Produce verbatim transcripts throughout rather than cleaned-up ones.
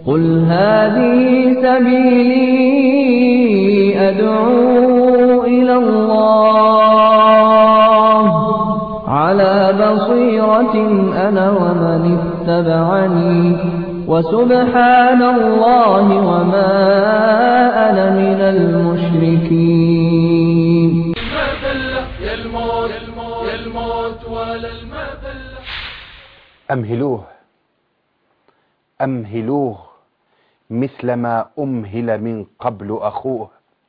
قل هذه سبيلي أدعو إلى الله على بصيرة أنا ومن اتبعني وسبحان الله وما أنا من المشركين. يا الموت يا الموت ولا المذلة. أمهلوه أمهلوه مثلما أمهل من قبل أخوه،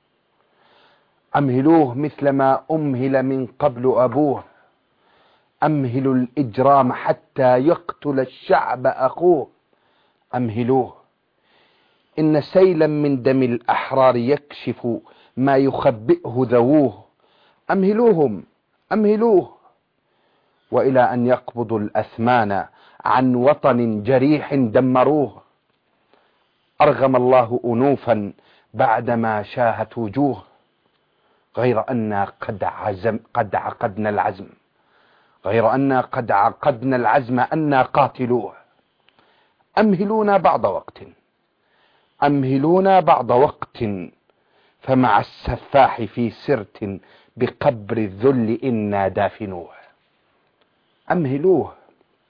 أمهلوه مثلما أمهل من قبل أبوه، أمهلوا الإجرام حتى يقتل الشعب أخوه، أمهلوه إن سيلا من دم الأحرار يكشف ما يخبئه ذووه، أمهلوهم أمهلوه وإلى أن يقبضوا الأثمان عن وطن جريح دمروه، أرغم الله أنوفا بعدما شاهت وجوه، غير أن قد, عزم قد عقدنا العزم غير أن قد عقدنا العزم أن قاتلوه، أمهلونا بعض وقت أمهلونا بعض وقت فمع السفاح في سرت بقبر الذل إنا دافنوه، أمهلوه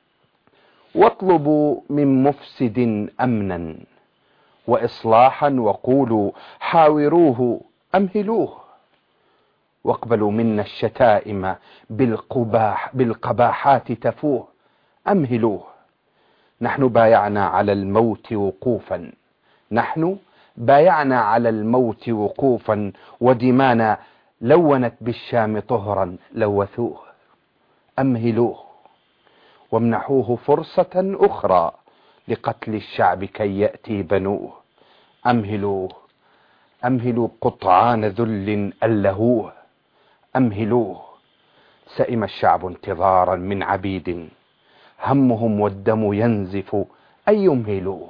واطلبوا من مفسد أمنا وإصلاحا وقولوا حاوروه، أمهلوه واقبلوا منا الشتائم بالقباح بالقباحات تفوه، أمهلوه نحن بايعنا على الموت وقوفا نحن بايعنا على الموت وقوفا ودمانا لونت بالشام طهرا لوثوه، أمهلوه وامنحوه فرصة أخرى لقتل الشعب كي يأتي بنوه، أمهلوه أمهلوا قطعان ذل ألهوه، أمهلوه سئم الشعب انتظارا من عبيد همهم والدم ينزف أن يمهلوه،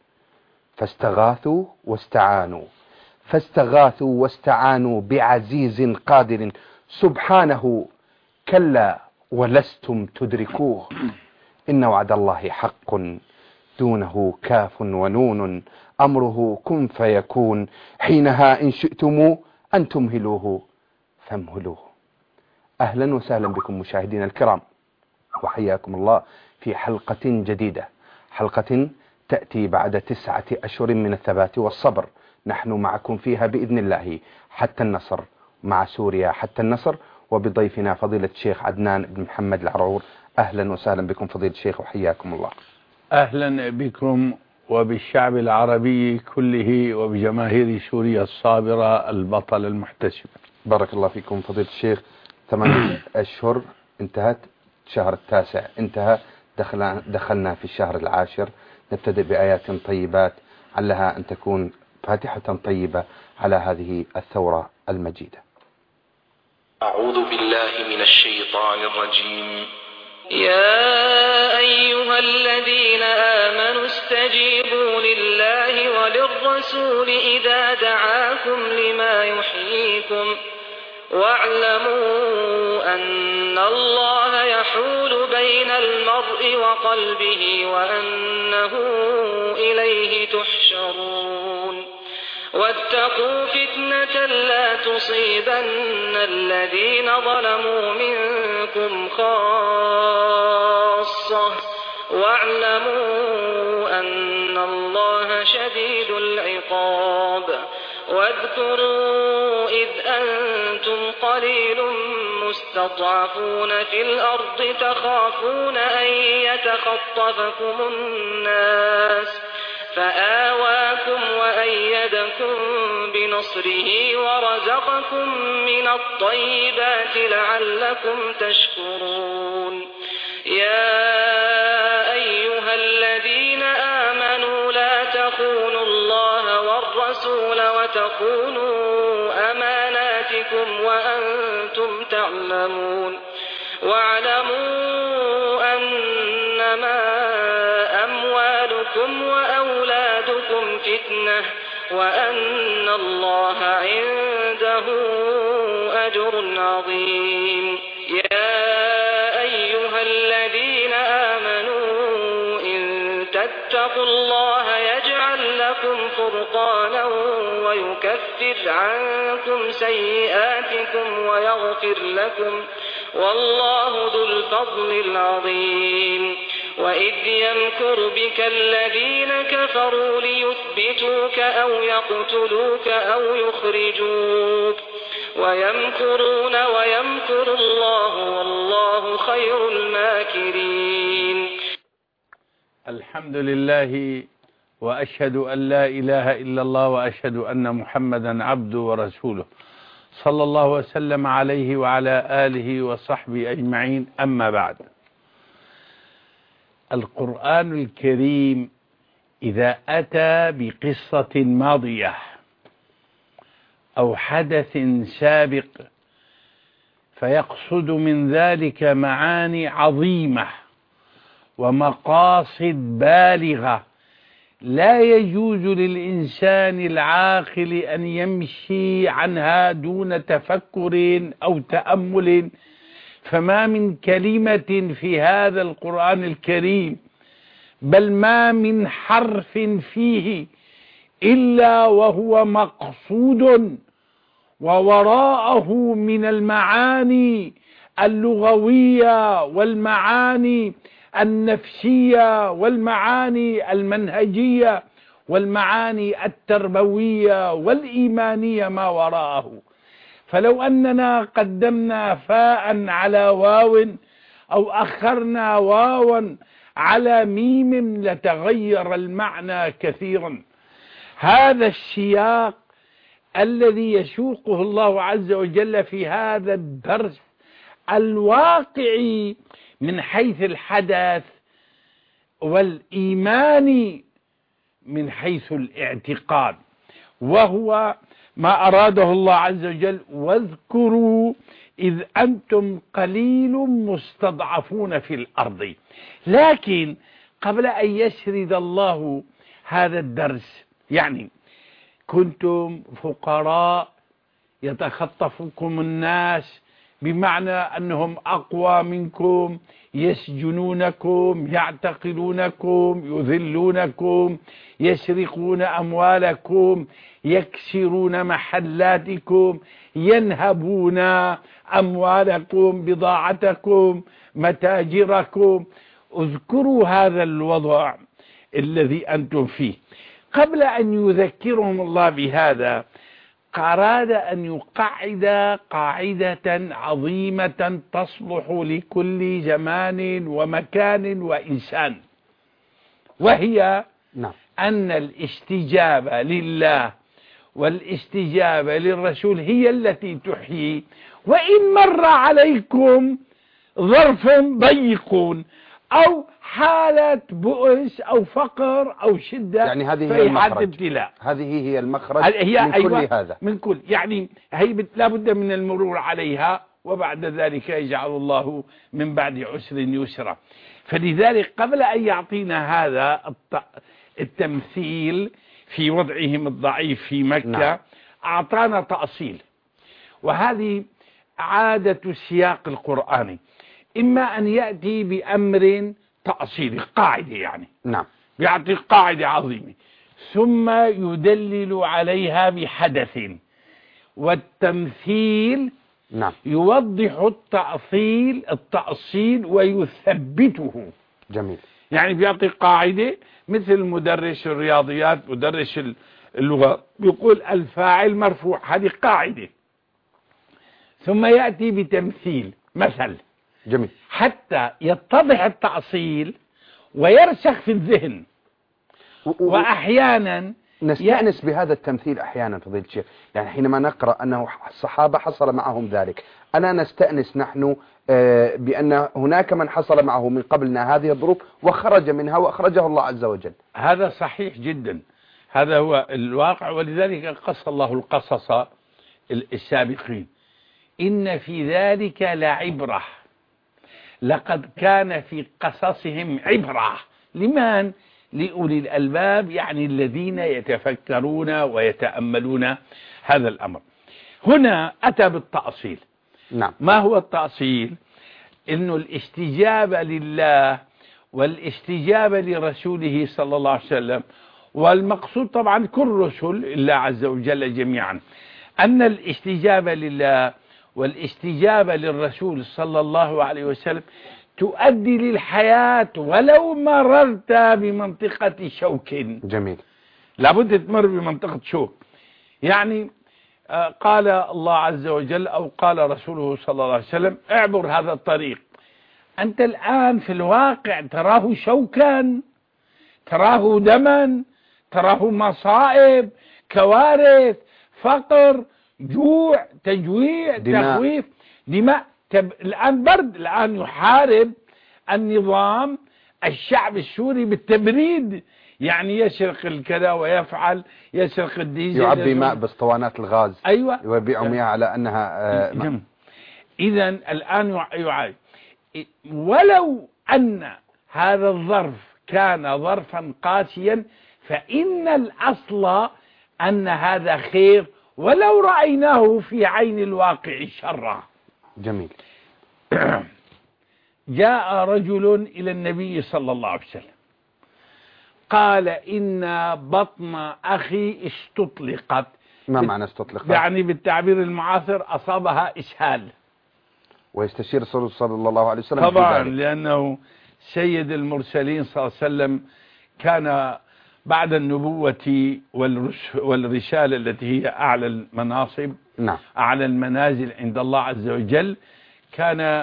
فاستغاثوا واستعانوا فاستغاثوا واستعانوا بعزيز قادر سبحانه كلا ولستم تدركوه، إن وعد الله حق دونه كاف ونون أمره كن فيكون، حينها إن شئتم أن تمهلوه فامهلوه. أهلا وسهلا بكم مشاهدينا الكرام، وحياكم الله في حلقة جديدة، حلقة تأتي بعد تسعة أشهر من الثبات والصبر، نحن معكم فيها بإذن الله حتى النصر، مع سوريا حتى النصر، وبضيفنا فضيلة الشيخ عدنان بن محمد العرعور. أهلا وسهلا بكم فضيلة الشيخ وحياكم الله. أهلا بكم وبالشعب العربي كله وبجماهير سوريا الصابرة البطل المحتسب. بارك الله فيكم فضيلة الشيخ. ثمانية أشهر انتهت، الشهر التاسع انتهى، دخلنا, دخلنا في الشهر العاشر، نبتدئ بآيات طيبات علها أن تكون فاتحة طيبة على هذه الثورة المجيدة. أعوذ بالله من الشيطان الرجيم. يا أيها الذين آمنوا استجيبوا لله وللرسول إذا دعاكم لما يحييكم واعلموا أن الله يحول بين المرء وقلبه وأنه إليه تحشرون. واتقوا فتنة لا تصيبن الذين ظلموا منكم خاصة واعلموا أن الله شديد العقاب. واذكروا إذ أنتم قليل مستضعفون في الأرض تخافون أن يتخطفكم الناس فآواكم وأيدكم بنصره ورزقكم من الطيبات لعلكم تشكرون. يا أيها الذين آمنوا لا تخونوا الله والرسول وتخونوا أماناتكم وأنتم تعلمون. واعلموا أنما أموالكم وأولادكم فتنة وأن الله عنده أجر عظيم. يا أيها الذين آمنوا إن تتقوا الله يجعل لكم فرقانا ويكفر عنكم سيئاتكم ويغفر لكم والله ذو الفضل العظيم وإذ يمكر بك الذين كفروا ليثبتوك أو يقتلوك أو يخرجوك ويمكرون ويمكر الله والله خير الماكرين. الحمد لله وأشهد أن لا إله إلا الله وأشهد أن محمدا عبده ورسوله صلى الله وسلم عليه وعلى آله وصحبه أجمعين. أما بعد، القرآن الكريم إذا أتى بقصة ماضية أو حدث سابق فيقصد من ذلك معاني عظيمة ومقاصد بالغة لا يجوز للإنسان العاقل أن يمشي عنها دون تفكر أو تأمل. فما من كلمة في هذا القرآن الكريم بل ما من حرف فيه إلا وهو مقصود ووراءه من المعاني اللغوية والمعاني النفسية والمعاني المنهجية والمعاني التربوية والإيمانية ما وراءه. فلو أننا قدمنا فاء على واو أو أخرنا واوا على ميم لتغير المعنى كثيرا. هذا السياق الذي يسوقه الله عز وجل في هذا الدرس الواقعي من حيث الحدث والإيمان من حيث الاعتقاد، وهو ما أراده الله عز وجل: واذكروا إذ أنتم قليل مستضعفون في الأرض. لكن قبل أن يسرد الله هذا الدرس، يعني كنتم فقراء يتخطفكم الناس، بمعنى أنهم أقوى منكم، يسجنونكم، يعتقلونكم، يذلونكم، يسرقون أموالكم، يكسرون محلاتكم، ينهبون أموالكم، بضاعتكم، متاجركم. اذكروا هذا الوضع الذي أنتم فيه. قبل أن يذكرهم الله بهذا أراد أن يقعد قاعدة عظيمة تصلح لكل زمان ومكان وإنسان، وهي نعم. أن الاستجابة لله والاستجابة للرسول هي التي تحيي. وإن مر عليكم ظرف ضيق أو حالة بؤس أو فقر أو شدة، يعني هذه هي المخرج. ابتلاء. هذه هي المخرج هي من أيوة كل هذا، من كل يعني هي لا بد من المرور عليها، وبعد ذلك يجعل الله من بعد عسر يسرا. فلذلك قبل أن يعطينا هذا التمثيل في وضعهم الضعيف في مكة، نعم. أعطانا تأصيل، وهذه عادة السياق القرآني، إما أن يأتي بأمر تأصيلي قاعدة، يعني نعم، يعطي قاعدة عظيمة، ثم يدلل عليها بحدث، والتمثيل نعم يوضح التأصيل التأصيل ويثبته. جميل. يعني بيعطي قاعدة مثل مدرس الرياضيات، مدرس اللغة، بيقول الفاعل مرفوع، هذه قاعدة، ثم يأتي بتمثيل مثل. جميل. حتى يتضح التأصيل ويرسخ في الذهن. وأحيانا نستأنس بهذا التمثيل أحيانا فضيلة الشيخ، يعني حينما نقرأ أنه الصحابة حصل معهم ذلك، أنا نستأنس نحن بأن هناك من حصل معه من قبلنا هذه الظروف وخرج منها وأخرجه الله عز وجل. هذا صحيح جدا، هذا هو الواقع، ولذلك قص الله القصص السابقين. إن في ذلك لعبرة، لقد كان في قصصهم عبرة. لمن؟ لأولي الألباب، يعني الذين يتفكرون ويتأملون هذا الأمر. هنا أتى بالتأصيل. نعم. ما هو التأصيل؟ إنه الاستجابة لله والاستجابة لرسوله صلى الله عليه وسلم والمقصود طبعا كل رسل الله عز وجل جميعا، أن الاستجابة لله والاستجابة للرسول صلى الله عليه وسلم تؤدي للحياة ولو مررت بمنطقة شوك. جميل. لابد تمر بمنطقة شوك. يعني قال الله عز وجل أو قال رسوله صلى الله عليه وسلم اعبر هذا الطريق. أنت الآن في الواقع تراه شوكا، تراه دما، تراه مصائب، كوارث، فقر، جوع، تجويع، دماء. تخويف، دماء. تب... الآن برد، الآن يحارب النظام الشعب السوري بالتبريد، يعني يسرق الكذا ويفعل، يسرق الديزل، يعبي ماء باسطوانات الغاز، أيوة، ويبيع مياه على أنها آه إذا الآن يعاني. ولو أن هذا الظرف كان ظرفا قاسيا فإن الأصل أن هذا خير ولو رأيناه في عين الواقع شرا. جميل. جاء رجل إلى النبي صلى الله عليه وسلم قال إن بطن أخي استطلقت. ما معنى استطلقت؟ يعني بالتعبير المعاصر أصابها إسهال. ويستشير الرسول صلى الله عليه وسلم طبعا في ذلك. لأنه سيد المرسلين صلى الله عليه وسلم كان بعد النبوة والرسالة التي هي أعلى المناصب، نعم. أعلى المنازل عند الله عز وجل، كان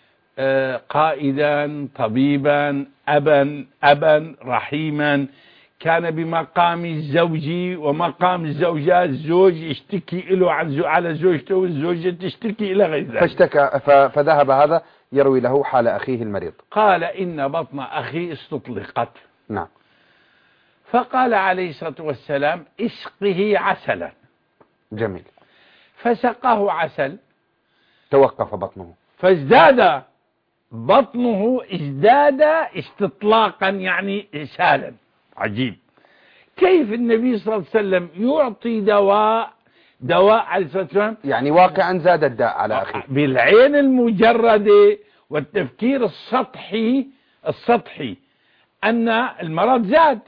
قائدا، طبيبا، أبا أبا رحيما، كان بمقام الزوج ومقام الزوجة. الزوج يشتكي له عن على زوجته والزوجة تشتكي إلى غير ذلك. فاشتكى فذهب هذا يروي له حال أخيه المريض. قال إن بطن أخي استطلقت. نعم. فقال عليه الصلاة والسلام اسقه عسلا. جميل. فسقاه عسل توقف بطنه، فازداد بطنه، ازداد استطلاقا يعني إسهالا. عجيب كيف النبي صلى الله عليه وسلم يعطي دواء دواء عليه الصلاة والسلام، يعني واقعا زاد الداء على أخيه بالعين المجردة والتفكير السطحي السطحي أن المرض زاد.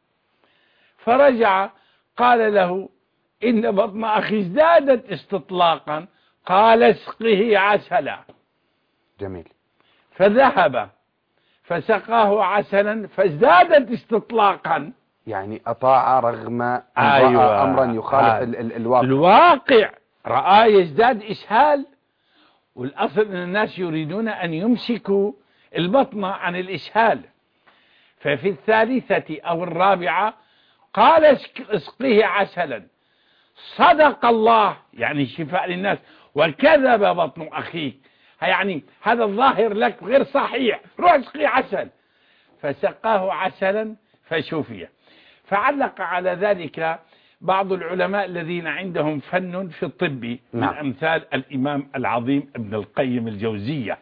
فرجع قال له إن بطن أخي ازدادت استطلاقا، قال اسقه عسلا. جميل. فذهب فسقاه عسلا فازدادت استطلاقا. يعني أطاع رغم أن أيوة. رأى أمرا يخالف آه. ال ال الواقع. الواقع رآه يزداد إسهال، والأصل أن الناس يريدون أن يمسكوا البطن عن الإسهال. ففي الثالثة أو الرابعة قال اسقه عسلا. صدق الله، يعني شفاء للناس، وكذب بطن أخيك، يعني هذا الظاهر لك غير صحيح، روح اسقي عسل. فسقاه عسلا فشفي. فعلق على ذلك بعض العلماء الذين عندهم فن في الطب من نعم. أمثال الإمام العظيم ابن القيم الجوزية،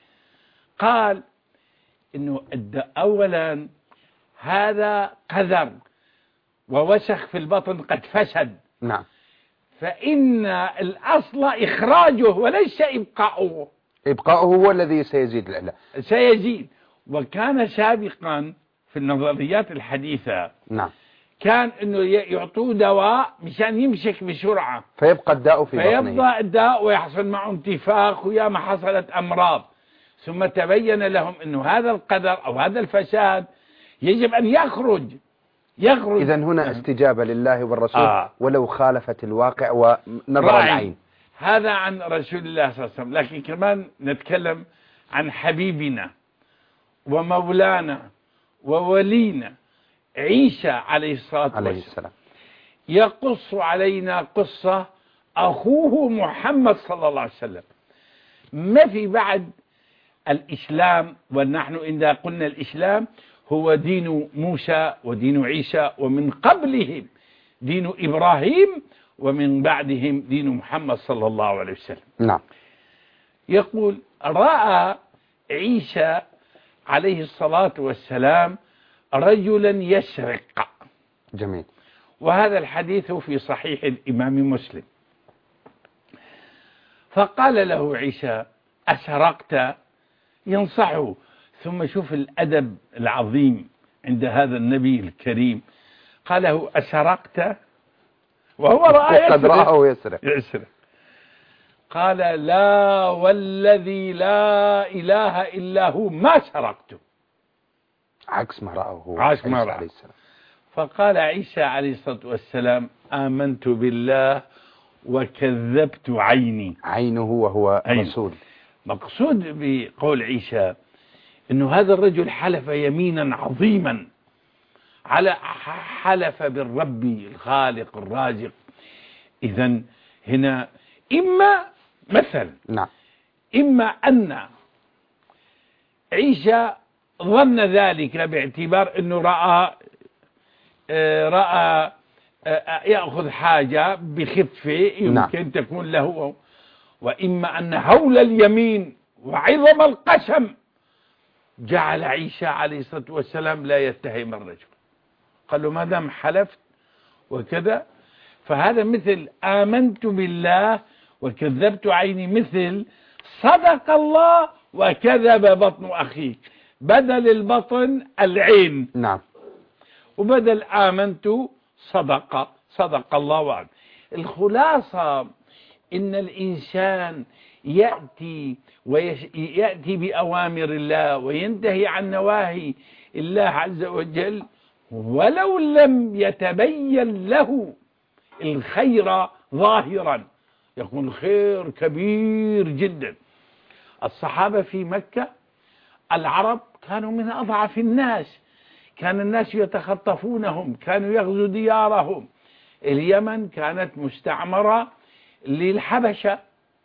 قال إنه أولا هذا قذر ووسخ في البطن قد فسد. نعم. فإن الأصل إخراجه وليس إبقاؤه. إبقاؤه هو الذي سيزيد العلة، سيزيد. وكان سابقا في النظريات الحديثة نعم، كان انه يعطوه دواء مشان يمسك بسرعة فيبقى الداء في بطنه، فيبقى الداء ويحصل معه انتفاخ وياما حصلت أمراض. ثم تبين لهم انه هذا القدر او هذا الفساد يجب ان يخرج يخرج إذا هنا استجابة لله والرسول آه. ولو خالفت الواقع ونظر رأي. العين. هذا عن رسول الله صلى الله عليه وسلم. لكن كمان نتكلم عن حبيبنا ومولانا وولينا عيسى عليه الصلاة عليه والسلام، السلام. يقص علينا قصة أخوه محمد صلى الله عليه وسلم. ما في بعد الإسلام، ونحن إذا قلنا الإسلام هو دين موسى ودين عيسى، ومن قبلهم دين إبراهيم، ومن بعدهم دين محمد صلى الله عليه وسلم. نعم. يقول رأى عيسى عليه الصلاة والسلام رجلا يسرق. جميل. وهذا الحديث في صحيح الإمام مسلم. فقال له عيسى أسرقت؟ ينصحه. ثم شوف الأدب العظيم عند هذا النبي الكريم، قال له أسرقت؟ وهو رأى قد رآه يسرق. يسرق. قال لا والذي لا إله إلا هو ما سرقته. عكس ما رآه هو عكس ما عيسى رأى. عليه السلام. فقال عيسى عليه الصلاة والسلام آمنت بالله وكذبت عيني. عينه وهو عين. رسول. مقصود بقول عيسى انه هذا الرجل حلف يمينا عظيما، على حلف بالرب الخالق الرازق. اذا هنا اما مثلا نعم. اما ان عيسى ظن ذلك باعتبار انه راى راى ياخذ حاجه بخفه يمكن نعم. تكون له، واما ان هول اليمين وعظم القسم جعل عيسى عليه الصلاة والسلام لا يتهم الرجل. قال له ما دام حلفت وكذا، فهذا مثل آمنت بالله وكذبت عيني، مثل صدق الله وكذب بطن أخيك. بدل البطن العين. نعم. وبدل آمنت صدق صدق الله وعد. الخلاصة إن الإنسان يأتي ويأتي بأوامر الله وينتهي عن نواهي الله عز وجل، ولو لم يتبين له الخير ظاهرا، يكون الخير كبير جدا. الصحابة في مكة العرب كانوا من أضعف الناس، كان الناس يتخطفونهم، كانوا يغزو ديارهم. اليمن كانت مستعمرة للحبشة،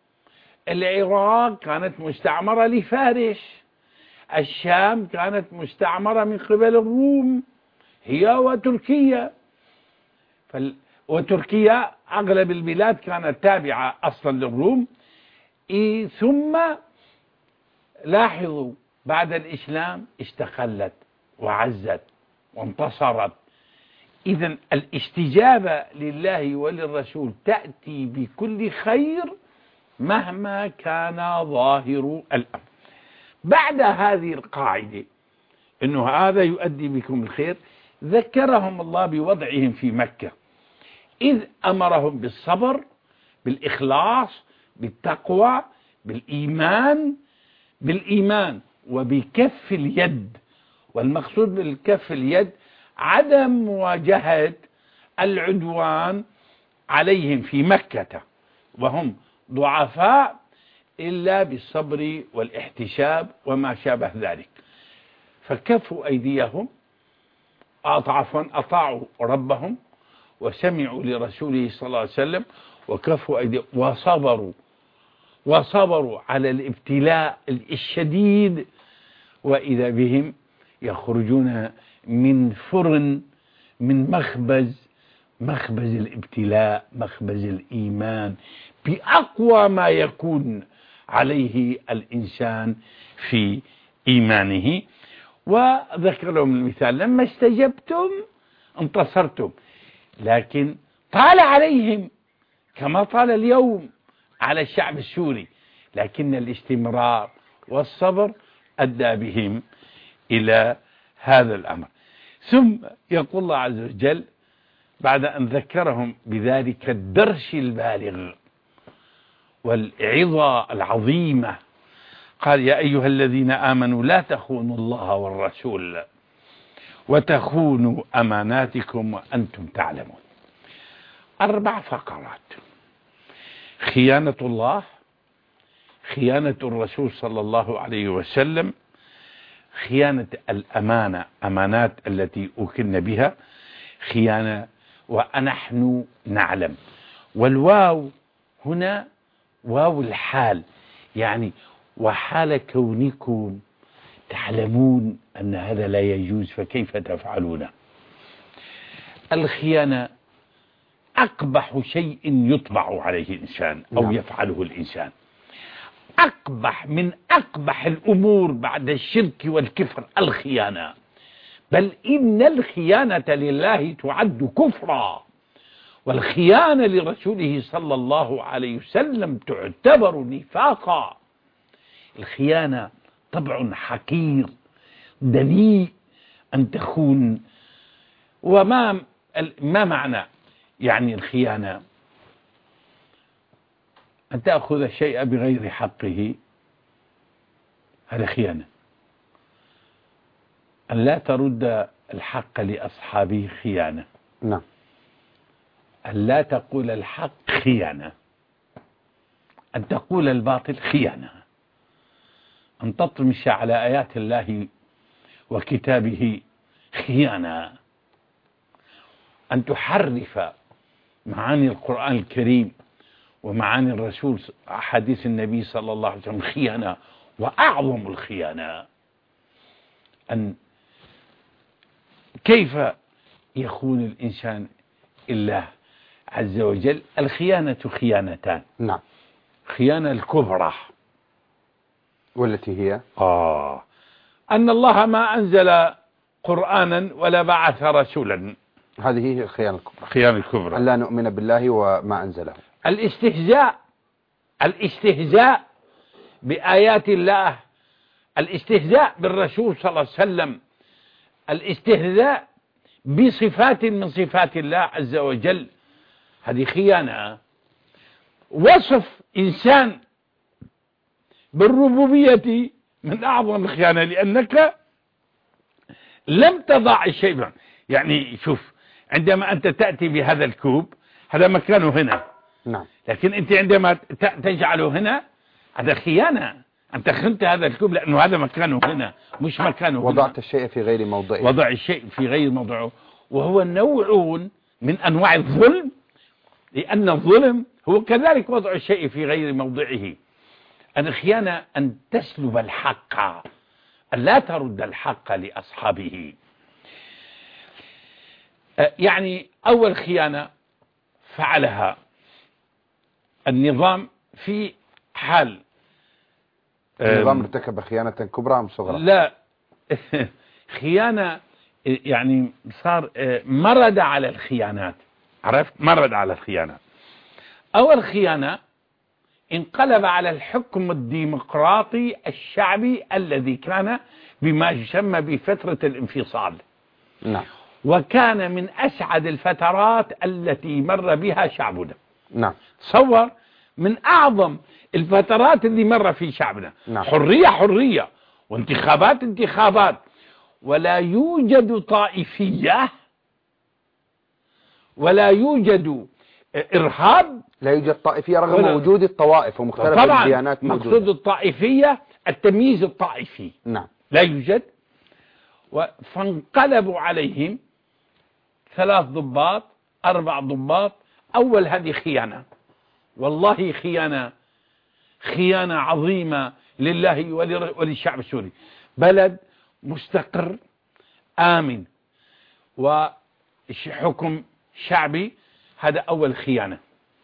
العراق كانت مستعمرة لفارس، الشام كانت مستعمرة من قبل الروم هي وتركيا. فال... وتركيا أغلب البلاد كانت تابعة أصلا للروم. إيه ثم لاحظوا بعد الإسلام استقلت وعزت وانتصرت. إذن الاستجابة لله وللرسول تأتي بكل خير مهما كان ظاهر الأمر. بعد هذه القاعدة أنه هذا يؤدي بكم الخير، ذكرهم الله بوضعهم في مكة، إذ أمرهم بالصبر، بالإخلاص، بالتقوى، بالإيمان بالإيمان وبكف اليد. والمقصود بالكف اليد عدم مواجهة العدوان عليهم في مكة وهم ضعفاء إلا بالصبر والاحتساب وما شابه ذلك. فكفوا أيديهم، عفوا أطاعوا ربهم وسمعوا لرسوله صلى الله عليه وسلم وكفوا أيديهم وصبروا وصبروا على الابتلاء الشديد، وإذا بهم يخرجون من فرن، من مخبز مخبز الابتلاء، مخبز الإيمان، بأقوى ما يكون عليه الإنسان في إيمانه. وذكر لهم المثال لما استجبتم انتصرتم، لكن طال عليهم كما طال اليوم على الشعب السوري، لكن الاستمرار والصبر أدى بهم إلى هذا الأمر. ثم يقول الله عز وجل بعد أن ذكرهم بذلك الدرس البالغ والعظة العظيمة، قال يا أيها الذين آمنوا لا تخونوا الله والرسول وتخونوا أماناتكم وأنتم تعلمون. أربع فقرات: خيانة الله، خيانة الرسول صلى الله عليه وسلم، خيانة الأمانة، أمانات التي أكلنا بها، خيانة ونحن نعلم. والواو هنا واو الحال، يعني وحال كونكم تعلمون أن هذا لا يجوز فكيف تفعلون. الخيانة أقبح شيء يطبع عليه الإنسان أو نعم. يفعله الإنسان، أقبح من أقبح الأمور بعد الشرك والكفر الخيانة، بل إن الخيانة لله تعد كفرا، والخيانة لرسوله صلى الله عليه وسلم تعتبر نفاقا. الخيانة طبع حقير دنيء أن تخون، وما ما معنى يعني الخيانة؟ أن تأخذ الشيء بغير حقه، هذا خيانة. أن لا ترد الحق لأصحابه خيانة. نعم. أن لا تقول الحق خيانة. أن تقول الباطل خيانة. أن تطمش على آيات الله وكتابه خيانة. أن تحرف معاني القرآن الكريم ومعاني الرسول حديث النبي صلى الله عليه وسلم خيانة، وأعظم الخيانة. أن كيف يخون الإنسان الله عز وجل؟ الخيانة خيانتان. نعم. خيانة الكبرى والتي هي آه أن الله ما أنزل قرآنا ولا بعث رسولا، هذه هي الخيانة الكبرى. خيانة الكبرى. أن لا نؤمن بالله وما أنزله. الاستهزاء الاستهزاء بآيات الله، الاستهزاء بالرسول صلى الله عليه وسلم، الاستهزاء بصفات من صفات الله عز وجل، هذه خيانة. وصف إنسان بالربوبية من أعظم الخيانة، لأنك لم تضع الشيء. يعني شوف، عندما أنت تأتي بهذا الكوب، هذا مكانه هنا. نعم. لكن أنت عندما تجعله هنا، هذا خيانة. أنت خنت هذا الكوب لأنه هذا مكانه هنا مش مكانه هنا. وضعت الشيء في غير موضعه. وضع الشيء في غير موضعه، وهو نوع من أنواع الظلم، لأن الظلم هو كذلك وضع الشيء في غير موضعه. الخيانة أن تسلب الحق، أن لا ترد الحق لأصحابه. يعني أول خيانة فعلها النظام في حال النظام ارتكب خيانة كبرى أم صغرى؟ لا خيانة، يعني صار مرد على الخيانات. عرفت؟ مرد على الخيانات. أول خيانة انقلب على الحكم الديمقراطي الشعبي الذي كان بما يسمى بفترة الانفصال. نعم. وكان من أسعد الفترات التي مر بها شعبنا. نعم. تصور، من أعظم الفترات اللي مر في شعبنا. نعم. حرية حرية، وانتخابات انتخابات، ولا يوجد طائفية، ولا يوجد إرهاب. لا يوجد طائفية رغم وجود الطوائف ومختلف الديانات موجودة. مقصود الطائفية التمييز الطائفي. نعم. لا يوجد. فانقلبوا عليهم ثلاث ضباط أربع ضباط. أول هذه خيانة، والله خيانة خيانة عظيمة لله وللشعب السوري. بلد مستقر آمن وحكم شعبي، هذا أول خيانة.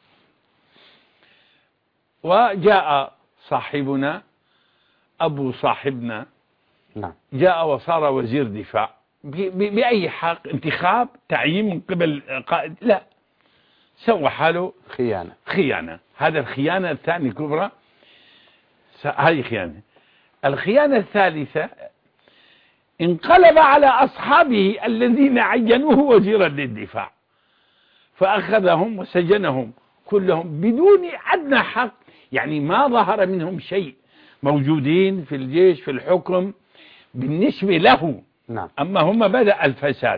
وجاء صاحبنا أبو صاحبنا، نعم، جاء وصار وزير دفاع بأي حق؟ انتخاب؟ تعيين من قبل قائد؟ لا، سوى حاله خيانة. خيانة. هذا الخيانة الثانية الكبرى، هذه خيانة. الخيانة الثالثة انقلب على أصحابه الذين عينوه وزيرا للدفاع، فأخذهم وسجنهم كلهم بدون أدنى حق، يعني ما ظهر منهم شيء، موجودين في الجيش في الحكم بالنسبة له. نعم. أما هم بدأ الفساد،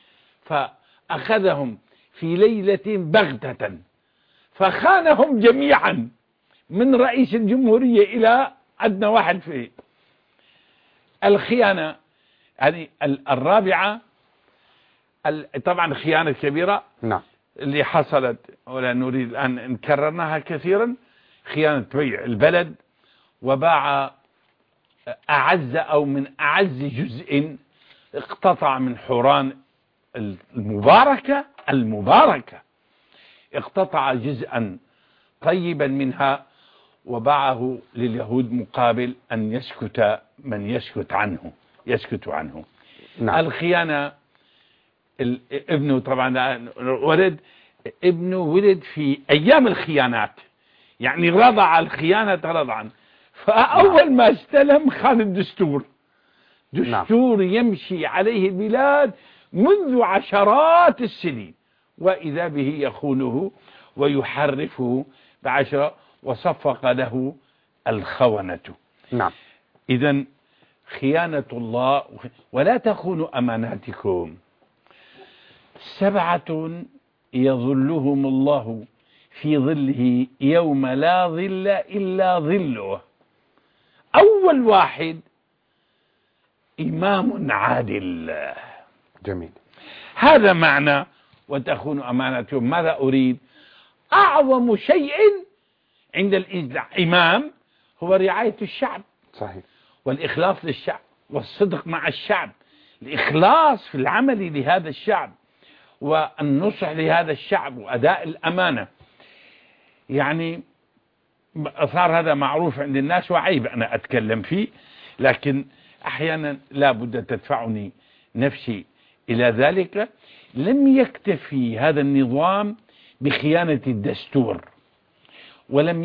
فأخذهم في ليلة بغتة فخانهم جميعا، من رئيس الجمهورية إلى أدنى واحد فيه. الخيانة يعني الرابعة، طبعا خيانة كبيرة. نعم. اللي حصلت ولا نريد أن نكررناها كثيرا، خيانة بيع البلد، وباع أعز أو من أعز جزء اقتطع من حوران المباركة المباركة اقتطع جزءا طيبا منها وباعه لليهود مقابل أن يسكت من يسكت عنه يسكت عنه. نعم. الخيانة، ابنه طبعا ولد ابنه ولد في أيام الخيانات، يعني رضع الخيانة رضعا. فأول ما استلم خان الدستور، دستور يمشي عليه البلاد منذ عشرات السنين، وإذا به يخونه ويحرفه بعشرة، وصفق له الخونة. نعم. إذن خيانة الله. ولا تخونوا أماناتكم. سبعة يظلهم الله في ظله يوم لا ظل إلا ظله. أول واحد إمام عادل. جميل. هذا معنى وتخونوا أماناتهم. ماذا أريد؟ أعظم شيء عند الإمام هو رعاية الشعب. صحيح. والإخلاص للشعب والصدق مع الشعب، الإخلاص في العمل لهذا الشعب والنصح لهذا الشعب وأداء الأمانة. يعني صار هذا معروف عند الناس وعيب أنا أتكلم فيه، لكن أحيانا لا بد تدفعني نفسي إلى ذلك. لم يكتفي هذا النظام بخيانة الدستور، ولم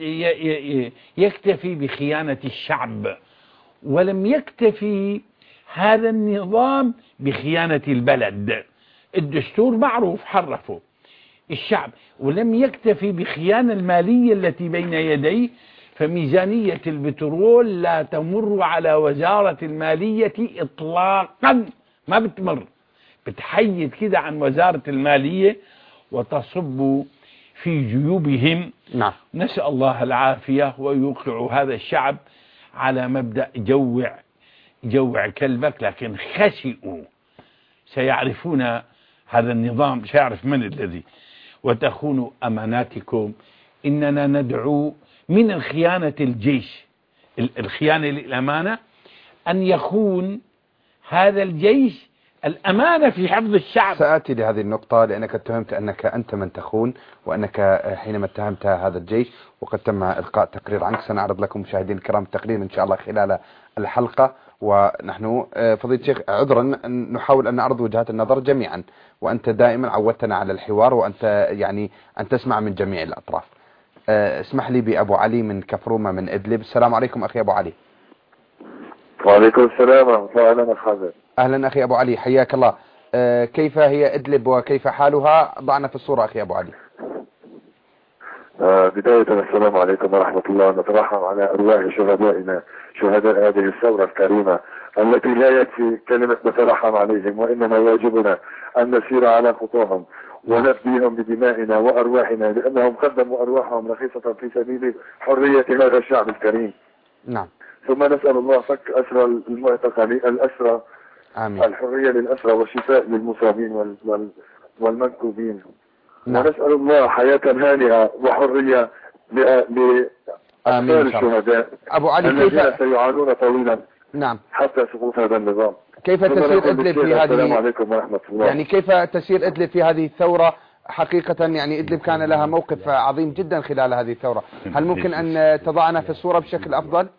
يكتفي بخيانة الشعب، ولم يكتفي هذا النظام بخيانة البلد. الدستور معروف حرفه الشعب، ولم يكتفي بخيانة المالية التي بين يديه، فميزانية البترول لا تمر على وزارة المالية إطلاقا، ما بتمر، بتحيد كده عن وزارة المالية وتصب في جيوبهم. نعم. نسأل الله العافية، ويوقع هذا الشعب على مبدأ جوع جوع كلبك، لكن خسئوا، سيعرفون هذا النظام، سيعرف من الذي. وتخونوا أماناتكم. إننا ندعو من الخيانة الجيش، الخيانة للأمانة، أن يخون هذا الجيش الأمانة في حفظ الشعب. سآتي لهذه النقطة، لأنك اتهمت أنك أنت من تخون، وأنك حينما اتهمت هذا الجيش وقد تم إلقاء تقرير عنك. سنعرض لكم مشاهدين الكرام التقرير إن شاء الله خلال الحلقة. ونحن فضيلة الشيخ عذرا نحاول أن نعرض وجهات النظر جميعا، وأنت دائما عودتنا على الحوار، وأنت يعني أن تسمع من جميع الأطراف. اسمح لي بأبو علي من كفرومة من إدلب. السلام عليكم أخي أبو علي. وعليكم السلام ورحمة الله. أهلا أخي. أهلا أخي أبو علي، حياك الله. أه كيف هي إدلب وكيف حالها؟ ضعنا في الصورة أخي أبو علي. أه بداية السلام عليكم ورحمة الله. نترحم على أرواح شهدائنا، شهداء هذه الثورة الكريمة التي لا يكفي كلمة نترحم عليهم، وإنما واجبنا أن نسير على خطوهم ونفديهم بدمائنا وأرواحنا، لأنهم قدموا أرواحهم رخيصة في سبيل حرية هذا الشعب الكريم. نعم. ثم نسأل الله فك أسرى المعتقلين، الأسرى، آمين. الحرية للأسرى والشفاء للمصابين وال وال والمنكوبين. نعم. ونسأل الله حياة هانئة وحرية لأطفال الشهداء أبو علي الذين كيف سيعانون طويلا نعم حتى سقوط هذا النظام. كيف تسير إدلب في هذه السلام عليكم ورحمة الله. يعني كيف تسير إدلب في هذه الثورة؟ حقيقة يعني إدلب كان لها موقف عظيم جدا خلال هذه الثورة. هل ممكن أن تضعنا في الصورة بشكل أفضل؟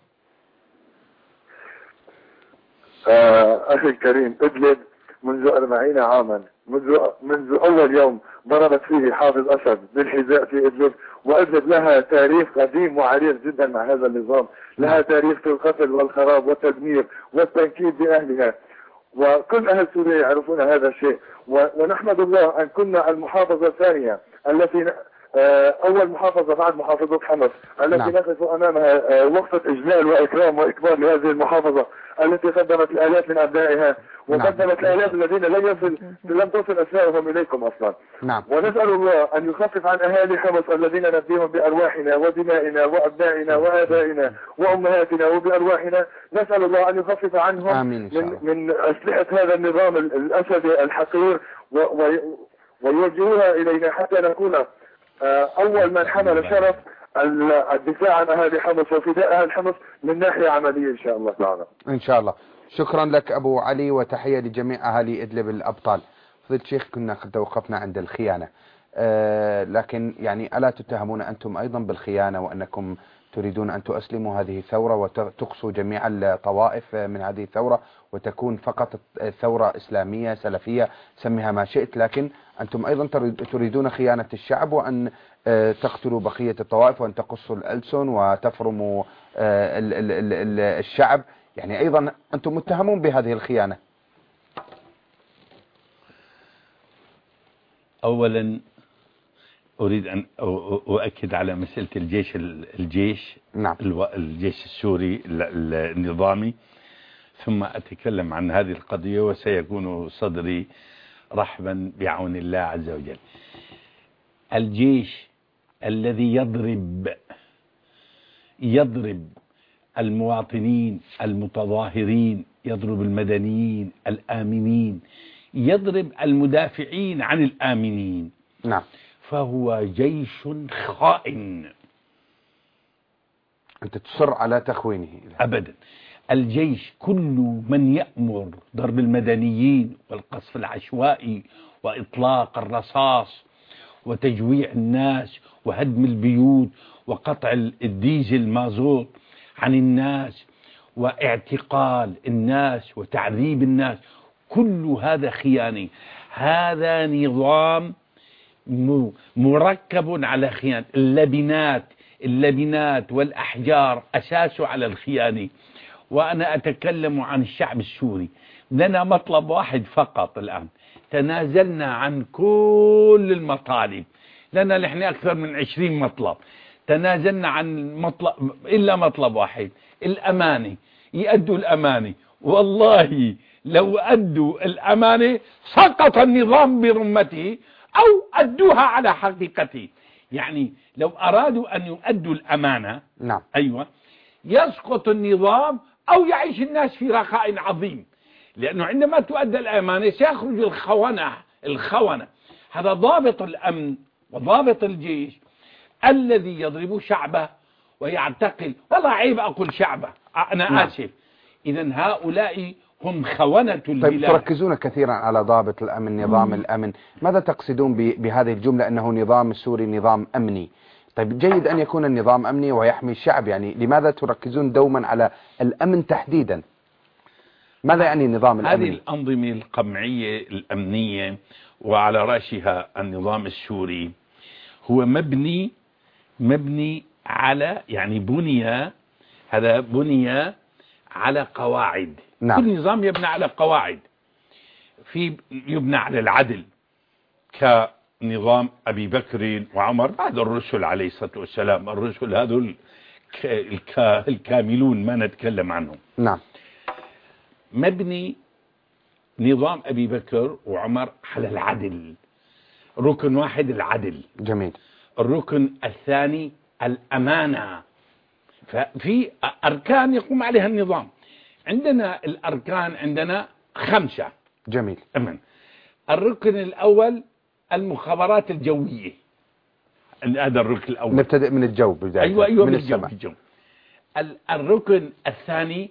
آه أخي الكريم، إدلب منذ أربعين عاما، منذ منذ أول يوم ضربت فيه حافظ أسد بالحذاء في إدلب، وإدلب لها تاريخ قديم وعريق جدا مع هذا النظام، لها تاريخ في القتل والخراب والتدمير والتنكيل بأهلها، وكل أهل سوريا يعرفون هذا الشيء. ونحمد الله أن كنا المحافظة الثانية التي أول محافظة بعد محافظة حمص التي نعم. نقف أمامها وقفة إجلال وإكرام وإكبار لهذه المحافظة التي قدمت الآلاف من أبنائها، وقدمت نعم. الآلاف الذين لم يصل لم تصل أسمائهم إليكم أصلا. نعم. ونسأل الله أن يخفف عن أهالي حمص الذين نفديهم بأرواحنا ودمائنا وأبنائنا وآبائنا وأمهاتنا وبأرواحنا. نسأل الله أن يخفف عنهم آمين من, من أسلحة هذا النظام الأسدي الحقير، ويوجهوها إلينا حتى نكون أول من حمل شرف الدفاع عن أهالي حمص وفداء أهل حمص من ناحية عملية إن شاء الله تعالى. إن شاء الله. شكرا لك أبو علي، وتحية لجميع أهالي إدلب الأبطال. فضيلة الشيخ كنا قد توقفنا عند الخيانة، أه لكن يعني ألا تتهمون أنتم أيضا بالخيانة، وأنكم تريدون أن تؤسلموا هذه الثورة وتقصوا جميع الطوائف من هذه الثورة وتكون فقط ثورة إسلامية سلفية، سميها ما شئت، لكن أنتم أيضا تريدون خيانة الشعب، وأن تقتلوا بقية الطوائف، وأن تقصوا الألسن وتفرموا الشعب. يعني أيضا أنتم متهمون بهذه الخيانة. أولا أريد أن أؤكد على مسألة الجيش الجيش نعم. الجيش السوري النظامي، ثم أتكلم عن هذه القضية، وسيكون صدري رحبا بعون الله عز وجل. الجيش الذي يضرب يضرب المواطنين المتظاهرين، يضرب المدنيين الآمنين، يضرب المدافعين عن الآمنين، نعم، فهو جيش خائن. أنت تصر على تخوينه؟ أبدا. الجيش كل من يأمر ضرب المدنيين والقصف العشوائي وإطلاق الرصاص وتجويع الناس وهدم البيوت وقطع الديزل مازوت عن الناس واعتقال الناس وتعذيب الناس، كل هذا خياني. هذا نظام مركب على خيانة. اللبنات اللبنات والأحجار أساسه على الخيانة. وأنا أتكلم عن الشعب السوري، لنا مطلب واحد فقط الآن، تنازلنا عن كل المطالب، لنا نحن أكثر من عشرين مطلب، تنازلنا عن مطلب إلا مطلب واحد، الأمانة. يأدوا الأمانة، والله لو أدوا الأمانة سقط النظام برمته أو أدوها على حقيقته. يعني لو أرادوا أن يؤدوا الأمانة، نعم، أيوة، يسقط النظام أو يعيش الناس في رخاء عظيم. لأنه عندما تؤدى الأمانة سيخرج الخونة الخونة هذا ضابط الأمن وضابط الجيش الذي يضرب شعبه ويعتقل. والله عيب أقول شعبه، أنا نعم. آسف. إذن هؤلاء هم خونة طيب، البلاد. تركزون كثيرا على ضابط الأمن، نظام الأمن، ماذا تقصدون بهذه الجملة أنه نظام سوري نظام أمني؟ طيب، جيد أن يكون النظام أمني ويحمي الشعب، يعني لماذا تركزون دوما على الأمن تحديدا؟ ماذا يعني النظام الأمني؟ هذه الأنظمة القمعية الأمنية وعلى رأسها النظام السوري هو مبني مبني على، يعني بني هذا بني على قواعد. نعم. كل نظام يبنى على قواعد، في يبنى على العدل كنظام أبي بكر وعمر بعد الرسل عليه الصلاة والسلام. الرسل هذول الكاملون ما نتكلم عنهم. نعم. مبني نظام أبي بكر وعمر على العدل، ركن واحد العدل. جميل. الركن الثاني الأمانة. ففي أركان يقوم عليها النظام. عندنا الأركان عندنا خمسة. جميل. أمن. الركن الأول المخابرات الجوية، هذا الركن الأول. نبتدئ من الجو بداية. أيوة أيوة من من الجو, السماء. الجو. الركن الثاني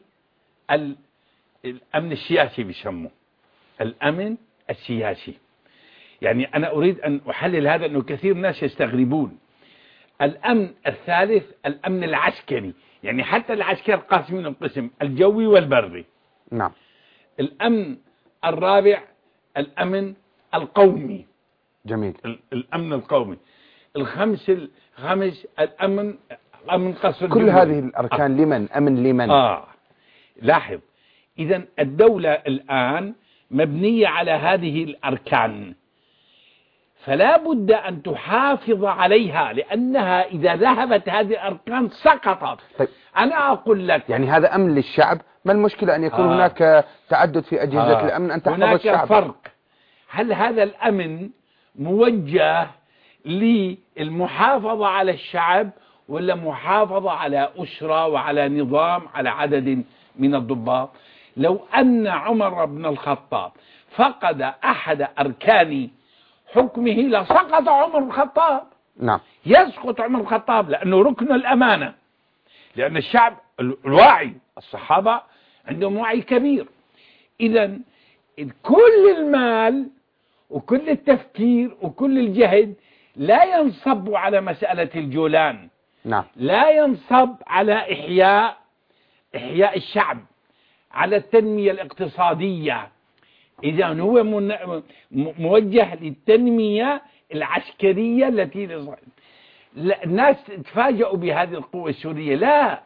الأمن السياسي بيسموه، الأمن السياسي. يعني أنا أريد أن أحلل هذا أنه كثير ناس يستغربون. الأمن الثالث الأمن العسكري، يعني حتى العسكر قاسمين القسم الجوي والبري. نعم. الأمن الرابع الأمن القومي. جميل. الأمن القومي. الخمس الخامس الأمن أمن قصر كل الجمهوري. هذه الأركان آه. لمن؟ أمن لمن؟ آه لاحظ، إذن الدولة الآن مبنية على هذه الأركان، فلا بد أن تحافظ عليها، لأنها إذا ذهبت هذه الأركان سقطت. طيب. أنا أقول لك يعني هذا أمن للشعب، ما المشكلة أن يكون آه. هناك تعدد في أجهزة آه. الأمن أن تحفظ هناك الشعب؟ فرق. هل هذا الأمن موجه للمحافظة على الشعب ولا محافظة على أسرة وعلى نظام على عدد من الضباط؟ لو أن عمر بن الخطاب فقد أحد أركان حكمه لسقط عمر بن الخطاب. نعم. يسقط عمر بن الخطاب لأنه ركن الأمانة، لأن الشعب الواعي، الصحابة عندهم وعي كبير. إذن كل المال وكل التفكير وكل الجهد لا ينصب على مسألة الجولان. نعم. لا ينصب على إحياء إحياء الشعب، على التنمية الاقتصادية. إذا هو موجه للتنمية العسكرية التي الناس تفاجئوا بهذه القوة السورية. لا،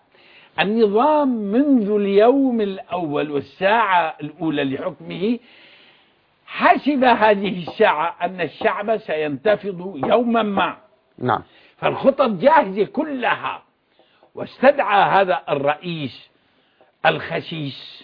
النظام منذ اليوم الأول والساعة الأولى لحكمه حسب هذه الساعة أن الشعب سينتفض يوما ما. نعم. فالخطط جاهزة كلها. واستدعى هذا الرئيس الخسيس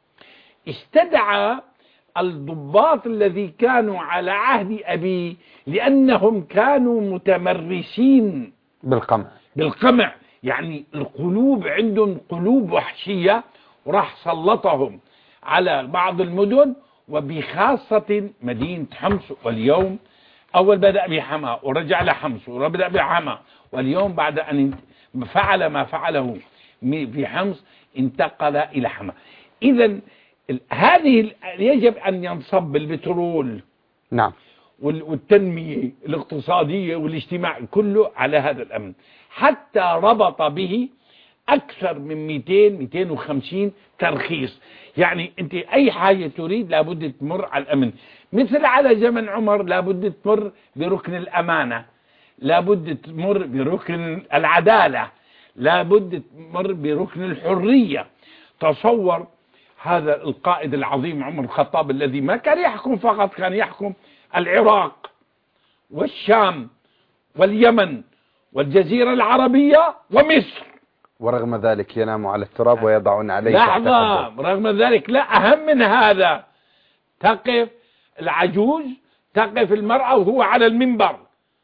استدعى الضباط الذي كانوا على عهد أبيه، لأنهم كانوا متمرسين بالقمع بالقمع، يعني القلوب عندهم قلوب وحشية، وراح سلطهم على بعض المدن وبخاصة مدينة حمص. واليوم أول بدأ بحما ورجع لحمص وبدأ بحما، واليوم بعد أن فعل ما فعله في حمص انتقل إلى حما. إذا هذه يجب أن ينصب البترول نعم والتنمية الاقتصادية والاجتماع كله على هذا الأمن، حتى ربط به أكثر من مئتين مئتين وخمسين ترخيص. يعني أنت أي حاجة تريد لابد تمر على الأمن، مثل على زمن عمر لابد تمر بركن الأمانة، لابد تمر بركن العدالة، لابد تمر بركن الحرية. تصور هذا القائد العظيم عمر الخطاب الذي ما كان يحكم فقط، كان يحكم العراق والشام واليمن والجزيرة العربية ومصر، ورغم ذلك ينام على التراب ويضعون عليه لحظة، رغم ذلك لا أهم من هذا، تقف العجوز، تقف المرأة وهو على المنبر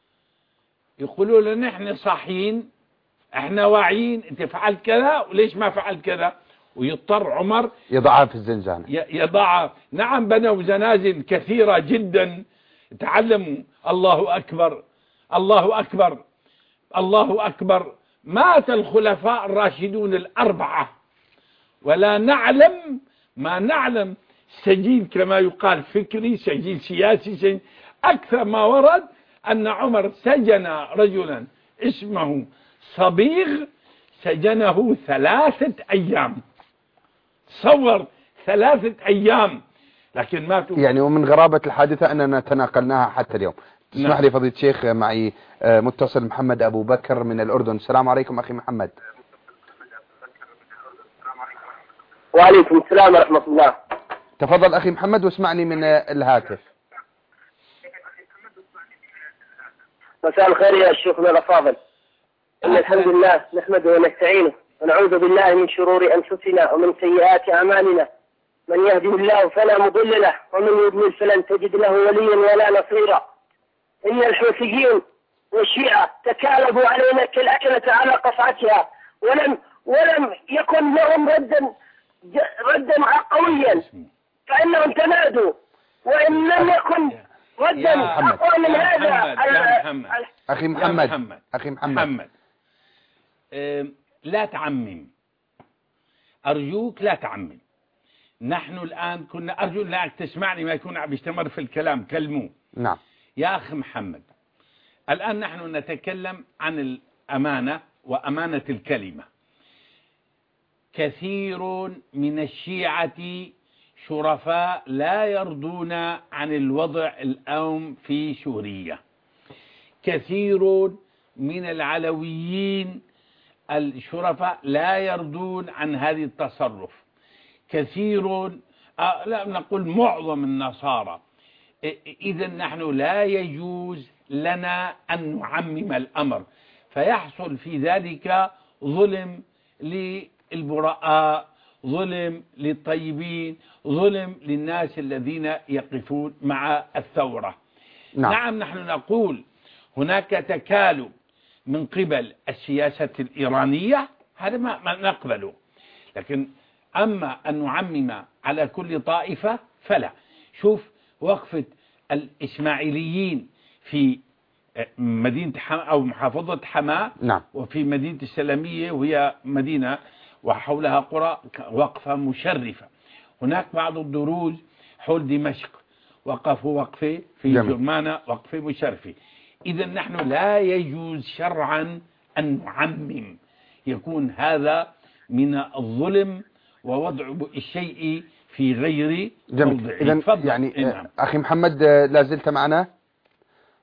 يقولوا لنا نحن صاحيين، احنا واعيين، انت فعلت كذا وليش ما فعلت كذا، ويضطر عمر يضعها في الزنزانة، يضع. نعم بنوا زنازل كثيرة جدا، تعلموا الله أكبر الله أكبر الله أكبر. مات الخلفاء الراشدون الأربعة ولا نعلم ما نعلم سجين كما يقال فكري، سجين سياسي، سجين. أكثر ما ورد أن عمر سجن رجلا اسمه صبيغ، سجنه ثلاثة أيام، صور ثلاثة أيام، لكن ماتوا. يعني ومن غرابة الحادثة أننا تناقلناها حتى اليوم. تسمح نعم. لي فضيلة الشيخ، معي متصل محمد أبو بكر من الأردن. السلام عليكم أخي محمد. وعليكم السلام ورحمة الله. تفضل أخي محمد واسمعني من الهاتف. مساء الخير يا شيخنا الأفاضل. إن الحمد لله نحمده ونستعينه ونعوذ بالله من شرور أنفسنا ومن سيئات أعمالنا، من يهده الله فلا مضل له ومن يضلل فلن تجد له وليا ولا نصيرا. إن الحوثيين والشيعة تكالبوا علينا كالأكلة على قصعتها، ولم ولم يكن لهم ردا ردا قويا، فإنهم تنادوا، وإن لم يكن ردا أقوى من هذا. أخي محمد محمد. أخي محمد, محمد. أه لا تعمم، أرجوك لا تعمم. نحن الآن كنا أرجو أنك تسمعني، ما يكون عم يستمر في الكلام كلموه. نعم يا أخي محمد، الآن نحن نتكلم عن الأمانة وأمانة الكلمة. كثير من الشيعة شرفاء لا يرضون عن الوضع الآن في سوريا. كثير من العلويين الشرفاء لا يرضون عن هذه التصرف. كثير آه لا نقول معظم النصارى. إذا نحن لا يجوز لنا أن نعمم الأمر، فيحصل في ذلك ظلم للبراء، ظلم للطيبين، ظلم للناس الذين يقفون مع الثورة. نعم, نعم نحن نقول هناك تكالب من قبل السياسة الإيرانية، هذا ما نقبله، لكن أما أن نعمم على كل طائفة فلا. شوف وقفة الإسماعيليين في مدينة حما أو محافظة حما، نعم. وفي مدينة السلمية وهي مدينة وحولها قرى، وقفة مشرفة. هناك بعض الدروز حول دمشق وقفوا وقفة في جرمانة، وقفة مشرفة. إذا نحن لا يجوز شرعا أن نعمم، يكون هذا من الظلم ووضع الشيء في غير موضعه. إذن يعني نعم. أخي محمد لا زلت معنا؟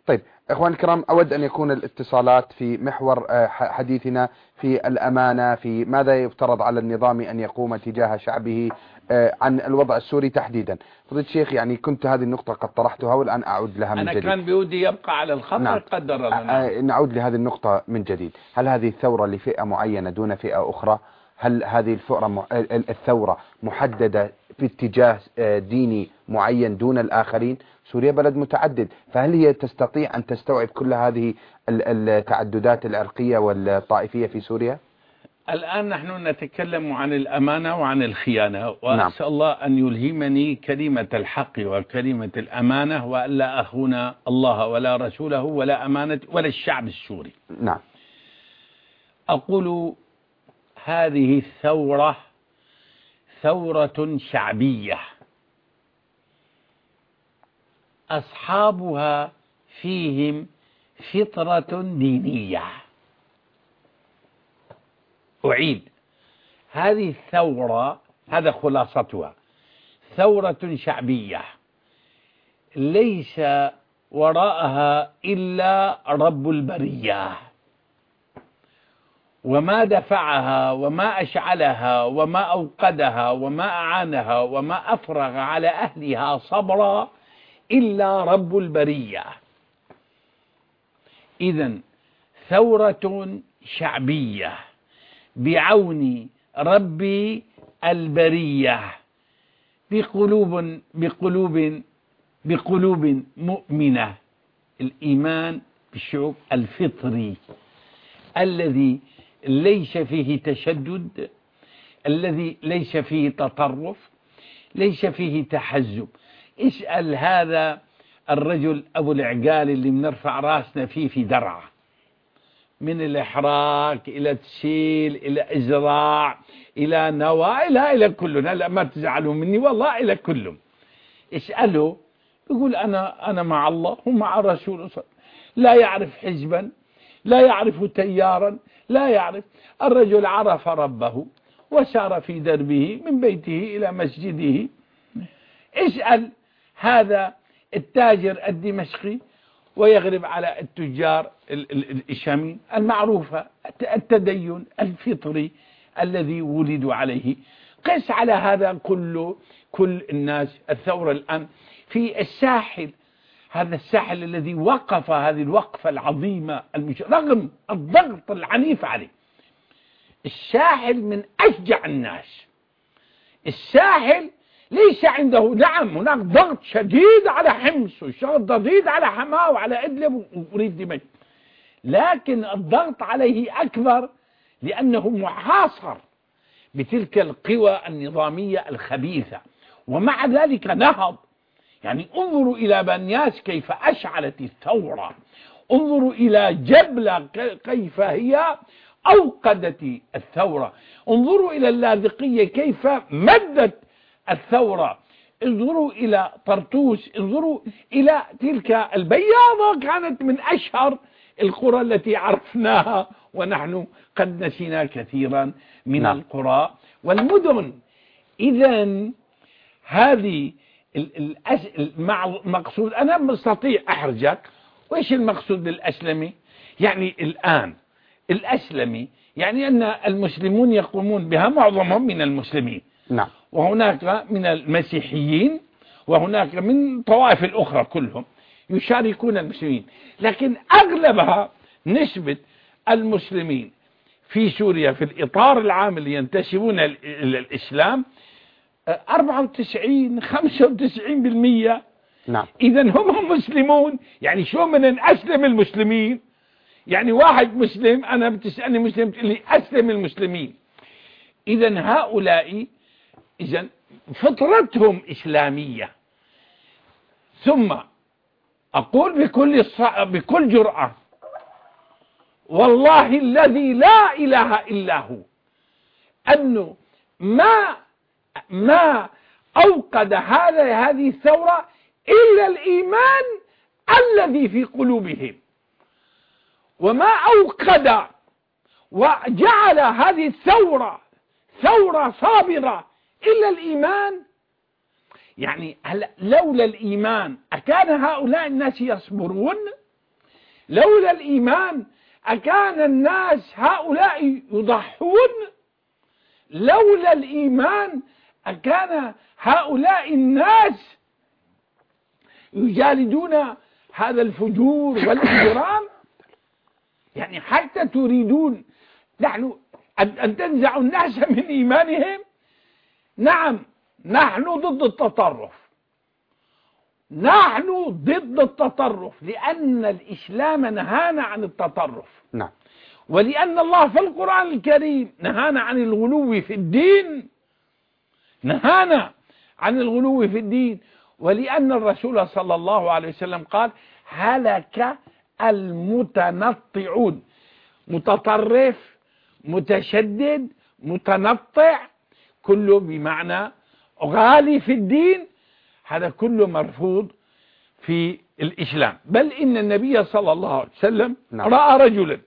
طيب اخوان الكرام، اود ان يكون الاتصالات في محور حديثنا في الامانه، في ماذا يفترض على النظام ان يقوم تجاه شعبه عن الوضع السوري تحديدا. فضيلة الشيخ، يعني كنت هذه النقطه قد طرحتها والان اعود لها من أنا جديد. أنا كان بودي يبقى على الخط. نعم. قدر الله. نعود لهذه النقطه من جديد. هل هذه الثوره لفئه معينه دون فئه اخرى؟ هل هذه الفئة الثورة محددة في اتجاه ديني معين دون الآخرين؟ سوريا بلد متعدد، فهل هي تستطيع أن تستوعب كل هذه التعددات العرقية والطائفية في سوريا؟ الآن نحن نتكلم عن الأمانة وعن الخيانة، وأسأل نعم. الله أن يلهمني كلمة الحق وكلمة الأمانة، وألا أخون الله ولا رسوله ولا أمانة ولا الشعب السوري. نعم. أقول هذه الثورة ثورة شعبية أصحابها فيهم فطرة دينية. أعيد، هذه الثورة، هذا خلاصتها، ثورة شعبية ليس وراءها إلا رب البرية، وما دفعها وما أشعلها وما أوقدها وما أعانها وما أفرغ على أهلها صبرا إلا رب البرية. إذن ثورة شعبية بعون ربي البرية، بقلوب بقلوب بقلوب مؤمنة. الإيمان بالشعوب الفطري الذي ليس فيه تشدد، الذي ليس فيه تطرف، ليس فيه تحزب. اسأل هذا الرجل أبو العقال اللي بنرفع راسنا فيه في درعا، من الإحراق إلى تسيل إلى إزراع إلى نوى إلى إلى كلنا، لا ما تزعلوا مني والله، إلى كلهم. اسأله يقول أنا أنا مع الله ومع رسوله، لا يعرف حزبا، لا يعرف تيارا، لا يعرف. الرجل عرف ربه وسار في دربه من بيته إلى مسجده. اسأل هذا التاجر الدمشقي ويغرب على التجار الشاميين المعروفة، التدين الفطري الذي ولدوا عليه. قس على هذا كله كل الناس. الثورة الآن في الساحل، هذا الساحل الذي وقف هذه الوقفة العظيمة المش... رغم الضغط العنيف عليه. الساحل من أشجع الناس. الساحل ليس عنده، نعم هناك ضغط شديد على حمص وضغط شديد على حماه وعلى إدلب وريف دمشق، لكن الضغط عليه أكبر لأنه محاصر بتلك القوى النظامية الخبيثة، ومع ذلك نهض. يعني انظروا إلى بنياس كيف أشعلت الثورة، انظروا إلى جبلة كيف هي أوقدت الثورة، انظروا إلى اللاذقية كيف مدت الثورة، انظروا إلى طرطوس، انظروا إلى تلك البياضة، كانت من أشهر القرى التي عرفناها ونحن قد نسينا كثيرا من نعم. القرى والمدن. إذن هذه المقصود، أنا مستطيع أحرجك. وإيش المقصود بالأسلمي؟ يعني الآن الأسلمي يعني أن المسلمون يقومون بها، معظمهم من المسلمين، نعم، وهناك من المسيحيين وهناك من طوائف الأخرى كلهم يشاركون المسلمين، لكن أغلبها نسبة المسلمين في سوريا في الإطار العام اللي ينتسبون إلى الإسلام أربعة وتسعين خمسة وتسعين بالمئة. نعم. إذن هم مسلمون. يعني شو من أسلم المسلمين؟ يعني واحد مسلم، أنا بتسألني مسلم تقول لي أسلم المسلمين. إذن هؤلاء إذن فطرتهم إسلامية. ثم أقول بكل الص... بكل جرأة والله الذي لا إله إلا هو أنه ما ما أوقد هذا هذه الثورة إلا الإيمان الذي في قلوبهم، وما أوقد وجعل هذه الثورة ثورة صابرة إلا الإيمان. يعني لولا الإيمان أكان هؤلاء الناس يصبرون؟ لولا الإيمان أكان الناس هؤلاء يضحون؟ لولا الإيمان أكان هؤلاء الناس يجالدون هذا الفجور والإجرام؟ يعني حتى تريدون نحن أن تنزع الناس من إيمانهم؟ نعم، نحن ضد التطرف، نحن ضد التطرف لأن الإسلام نهانا عن التطرف. نعم. ولأن الله في القرآن الكريم نهانا عن الغلو في الدين، نهانا عن الغلو في الدين. ولأن الرسول صلى الله عليه وسلم قال هلك المتنطعون. متطرف، متشدد، متنطع، كله بمعنى غالي في الدين، هذا كله مرفوض في الإسلام. بل إن النبي صلى الله عليه وسلم نعم. رأى رجلا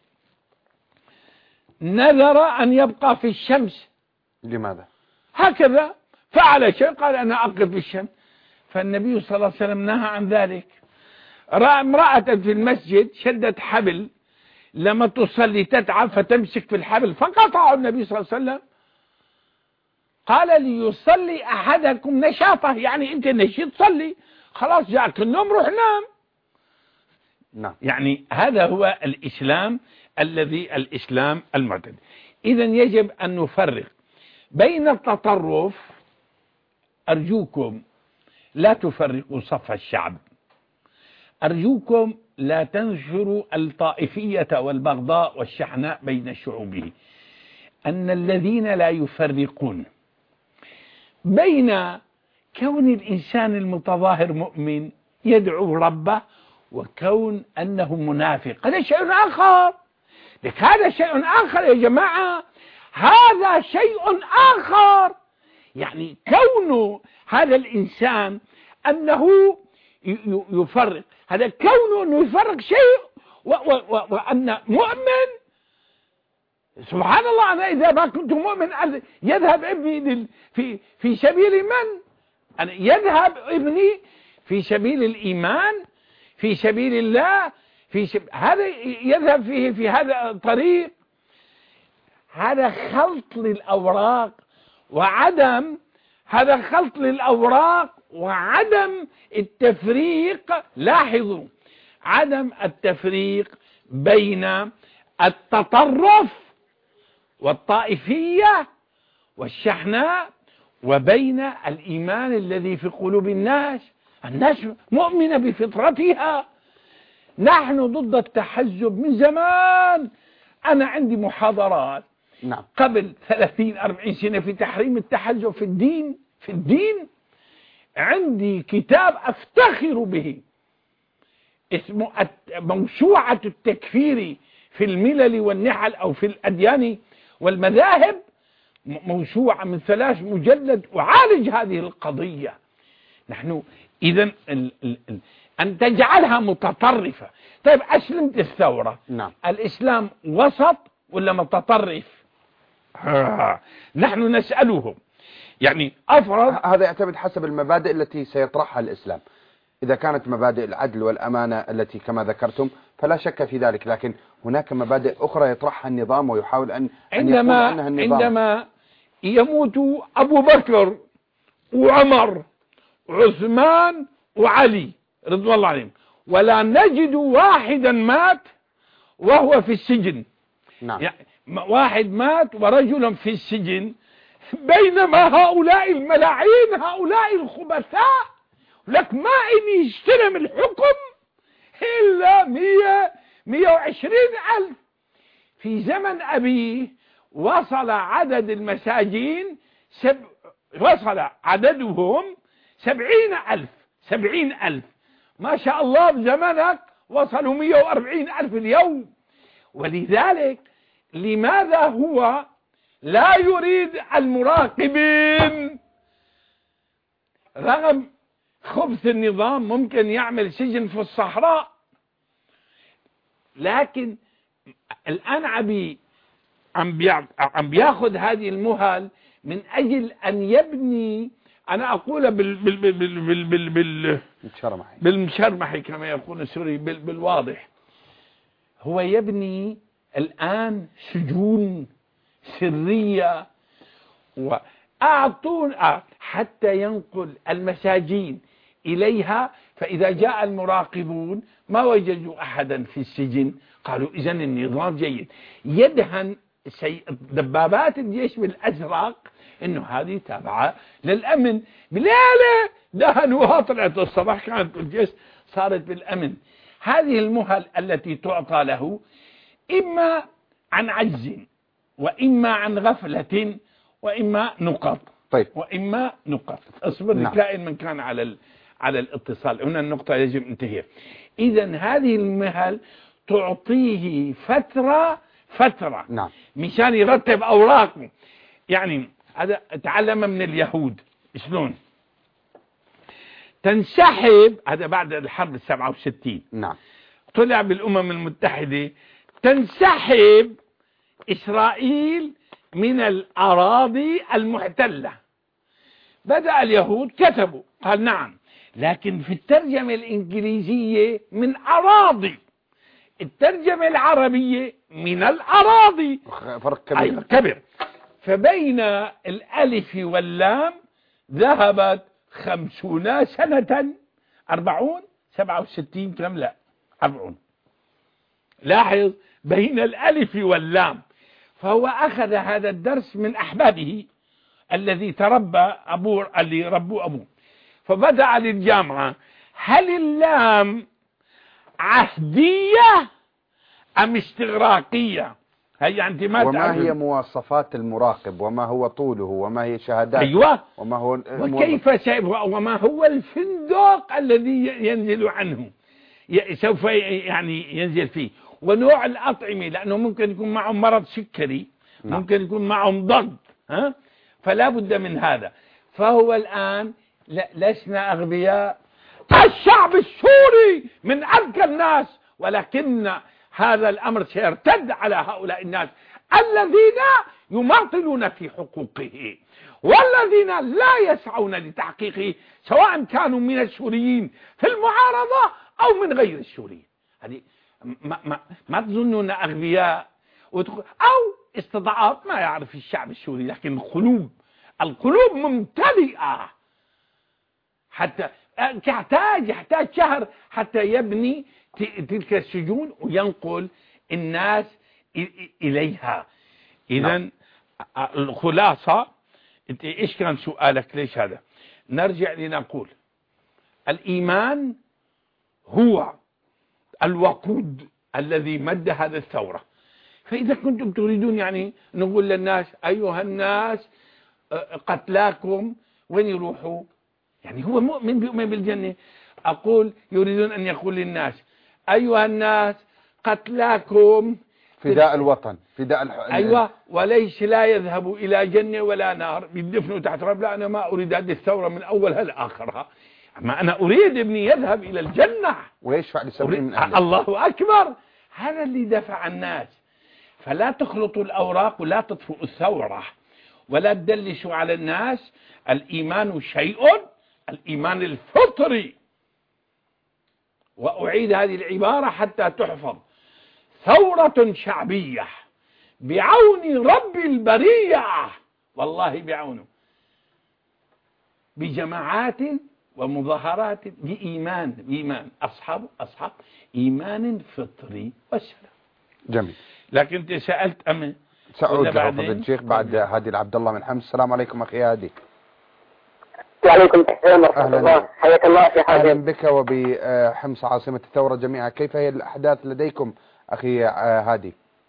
نذر أن يبقى في الشمس. لماذا؟ هكذا فعل شيء، قال أنا أقف في الشمس، فالنبي صلى الله عليه وسلم نهى عن ذلك. رأى امرأة في المسجد شدت حبل، لما تصلي تتعب فتمسك في الحبل، فقطعه النبي صلى الله عليه وسلم، قال ليصلي أحدكم نشاطه، يعني أنت نشيط صلي، خلاص جاءك النوم روح نام. نعم. يعني هذا هو الإسلام الذي الإسلام المعتدل. إذا يجب أن نفرق بين التطرف، أرجوكم لا تفرقوا صف الشعب، أرجوكم لا تنشروا الطائفية والبغضاء والشحناء بين شعوبه. أن الذين لا يفرقون بين كون الإنسان المتظاهر مؤمن يدعو ربه وكون أنه منافق، هذا شيء آخر. لك هذا شيء آخر يا جماعة، هذا شيء آخر. يعني كونه هذا الإنسان أنه يفرق، هذا كونه أنه يفرق شيء، وأن مؤمن سبحان الله. أنا إذا ما كنت مؤمن يذهب ابني في في سبيل من؟ أنا يذهب ابني في سبيل الإيمان، في سبيل الله، في سبيل هذا يذهب فيه في هذا الطريق. هذا خلط للأوراق وعدم هذا خلط للأوراق وعدم التفريق. لاحظوا عدم التفريق بين التطرف والطائفية والشحناء وبين الإيمان الذي في قلوب الناس. الناس مؤمنة بفطرتها. نحن ضد التحزب من زمان. أنا عندي محاضرات نعم. قبل ثلاثين أربعين سنة في تحريم التحزب في الدين. في الدين عندي كتاب أفتخر به اسمه موسوعة التكفير في الملل والنحل أو في الأديان والمذاهب، موسوعة من ثلاث مجلد أعالج هذه القضية. نحن إذن ال ال ال أن تجعلها متطرفة. طيب أسلمت الثورة، نعم. الإسلام وسط ولا متطرف؟ نحن نسألهم. يعني أفرض هذا يعتمد حسب المبادئ التي سيطرحها الإسلام. إذا كانت مبادئ العدل والأمانة التي كما ذكرتم فلا شك في ذلك، لكن هناك مبادئ أخرى يطرحها النظام ويحاول أن عندما أن النظام. عندما يموت أبو بكر وعمر وعثمان وعلي رضوان الله عليهم ولا نجد واحدا مات وهو في السجن. نعم. يعني واحد مات ورجل في السجن، بينما هؤلاء الملاعين هؤلاء الخبثاء لك ما إن يستلم الحكم إلا مية مية وعشرين ألف. في زمن أبيه وصل عدد المساجين سب... وصل عددهم سبعين ألف سبعين ألف. ما شاء الله بزمنك وصلوا مية وأربعين ألف اليوم. ولذلك لماذا هو لا يريد المراقبين؟ رغم خبث النظام ممكن يعمل سجن في الصحراء، لكن الآن عبي عم بياخذ هذه المهل من أجل أن يبني، أنا أقول بال بال بال بال بال بال بالمشرمحي كما يقول السوري بال بالواضح، هو يبني الآن سجون سرية، وأعطون حتى ينقل المساجين إليها، فإذا جاء المراقبون ما وجدوا أحدا في السجن قالوا إذن النظام جيد. يدهن دبابات الجيش بالأزرق إنه هذه تابعة للأمن، بليلة دهنوها طلعت الصباح كانت الجيش صارت بالأمن. هذه المهل التي تعطى له إما عن عجز وإما عن غفلة وإما نقط. طيب. وإما نقط. اصبر نعم. كائن من كان على على الاتصال، هنا النقطة يجب انتهي. إذن هذه المهل تعطيه فترة فترة نعم. مشان يرتب أوراقه. يعني هذا تعلم من اليهود شلون تنسحب، هذا بعد الحرب السبعة وستين. نعم. طلع بالأمم المتحدة تنسحب إسرائيل من الأراضي المحتلة. بدأ اليهود كتبوا قال نعم، لكن في الترجمة الإنجليزية من أراضي، الترجمة العربية من الأراضي، فرق كبير. أيوة كبير. فبين الألف واللام ذهبت خمسون سنة، أربعون سبعة وستين كم لا أربعون. لاحظ بين الألف واللام. فهو أخذ هذا الدرس من أحبابه الذي تربى أبوه اللي ربوا أبوه. فبدأ للجامعة، هل اللام عهدية أم استغراقية؟ هي أنت ما وما تعرف. هي مواصفات المراقب، وما هو طوله، وما هي شهادات، أيوة. وما هو وكيف سيب وما هو الفندق الذي ينزل عنه سوف يعني ينزل فيه، ونوع الأطعمة، لأنه ممكن يكون معهم مرض سكري. نعم. ممكن يكون معهم ضغط، ها؟ فلا بد من هذا. فهو الآن لسنا أغبياء، الشعب السوري من أذكى الناس، ولكن هذا الأمر سيرتد على هؤلاء الناس الذين يماطلون في حقوقه والذين لا يسعون لتحقيقه، سواء كانوا من السوريين في المعارضة أو من غير السوريين. هذه ما, ما, ما تظنون أغبياء أو استضعاف، ما يعرف الشعب السوري، لكن القلوب القلوب ممتلئة. حتى يحتاج يحتاج شهر حتى يبني تلك السجون وينقل الناس إليها. إذن الخلاصة، إيش كان سؤالك؟ ليش هذا؟ نرجع لنقول الإيمان هو الوقود الذي مد هذه الثورة. فإذا كنتم تريدون يعني نقول للناس أيها الناس قتلاكم وين يروحوا؟ يعني هو مؤمن بيؤمن بالجنة. أقول يريدون أن يقول للناس أيها الناس قتلاكم فداء الوطن، فداء الح... أيوة، وليش لا يذهبوا إلى جنة ولا نار، يدفنوا تحت رب. لا، أنا ما أريد هذه الثورة من أولها لآخرها، أما أنا أريد ابني يذهب إلى الجنة ويشفع لسبعين من أهله. الله أكبر. هذا اللي دفع الناس. فلا تخلطوا الأوراق ولا تطفئوا الثورة ولا تدلسوا على الناس. الإيمان شيء، الإيمان الفطري. وأعيد هذه العبارة حتى تحفظ: ثورة شعبية بعون رب البرية، والله بعونه، بجماعات ومظاهرات، بإيمان بإيمان أصحاب أصحاب إيمان فطري والسلام. جميل. لكن أنت سألت أم سأعود لفضيلة الشيخ بعد هادي العبد الله من حمص. السلام عليكم أخي هادي. وعليكم السلام ورحمة الله. حياك الله أخي حازم. أهلا بك وبحمص عاصمة الثورة جميعا. كيف هي الأحداث لديكم أخي هادي؟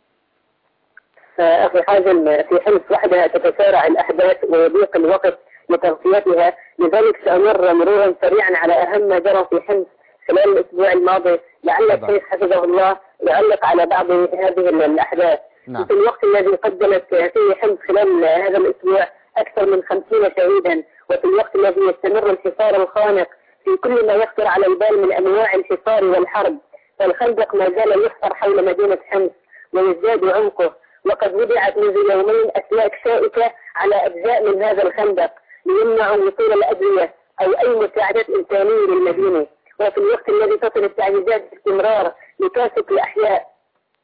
أخي حازم، في حمص وحدها تتسارع الأحداث ويضيق الوقت لتغطيتها، لذلك سأمر مرورا سريعا على أهم ما جرى في حمص خلال الأسبوع الماضي، لعل الشيخ حفظه الله يعلق على بعض هذه الأحداث. نعم. في الوقت الذي قدمت فيه حمص خلال هذا الأسبوع أكثر من خمسين شهيدا، وفي الوقت الذي يستمر الحصار الخانق في كل ما يخطر على البال من أنواع الحصار والحرب، فالخندق ما زال يحفر حول مدينة حمص ويزداد عمقه، وقد وضعت منذ يومين أسلاك شائكة على أجزاء من هذا الخندق ليمنعوا وصول الأدوية أو أي مساعدات إنسانية للمدينة. وفي الوقت الذي تصل التعزيزات باستمرار لكافة الأحياء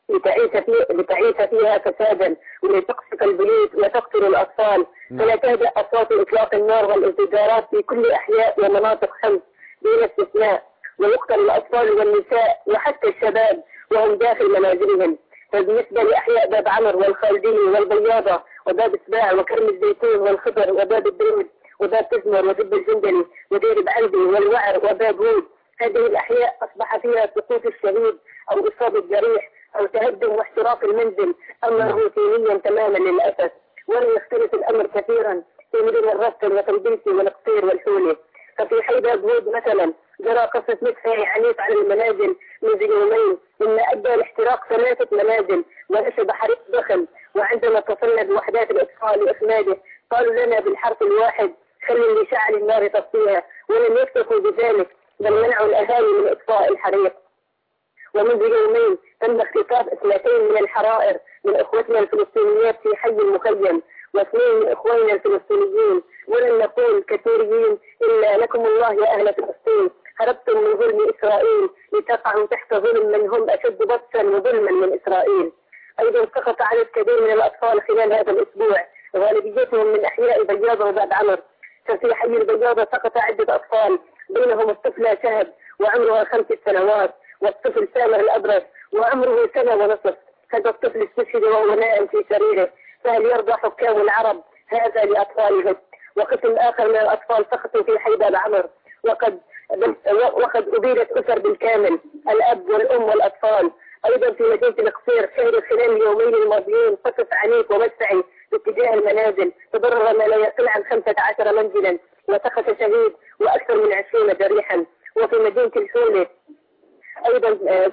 لتعيش في لتعيش فيها فسادا ولتقصف البيوت وتقتل الأطفال. فلا تهدأ أصوات إطلاق النار والانفجارات في كل أحياء ومناطق خمس دون استثناء، ويقتل الأطفال والنساء وحتى الشباب وهم داخل منازلهم. فبالنسبة لأحياء باب عمر والخالدية والبياضة وباب سباع وكرم الزيتون والخضر وباب الدود وباب تزمر وجب الجندلي ودير بعلبي والوعر وباب هود، هذه الأحياء أصبح فيها سقوط الشهيد أو إصابة جريح أو تهدم واحتراق المنزل أمرا روتينيا تماما للأسف. ولم يختلف الأمر كثيرا في مدن الرسل وتلبيسي والقصير والحولي. ففي حي باب هود مثلا جرى قصف مدفعي عنيف على المنازل منذ يومين، مما أدى لاحتراق ثلاثة منازل ونشب حريق ضخم. وعندما اتصلنا بوحدات الإطفاء لإخماده قالوا لنا بالحرف الواحد خلي لشعل النار تطفيها، ولم يكتفوا بذلك بل منعوا الأهالي من إطفاء الحريق. ومنذ يومين تم اختطاف اثنتين من الحرائر من اخوتنا الفلسطينيات في حي المخيم واثنين من اخواننا الفلسطينيين، ولن نقول كثيرين الا لكم الله يا اهل فلسطين، هربتم من ظلم اسرائيل لتقعوا تحت ظلم من هم اشد بطشا وظلما من اسرائيل. ايضا سقط عدد كبير من الاطفال خلال هذا الاسبوع، غالبيتهم من احياء بياضة وباب عمر. ففي حي البياضة سقط عدة اطفال بينهم الطفلة شهب وعمرها خمس سنوات، والطفل سامر الأبرص وعمره سنة ونصف. هذا الطفل استشهد وهو نائم في سريره، فهل يرضى حكام العرب هذا لأطفالهم؟ وقسم آخر من الأطفال سقطوا في حي باب عمر، وقد وقد أبيدت أسر بالكامل، الأب والأم والأطفال. أيضا في مدينة القصير شهد خلال اليومين الماضيين قصف عنيف ومدفعي باتجاه المنازل تضرر ما لا يقل عن خمسة عشر منزلا وسقط شهيد وأكثر من عشرين جريحا. وفي مدينة الحولي أيضا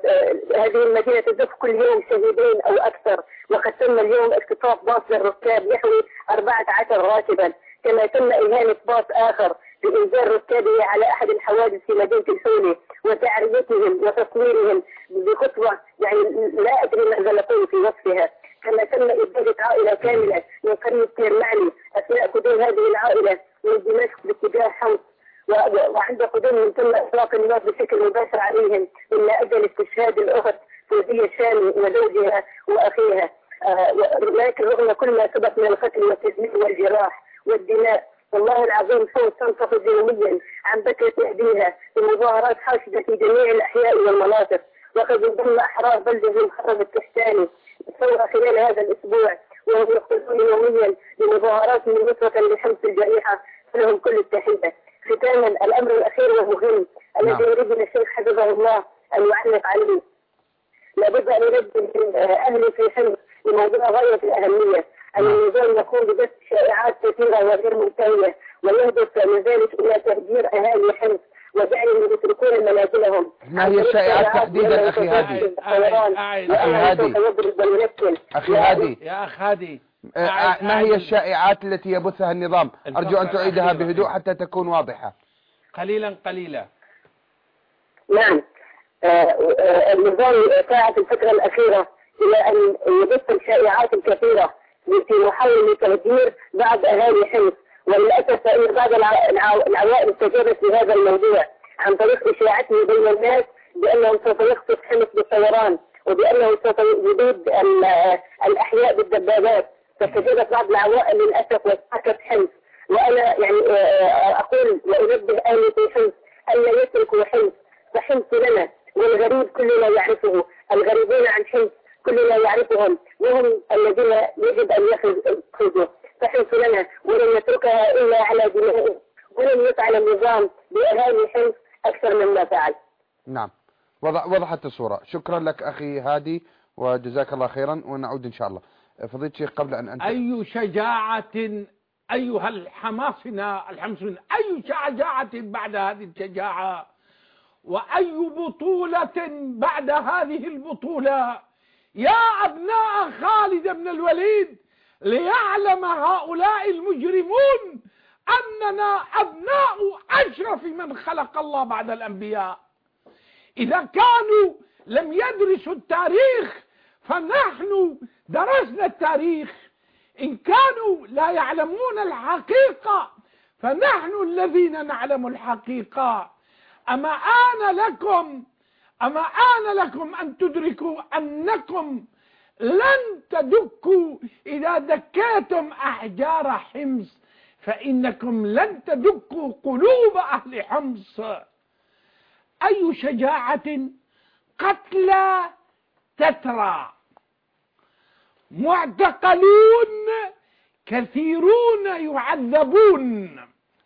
هذه المدينة تضيف كل يوم شهيدين أو أكثر، وقد تم اليوم اختطاف باص للركاب يحوي أربعة عشر راكبا، كما تم إهانة باص آخر بإنزال ركابه على أحد الحوادث في مدينة الحولي وتعريتهم وتصويرهم بخطوة يعني لا أدري ماذا نقول في وصفها. كما تم إبادة عائلة كاملة من قرية كيرمعني أثناء قدوم هذه العائلة من دمشق باتجاه حوض، وعند قدومهم تم إطلاق النار بشكل مباشر عليهم إلا أجل استشهاد الأخت فوزية الشامي وزوجها وأخيها. آه ولكن رغم كل ما سبق من القتل والتدمير والجراح والدماء، والله العظيم فوز تنتفض يوميا عن بكرة أهليها بمظاهرات حاشدة في جميع الأحياء والمناطق. وقد انضم أحرار بلدة الخرب التحتاني الثورة خلال هذا الأسبوع، وهم يقتلون يوميا بمظاهرات من نصرة لحمس الجريحة، لهم كل التحية. ختاما الأمر الأخير والمهم الذي يريدنا الشيخ حفظه الله أن يعلق عليه، لابد أن ينبه أهلي في حمص لموضوع غاية الأهمية أن النظام يقوم ببث شائعات كثيرة وغير منتهية، ويهدف من ذلك إلى تهجير أهالي حمص وجعلهم يتركون منازلهم. ما هي الشائعات تحديدا أخي هادي؟ أخي هادي أخي هادي يا أخ هادي ما هي الشائعات التي يبثها النظام؟ أرجو أن تعيدها بهدوء حتى تكون واضحة. قليلا قليلا. نعم، النظام ساعة الفترة الأخيرة إلى أن يبث الشائعات الكثيرة في محاولة تهجير بعض أهالي حمص، وللأسف فإن بعض العوائل استجابت لهذا الموضوع عن طريق إشاعته بين الناس بأنهم سوف يخطف حمص بالطيران وبأنه سوف يبيد الأحياء بالدبابات، فاستجابت بعض العوائل للأسف وسكت حمص. وأنا يعني أقول وأنبه أهلي في حمص ألا يتركوا حمص، فحمص لنا والغريب كلنا يعرفه، الغريبين عن حمص كلنا يعرفهم وهم الذين يجب أن يخرجوا، فحمص لنا ولن نتركها إلا على دمائهم، ولن يفعل النظام بأهالي حمص أكثر مما فعل. نعم، وضحت الصورة. شكرا لك أخي هادي وجزاك الله خيرا، ونعود إن شاء الله. فضيلة الشيخ قبل أن أنت أي شجاعة أيها الحماصنة الحمصين، أي شجاعة بعد هذه الشجاعة، وأي بطولة بعد هذه البطولة يا أبناء خالد بن الوليد، ليعلم هؤلاء المجرمون أننا أبناء أشرف من خلق الله بعد الأنبياء. إذا كانوا لم يدرسوا التاريخ فنحن درسنا التاريخ، إن كانوا لا يعلمون الحقيقة فنحن الذين نعلم الحقيقة. أما آن لكم أما آن لكم أن تدركوا أنكم لن تدكوا إذا دكيتم أحجار حمص، فإنكم لن تدكوا قلوب أهل حمص. أي شجاعة قتلى تترى، معتقلون كثيرون يعذبون،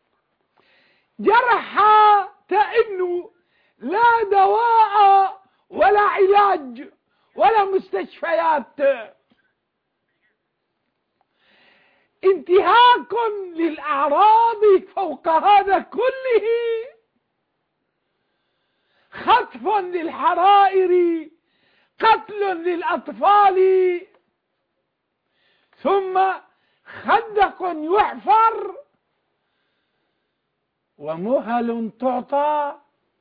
جرحى تئن لا دواء ولا علاج ولا مستشفيات، انتهاك للأعراض فوق هذا كله، خطف للحرائر، قتل للأطفال، ثم خندق يحفر ومهل تعطى.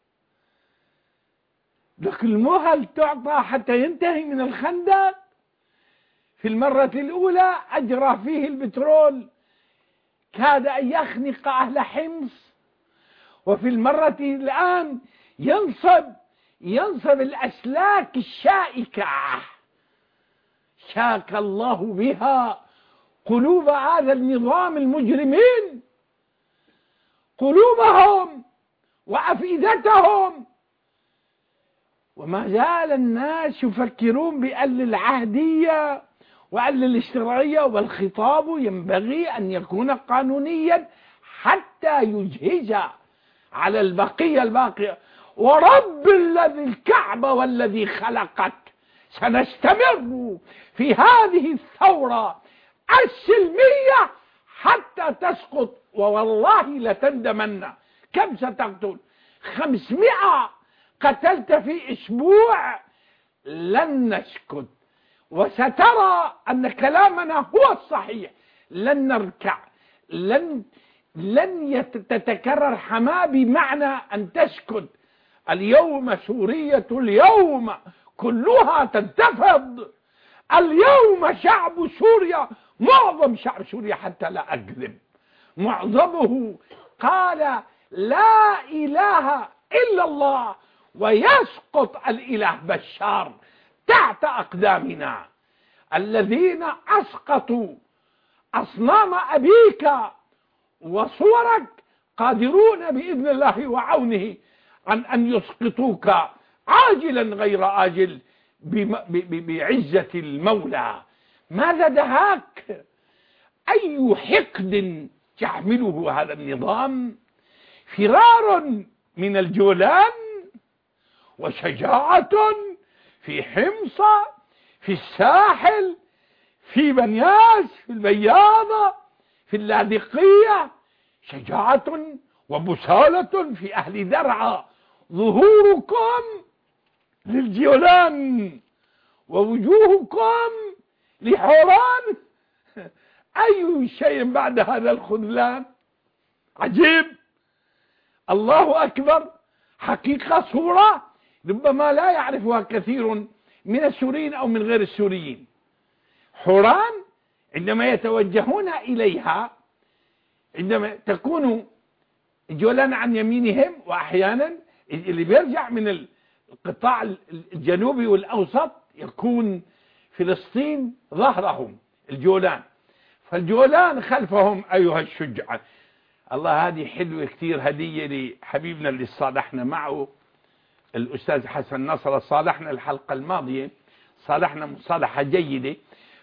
لك المهل تعطى حتى ينتهي من الخندق. في المرة الأولى أجرى فيه البترول كاد أن يخنق أهل حمص، وفي المرة الآن ينصب ينصب الأسلاك الشائكة شاك الله بها قلوب هذا النظام المجرمين، قلوبهم وأفئدتهم. وما زال الناس يفكرون بأن العهدية وأن الاشتراعية، والخطاب ينبغي أن يكون قانونيا حتى يجهز على البقية الباقية. ورب الذي الكعبة والذي خلقك سنستمر في هذه الثورة السلمية حتى تسقط، ووالله لتندمن. كم ستقتل؟ خمسمائة قتلت في أسبوع. لن نسكت، وسترى أن كلامنا هو الصحيح. لن نركع، لن لن تتكرر حماة بمعنى أن تسكت. اليوم سورية اليوم كلها تنتفض. اليوم شعب سوريا، معظم شعب سوريا حتى لا أكذب، معظمه قال لا إله إلا الله، ويسقط الإله بشار تحت أقدامنا. الذين أسقطوا أصنام أبيك وصورك قادرون بإذن الله وعونه عن أن يسقطوك عاجلا غير آجل بعزة المولى. ماذا دهاك؟ أي حقد يحمله هذا النظام؟ فرار من الجولان، وشجاعة في حمص، في الساحل، في بنياس، في البياضة، في اللاذقية، شجاعة وبسالة في أهل درعا. ظهوركم للجولان ووجوهكم لحوران. أي شيء بعد هذا الخذلان؟ عجيب. الله أكبر. حقيقة صورة ربما لا يعرفها كثير من السوريين أو من غير السوريين. حوران عندما يتوجهون إليها، عندما تكون جولان عن يمينهم، وأحيانا اللي بيرجع من القطاع الجنوبي والأوسط يكون فلسطين ظهرهم الجولان، فالجولان خلفهم. أيها الشجعان، الله هذه حلوة كتير، هدية لحبيبنا اللي صالحنا معه الأستاذ حسن نصر. صالحنا الحلقة الماضية، صالحنا مصالحة جيدة.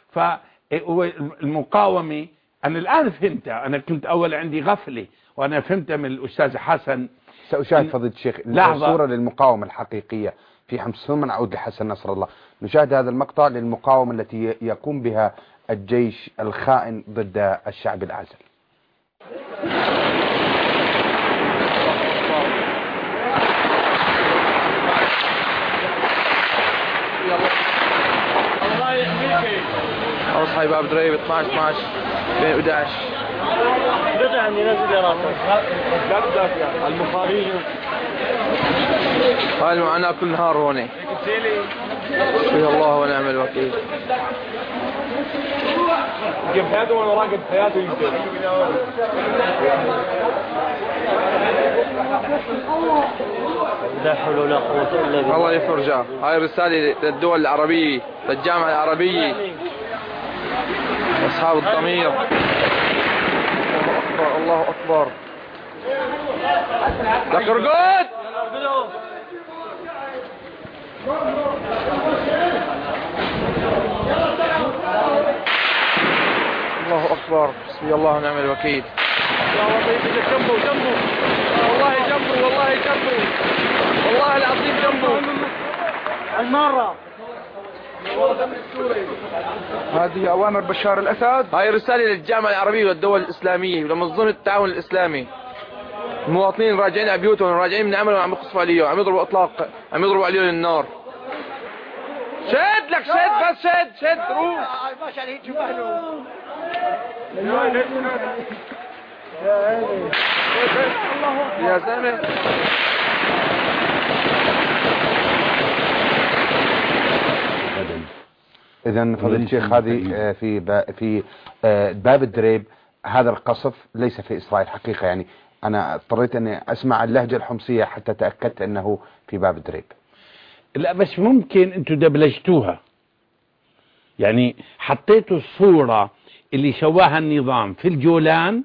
فالمقاومة أنا الآن فهمتها، أنا كنت أول عندي غفلة وأنا فهمتها من الأستاذ حسن. سأشاهد فضيلة الشيخ صورة للمقاومة الحقيقية في حمص، ثم نعود لحسن نصر الله. نشاهد هذا المقطع للمقاومة التي يقوم بها الجيش الخائن ضد الشعب العازل. الله يحميك. أصحى باب دريب اثناعش اثناعش بين أحد عشر. بدأ عندي نزل يا راسك المخالفين هاي المعاناة كل نهار هوني. فيه الله ونعم الوكيل. جيب حياته وانا راقد حياته يمكن. لا حول ولا قوة إلا بالله. الله يفرجها. هاي رسالة للدول العربية، للجامعة العربية، أصحاب الضمير. الله أكبر الله أكبر. لك ارقد. الله أكبر. بسم الله ونعم الوكيل. يا لطيف جنبه جنبه والله جنبه والله جنبه والله العظيم جنبه المرة. هذه أوامر بشار الأسد. هاي رسالة للجامعة العربية والدول الإسلامية ولمنظمة التعاون الإسلامي. المواطنين راجعين على بيوتهم، راجعين من عمل وعم يقصفوا عليهم، عم يضربوا إطلاق، عم يضربوا عليهم النار. شد لك شد بس شد شد روح. يا زلمة إذا فضيلة الشيخ هذه آه، في با في آه، باب الدريب هذا القصف ليس في إسرائيل حقيقة، يعني أنا اضطريت أني أسمع اللهجة الحمصية حتى تأكدت أنه في باب الدريب. لا بس ممكن أنتوا دبلجتوها، يعني حطيتوا الصورة اللي سواها النظام في الجولان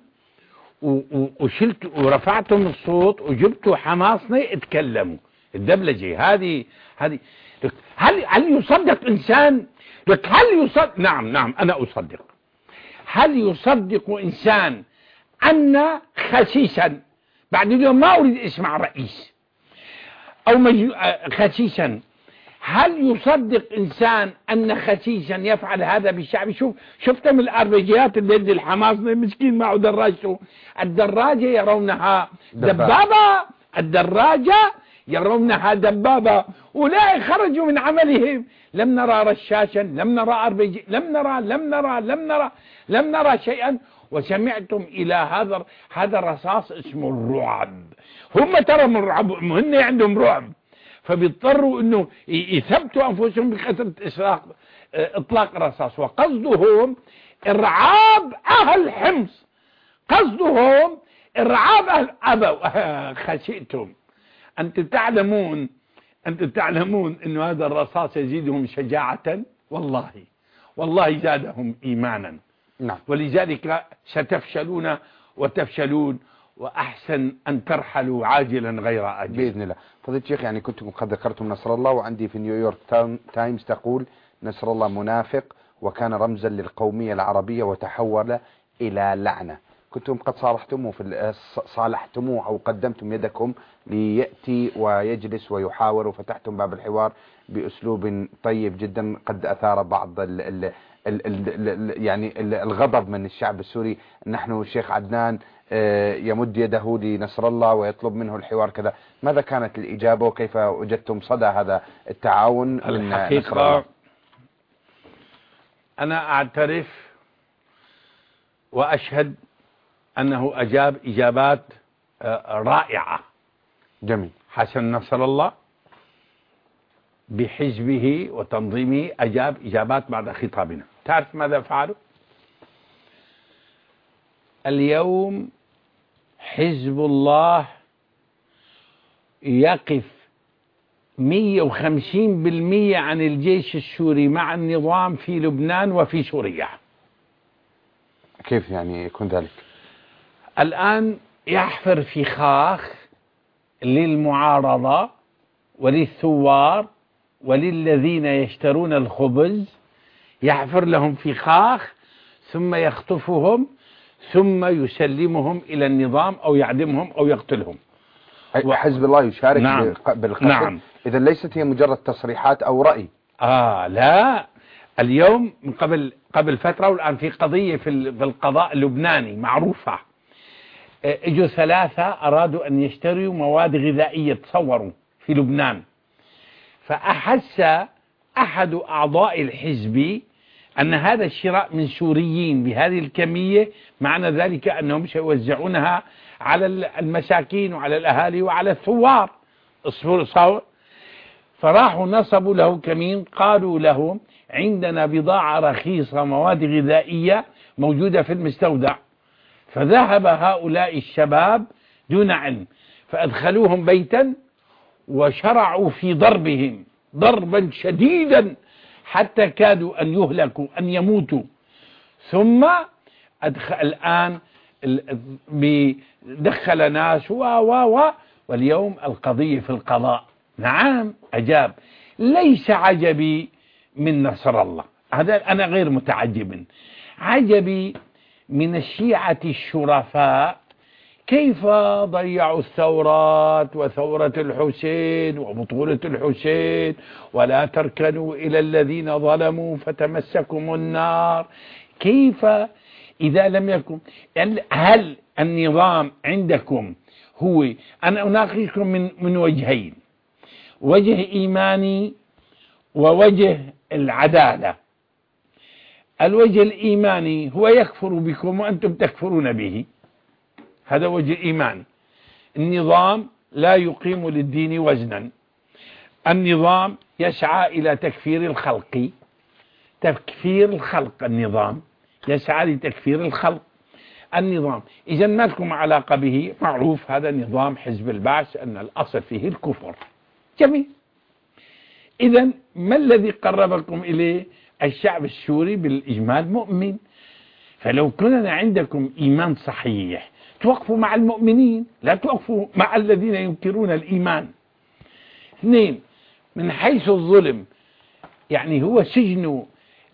وشلت ورفعتم الصوت وجبتوا حماصنة اتكلموا. الدبلجة هذه هذه هل هل يصدق إنسان؟ لك هل يصدق؟ نعم نعم أنا أصدق. هل يصدق إنسان أن خسيسا بعد اليوم ما أريد اسمع رئيس أو مجل... خسيسا، هل يصدق إنسان أن خسيسا يفعل هذا بالشعب؟ شوف شفت من الأربجيات اللي يدي الحماس مسكين معه دراجته، الدراجة يرونها دبابة، الدراجة يرونها دبابة، أولئك خرجوا من عملهم. لم نرى رشاشا، لم نرى أربجي، لم نرى لم نرى لم نرى لم نرى شيئا. وسمعتم إلى هذا هذا الرصاص اسمه الرعب. هم ترى من رعب، هن عندهم رعب، فبيضطروا انه يثبتوا انفسهم بكثرة إسراق اطلاق الرصاص. وقصدهم ارعاب اهل حمص، قصدهم ارعاب اهل ابوا. خشيتم. انت تعلمون انت تعلمون انه هذا الرصاص يزيدهم شجاعة، والله والله زادهم ايمانا. نعم. ولذلك ستفشلون وتفشلون، وأحسن أن ترحلوا عاجلا غير آجل بإذن الله. فضيلة الشيخ يعني كنتم قد ذكرتم نصر الله، وعندي في نيويورك تايمز تقول نصر الله منافق وكان رمزا للقومية العربية وتحول إلى لعنة. كنتم قد صالحتموه في صالحتموه أو قدمتم يدكم ليأتي ويجلس ويحاور، وفتحتم باب الحوار بأسلوب طيب جدا قد أثار بعض ال ال ال ال ال يعني ال الغضب من الشعب السوري. نحن الشيخ عدنان يمد يده لنصر الله ويطلب منه الحوار كذا. ماذا كانت الإجابة وكيف وجدتم صدى هذا التعاون من نصر الله؟ أنا أعترف وأشهد أنه أجاب إجابات رائعة. جميل. حسن نصر الله بحزبه وتنظيمه أجاب إجابات بعد خطابنا. تعرف ماذا فعلوا؟ اليوم حزب الله يقف مية وخمسين بالمية عن الجيش السوري مع النظام في لبنان وفي سوريا. كيف يعني يكون ذلك؟ الآن يحفر فخاخ للمعارضة وللثوار وللذين يشترون الخبز، يحفر لهم فخاخ ثم يخطفهم ثم يسلمهم إلى النظام أو يعدمهم أو يقتلهم. حزب الله يشارك نعم. بالقتل؟ نعم. إذا ليست هي مجرد تصريحات أو رأي. آه لا، اليوم من قبل قبل فترة، والآن في قضية في القضاء اللبناني معروفة، اجوا ثلاثة أرادوا أن يشتروا مواد غذائية، تصوروا في لبنان، فأحس أحد أعضاء الحزب أن هذا الشراء من سوريين بهذه الكمية معنى ذلك أنهم سيوزعونها على المساكين وعلى الأهالي وعلى الثوار. اصبروا صور. فراحوا نصبوا له كمين، قالوا له عندنا بضاعة رخيصة مواد غذائية موجودة في المستودع. فذهب هؤلاء الشباب دون علم فأدخلوهم بيتا وشرعوا في ضربهم ضربا شديدا حتى كادوا أن يهلكوا أن يموتوا. ثم أدخل الآن دخل ناس و و و واليوم القضية في القضاء. نعم أجاب. ليس عجبي من نصر الله، هذا أنا غير متعجب، عجبي من الشيعة الشرفاء كيف ضيعوا الثورات وثورة الحسين وبطولة الحسين، ولا تركنوا إلى الذين ظلموا فتمسكم النار. كيف إذا لم يكن، هل النظام عندكم هو، أنا أناقشكم من من وجهين، وجه إيماني ووجه العدالة. الوجه الإيماني هو يكفر بكم وأنتم تكفرون به، هذا وجه إيماني. النظام لا يقيم للدين وزنا، النظام يسعى إلى تكفير الخلق، تكفير الخلق، النظام يسعى لتكفير الخلق. النظام إذا ما لكم علاقة به، معروف هذا نظام حزب البعث أن الأصل فيه الكفر. جميل. إذا ما الذي قربكم إليه؟ الشعب السوري بالإجمال مؤمن. فلو كنا عندكم إيمان صحيح توقفوا مع المؤمنين، لا توقفوا مع الذين ينكرون الإيمان. اثنين، من حيث الظلم، يعني هو سجن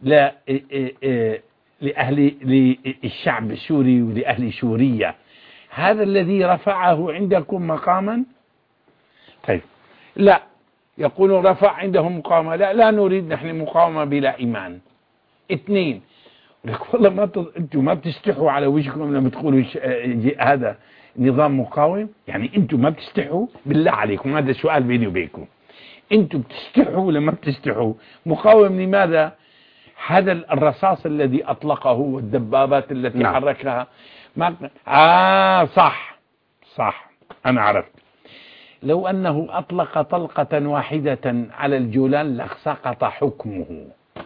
لأهل للشعب السوري ولأهل سوريا، هذا الذي رفعه عندكم مقاما. طيب لا، يقولون رفع عندهم مقاومة، لا لا نريد نحن مقاومة بلا إيمان. اثنين، والله ما ت... انتم ما بتستحوا على وجهكم لما تقولوا ش... هذا نظام مقاوم، يعني انتم ما بتستحوا بالله عليكم، هذا السؤال بيني وبينكم، انتم بتستحوا ولا ما بتستحوا؟ مقاوم لماذا؟ هذا الرصاص الذي أطلقه والدبابات التي نعم. حركها ما... آه صح صح أنا عرفت. لو أنه أطلق طلقة واحدة على الجولان لسقط حكمه.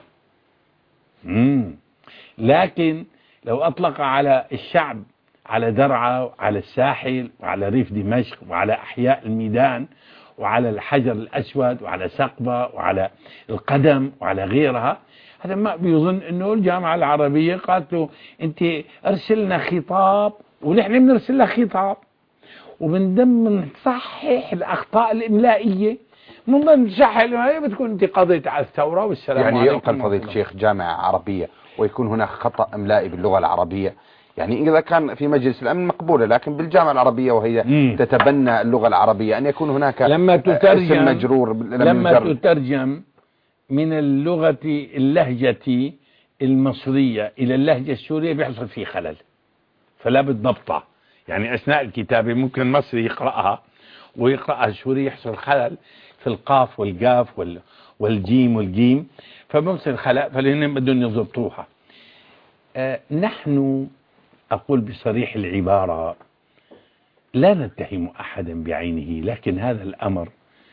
مم. لكن لو أطلق على الشعب، على درعا وعلى الساحل وعلى ريف دمشق وعلى أحياء الميدان وعلى الحجر الأسود وعلى سقبة وعلى القدم وعلى غيرها، هذا ما بيظن أنه الجامعة العربية قالت له أنت أرسلنا خطاب ونحن بنرسل لك خطاب، ومن ضمن نصحح الأخطاء الإملائية، من ضمن نصحح الإملائية بتكون أنت قضيت على الثورة والسلام يعني عليكم. يعني ينقل فضيلة الشيخ جامعة عربية ويكون هناك خطأ إملائي باللغة العربية، يعني إذا كان في مجلس الأمن مقبولة، لكن بالجامعة العربية وهي مم. تتبنى اللغة العربية أن يكون هناك لما تترجم اسم مجرور لما يجر. تترجم من اللغة اللهجة المصرية إلى اللهجة السورية بيحصل فيه خلل، فلا بالضبطة. يعني أثناء الكتابة ممكن مصري يقرأها ويقرأها السوري يحصل خلل في القاف والقاف والجيم والجيم، فبمصر خلل، فلهن بدهم يضبطوها. آه نحن أقول بصريح العبارة لا نتهم أحدا بعينه، لكن هذا الأمر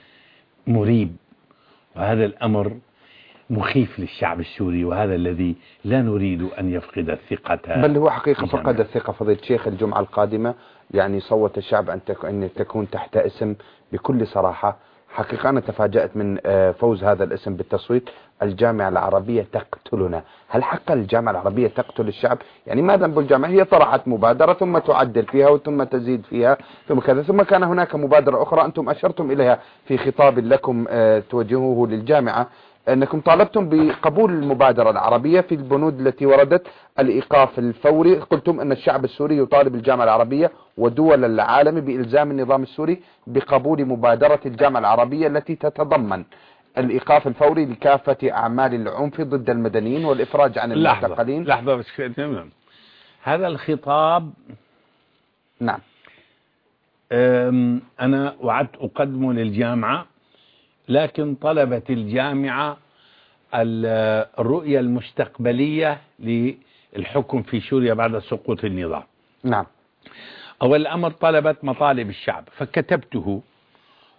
مريب، وهذا الأمر مخيف للشعب السوري، وهذا الذي لا نريد أن يفقد الثقة. بل هو حقيقة فقد الثقة فضيلة الشيخ. الجمعة القادمة يعني صوت الشعب أن أن تكون تحت اسم بكل صراحة. حقيقة أنا تفاجأت من فوز هذا الاسم بالتصويت، الجامعة العربية تقتلنا. هل حقا الجامعة العربية تقتل الشعب؟ يعني ما ذنب الجامعة؟ هي طرحت مبادرة ثم تعدل فيها ثم تزيد فيها ثم كذا، ثم كان هناك مبادرة أخرى أنتم أشرتم إليها في خطاب لكم توجهوه للجامعة، أنكم طالبتم بقبول المبادرة العربية في البنود التي وردت الإيقاف الفوري. قلتم أن الشعب السوري يطالب الجامعة العربية ودول العالم بإلزام النظام السوري بقبول مبادرة الجامعة العربية التي تتضمن الإيقاف الفوري لكافة أعمال العنف ضد المدنيين والإفراج عن المعتقلين. لحظة بس كده. هذا الخطاب نعم أنا وعدت أقدمه للجامعة، لكن طلبت الجامعة الرؤية المستقبلية للحكم في سوريا بعد سقوط النظام. نعم. أول الأمر طلبت مطالب الشعب، فكتبته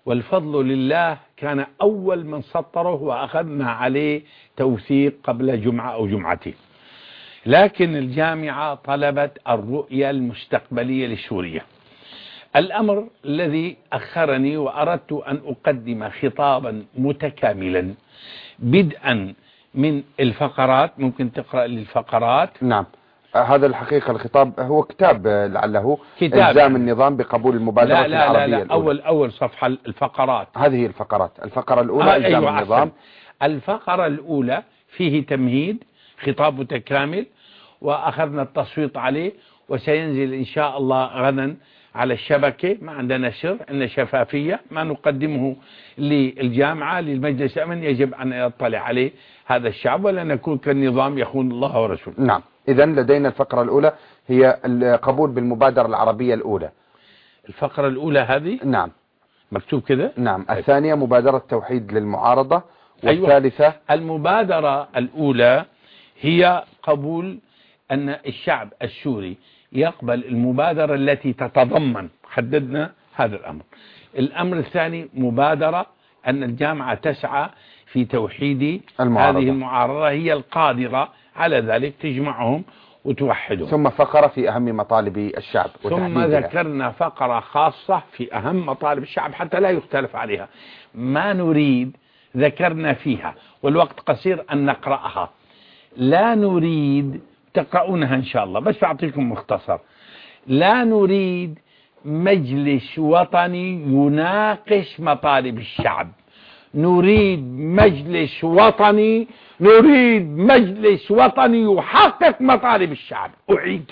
والفضل لله كان أول من سطره وأخذنا عليه توثيق قبل جمعة أو جمعتين. لكن الجامعة طلبت الرؤية المستقبلية لسوريا، الأمر الذي أخرني وأردت أن أقدم خطابا متكاملا بدءا من الفقرات. ممكن تقرأ للفقرات؟ نعم. هذا الحقيقة الخطاب هو كتاب لعله كتاب. إلزام النظام بقبول المبادرة لا لا العربية لا لا الأولى. أول أول صفحة الفقرات، هذه الفقرات. الفقرة الأولى آه إلزام أيوة النظام. أحسن. الفقرة الأولى فيه تمهيد، خطاب متكامل، وأخذنا التصويت عليه، وسينزل إن شاء الله غدا على الشبكة. ما عندنا سر، عندنا شفافية. ما نقدمه للجامعة للمجلس الأمن يجب أن يطلع عليه هذا الشعب، ولا نكون كالنظام يخون الله ورسوله. نعم. إذا لدينا الفقرة الأولى هي القبول بالمبادرة العربية الأولى. الفقرة الأولى هذه؟ نعم. مكتوب كده؟ نعم. الثانية مبادرة توحيد للمعارضة. والثالثة أيوة. المبادرة الأولى هي قبول أن الشعب السوري يقبل المبادرة التي تتضمن، حددنا هذا الأمر. الأمر الثاني مبادرة أن الجامعة تسعى في توحيد المعارضة. هذه المعارضة هي القادرة على ذلك، تجمعهم وتوحدهم. ثم فقرة في أهم مطالب الشعب ثم ذكرنا فقرة خاصة في أهم مطالب الشعب حتى لا يختلف عليها، ما نريد ذكرنا فيها، والوقت قصير أن نقرأها. لا نريد، تقرؤونها إن شاء الله، بس أعطيكم مختصر. لا نريد مجلس وطني يناقش مطالب الشعب، نريد مجلس وطني نريد مجلس وطني يحقق مطالب الشعب. أعيد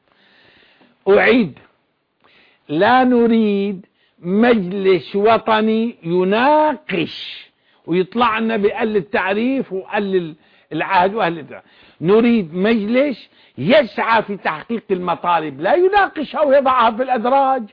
أعيد لا نريد مجلس وطني يناقش ويطلع لنا بقل التعريف وقل العهد وأهل الدعاء. نريد مجلس يسعى في تحقيق المطالب، لا يناقشها ويضعها في الأدراج.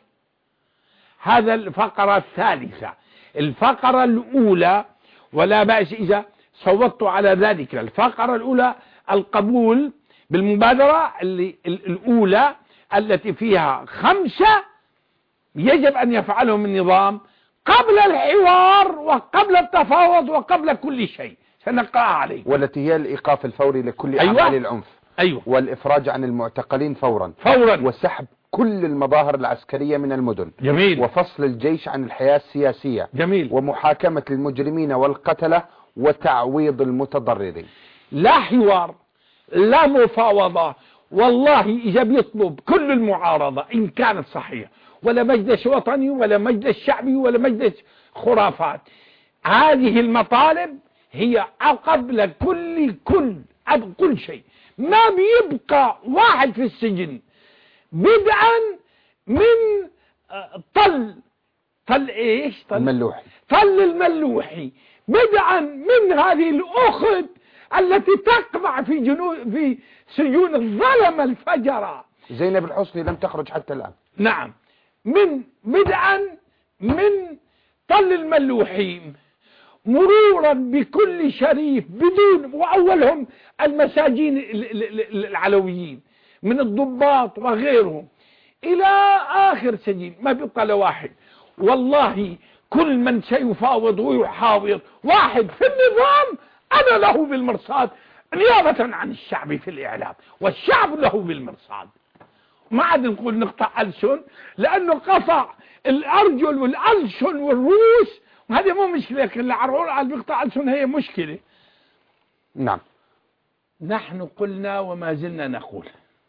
هذا الفقرة الثالثة. الفقرة الأولى، ولا بأس إذا صوتوا على ذلك، الفقرة الأولى القبول بالمبادرة اللي الأولى التي فيها خمسة يجب أن يفعلهم النظام قبل الحوار وقبل التفاوض وقبل كل شيء، سنقرأ عليه. والتي هي الإيقاف الفوري لكل أيوة. أعمال العنف. أيوة. والإفراج عن المعتقلين فورا فورا وسحب كل المظاهر العسكرية من المدن. جميل. وفصل الجيش عن الحياة السياسية. جميل. ومحاكمة المجرمين والقتلة وتعويض المتضررين. لا حوار، لا مفاوضة. والله إذا بيطلب كل المعارضة إن كانت صحيحة، ولا مجلس وطني ولا مجلس شعبي ولا مجلس خرافات، هذه المطالب هي قبل كل كل كل شيء. ما بيبقى واحد في السجن بدءا من طل طل ايش طل الملوحي طل الملوحي، بدءا من هذه الأخت التي تقمع في جنو في سجون الظلمة الفجرة. زينب الحصني لم تخرج حتى الآن. نعم. من بدءا من طل الملوحي مرورا بكل شريف بدون، وأولهم المساجين العلويين من الضباط وغيرهم، إلى آخر سجين ما بيبقى لواحد. والله كل من سيفاوض ويحاور واحد في النظام أنا له بالمرصاد نيابة عن الشعب في الإعلام، والشعب له بالمرصاد. ما عاد نقول نقطع ألسن، لأنه قطع الأرجل والألسن والرؤوس، وهذه مو مشكلة، لكن العرعور على بيقطع ألسن هي مشكلة. نعم. نحن قلنا وما زلنا نقول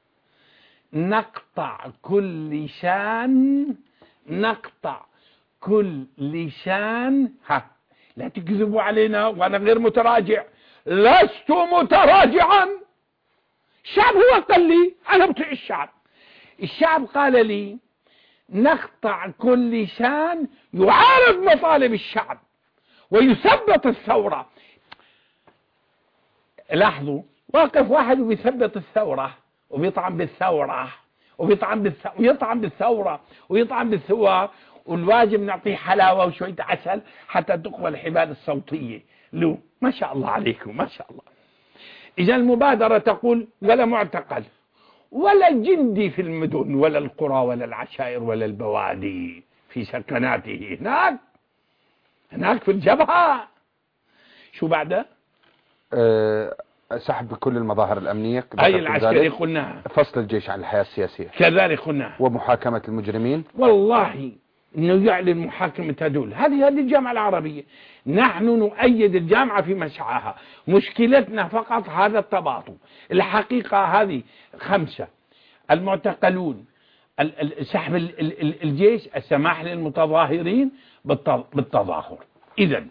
نقطع كل لسان، نقطع كل لسان. ها لا تكذبوا علينا، وأنا غير متراجع، لست متراجعا. الشعب هو قال لي أنا بطيع الشعب. الشعب قال لي نقطع كل لسان يعارض مطالب الشعب ويثبت الثورة. لاحظوا، واقف واحد وبيثبت الثورة وبيطعن بالثورة وبيطعن بالثورة ويطعن بالثورة ويطعن بالثوار، والواجب نعطيه حلاوة وشوية عسل حتى تقوى الحبال الصوتية له. ما شاء الله عليكم، ما شاء الله. إذا المبادرة تقول ولا معتقل ولا جندي في المدن ولا القرى ولا العشائر ولا البوادي في سكناته هناك، هناك في الجبهة. شو بعده؟ أه سحب كل المظاهر الأمنية أي العسكري قلناها. فصل الجيش عن الحياة السياسية كذلك قلناها. ومحاكمة المجرمين. والله انه يعلن محاكمة هذول. هذه هذه الجامعة العربية. نحن نؤيد الجامعة في مسعاها. مشكلتنا فقط هذا التباطؤ. الحقيقة هذه خمسة: المعتقلون، سحب الجيش، السماح للمتظاهرين بالتظاهر. إذن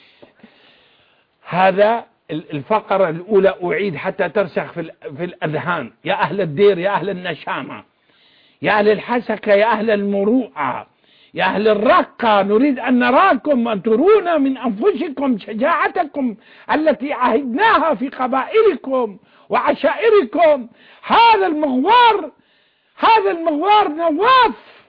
هذا الفقرة الأولى أعيد حتى ترسخ في في الأذهان. يا أهل الدير، يا أهل النشامة، يا أهل الحسكة، يا أهل المروءة، يا أهل الرقة، نريد أن نراكم وأن ترونا من أنفسكم شجاعتكم التي عهدناها في قبائلكم وعشائركم. هذا المغوار، هذا المغوار نواف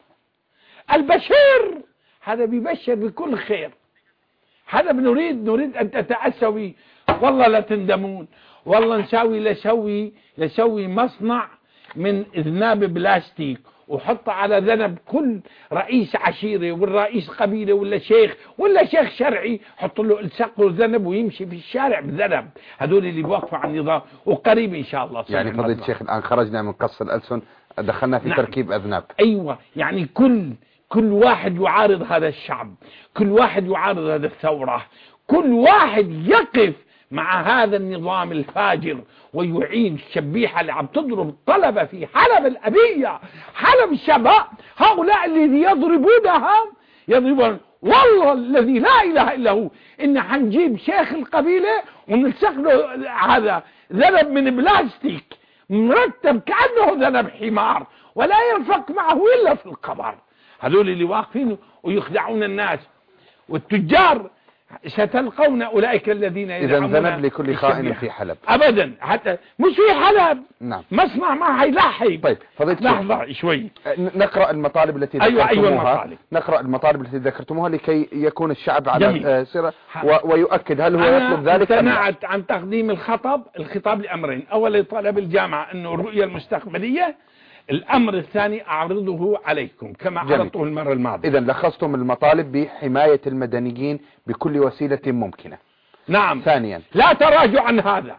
البشير، هذا بيبشر بكل خير. هذا بنريد نريد أن تتأسوا به. والله لا تندمون. والله نسوي لسوي لسوي مصنع من إذناب بلاستيك وحط على ذنب كل رئيس عشيرة والرئيس قبيلة ولا شيخ ولا شيخ شرعي، حط له الصق له ذنب ويمشي في الشارع بذنب. هذول اللي بيوقفوا على النظام. وقريب إن شاء الله. يعني فضيلة الشيخ الآن خرجنا من قص الألسن، دخلنا في نعم. تركيب أذناب. أيوة، يعني كل كل واحد يعارض هذا الشعب، كل واحد يعارض هذا الثورة، كل واحد يقف مع هذا النظام الفاجر ويعين الشبيحة اللي عم تضرب الطلبة في حلب الأبية، حلب الشباب. هؤلاء الذي يضربونها يضربون. والله الذي لا إله إلا هو إن حنجيب شيخ القبيلة ونلصق له هذا ذنب من بلاستيك مرتب كأنه ذنب حمار ولا ينفك معه إلا في القبر. هذول اللي واقفين ويخدعون الناس. والتجار ستلقون أولئك الذين يدعمون. إذا ذنب لكل خائن في حلب. أبدا، حتى مش في حلب. نعم. مصنع ما حيلحق. طيب فضيلة لحظة شوي. نقرأ المطالب التي أيوة ذكرتموها. أيوة المطالب. نقرأ المطالب التي ذكرتموها لكي يكون الشعب على سيرة ويؤكد هل هو يطلب ذلك أم لا. أنا امتنعت عن تقديم الخطب الخطاب لأمرين: أولا طلب الجامعة أنه الرؤية المستقبلية، الأمر الثاني أعرضه عليكم كما عرضته المرة الماضية. إذا لخصتم المطالب بحماية المدنيين بكل وسيلة ممكنة. نعم. ثانيا لا تراجع عن هذا.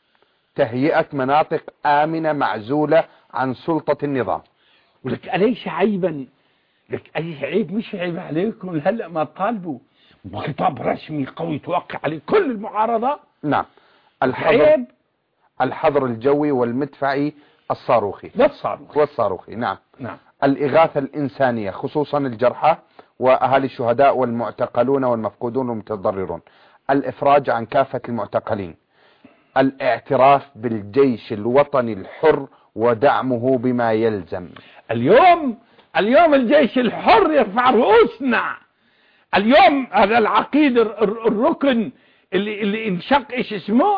تهيئة مناطق آمنة معزولة عن سلطة النظام. ولك أليس عيبا، لك أليس عيب، مش عيب عليكم هلأ ما طالبوا بخطاب رسمي قوي توقع عليه كل المعارضة؟ نعم. الحظر الحظر الجوي والمدفعي الصاروخي والصاروخي والصاروخي نعم. نعم. الإغاثة الإنسانية خصوصا الجرحى وأهالي الشهداء والمعتقلون والمفقودون والمتضررون. الإفراج عن كافة المعتقلين. الاعتراف بالجيش الوطني الحر ودعمه بما يلزم. اليوم اليوم الجيش الحر يرفع رؤوسنا. اليوم هذا العقيد الركن اللي اللي انشق ايش اسمه.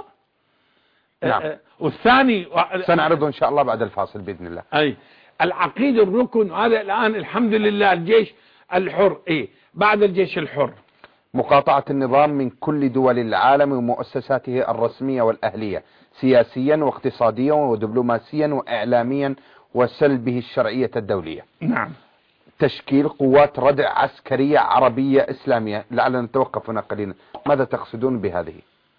نعم. والثاني سنعرضه إن شاء الله بعد الفاصل بإذن الله. أي العقيد الركن هذا الآن الحمد لله الجيش الحر. إيه بعد الجيش الحر؟ مقاطعة النظام من كل دول العالم ومؤسساته الرسمية والأهلية سياسيا واقتصاديا ودبلوماسيا وإعلاميا وسلبه الشرعية الدولية. نعم. تشكيل قوات ردع عسكرية عربية إسلامية. لعلنا نتوقف هنا قليلا. ماذا تقصدون بهذه؟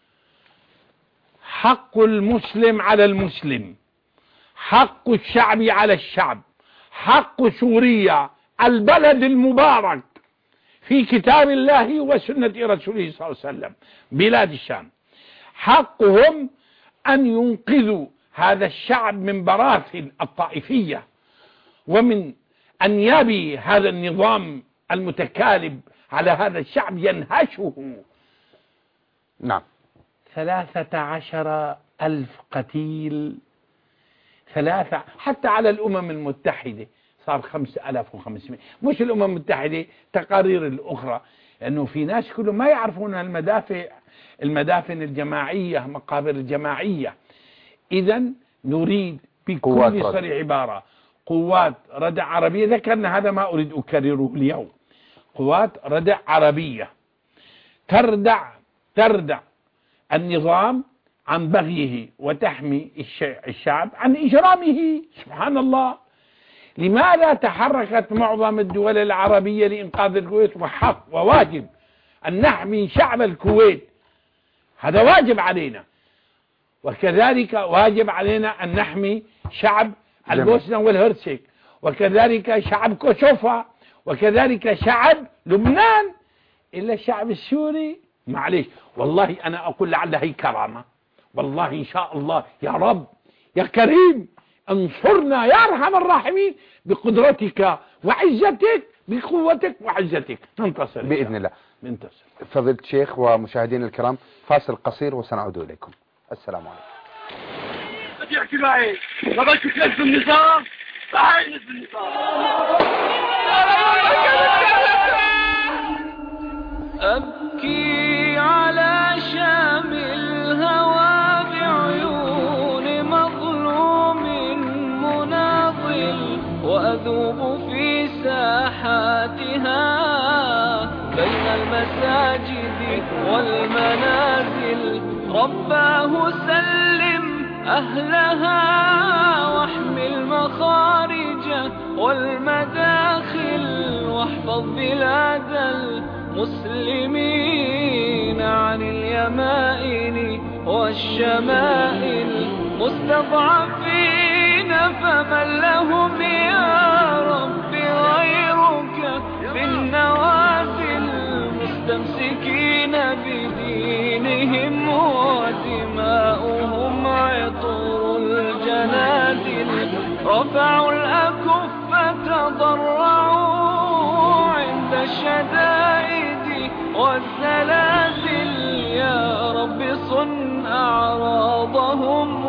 حق المسلم على المسلم، حق الشعب على الشعب، حق سوريا البلد المبارك في كتاب الله وسنة رسوله صلى الله عليه وسلم بلاد الشام، حقهم أن ينقذوا هذا الشعب من براثن الطائفية ومن أنياب هذا النظام المتكالب على هذا الشعب ينهشه. نعم. ثلاثة عشر ألف قتيل، ثلاثة حتى على الأمم المتحدة صار خمسة آلاف وخمسمائة. مش الأمم المتحدة، تقارير الأخرى، لأنه في ناس كلهم ما يعرفون المدافع المدافن الجماعية، مقابر الجماعية. إذا نريد بكل صريح عبارة قوات ردع عربية. ذكرنا هذا ما أريد أكرره اليوم. قوات ردع عربية تردع تردع النظام عن بغيه وتحمي الشعب عن إجرامه. سبحان الله. لماذا تحركت معظم الدول العربية لإنقاذ الكويت؟ وحق وواجب أن نحمي شعب الكويت، هذا واجب علينا. وكذلك واجب علينا أن نحمي شعب البوسنة والهرسك، وكذلك شعب كوسوفا، وكذلك شعب لبنان. إلا الشعب السوري معليش، والله أنا أقول لعل هي كرامة، والله إن شاء الله يا رب يا كريم انصرنا يا أرحم الراحمين بقدرتك وعزتك، بقوتك وعزتك ننتصر بإذن الله. ننتصر. فضيلة الشيخ ومشاهدينا الكرام، فاصل قصير وسنعود إليكم. السلام عليكم. يحكي معي ما بدك تنزل النظام، تعال نزل النظام. أبكي على شام الهوى بعيون مظلوم مناضل، وأذوب في ساحاتها بين المساجد والمنازل. رباه سلم أهلها واحمي المخارج والمداخل، واحفظ بلاد المسلمين عن اليمائن والشمائل. مستضعفين فمن لهم يا رب غيرك في النوازل، مستمسكين بدينهم ودماؤهم عطر الجنادل. رفعوا الأكف تضرعوا عند الشدائد والزلازل. يا رب صن أعراضهم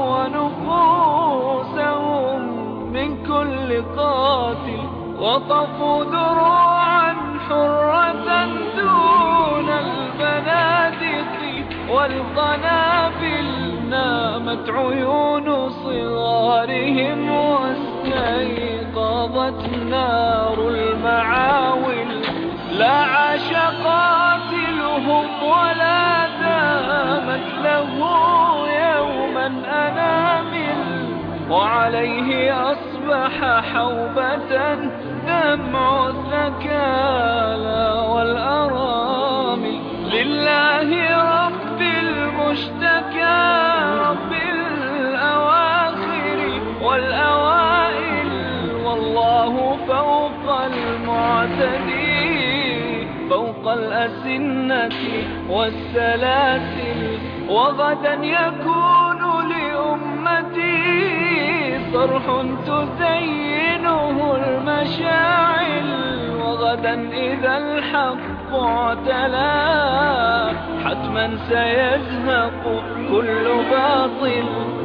ونفوسهم من كل قاتل، وطفوا دروعا حرة دون البنادق والقنابل. نامت عيون صغارهم واستيقظت نار المعاول. لا عاش قاتلهم ولا دامت له يوما أنامل، وعليه أصبح حوبة دمع الثكالى والأرامل. لله رب المشتكى، رب الأواخر والأوائل، والله فوق المعتدين، فوق الأسنة والسلاسل. وغدا يكون لأمتي صرح تزينه المشاعل، وغدا إذا الحق اعتلى حتما سيزهق كل باطل.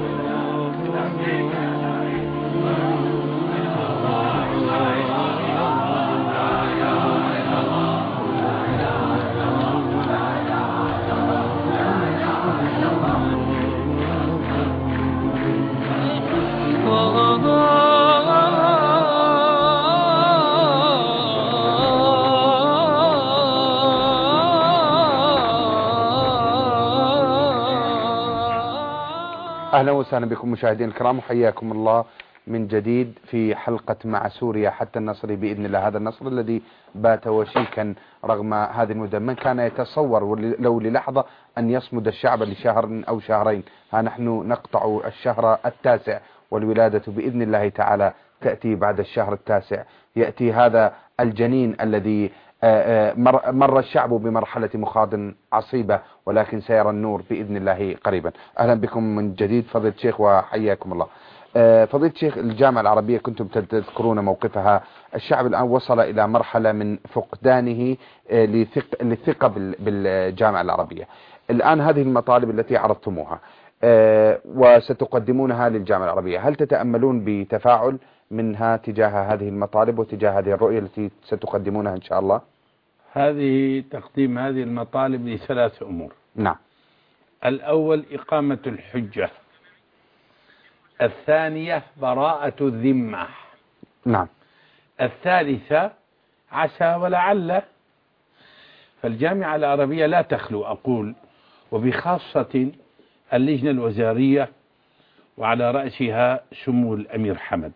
أهلا وسهلا بكم مشاهدين الكرام، وحياكم الله من جديد في حلقة مع سوريا حتى النصر بإذن الله. هذا النصر الذي بات وشيكا رغم هذه المدة. من كان يتصور لو للحظة أن يصمد الشعب لشهر أو شهرين؟ ها نحن نقطع الشهر التاسع، والولادة بإذن الله تعالى تأتي بعد الشهر التاسع. يأتي هذا الجنين الذي مر الشعب بمرحلة مخاض عصيبة، ولكن سيرى النور بإذن الله قريبا. أهلا بكم من جديد فضيلة الشيخ وحياكم الله. فضيلة الشيخ، الجامعة العربية كنتم تذكرون موقفها. الشعب الآن وصل إلى مرحلة من فقدانه للثقة بالجامعة العربية. الآن هذه المطالب التي عرضتموها وستقدمونها للجامعة العربية، هل تتأملون بتفاعل منها تجاه هذه المطالب وتجاه هذه الرؤية التي ستقدمونها إن شاء الله؟ هذه تقديم هذه المطالب لثلاث أمور. نعم. الأول إقامة الحجة، الثانية براءة الذمة، نعم، الثالثة عسى ولعل. فالجامعة العربية لا تخلو أقول، وبخاصة اللجنة الوزارية وعلى رأسها سمو الأمير حمد،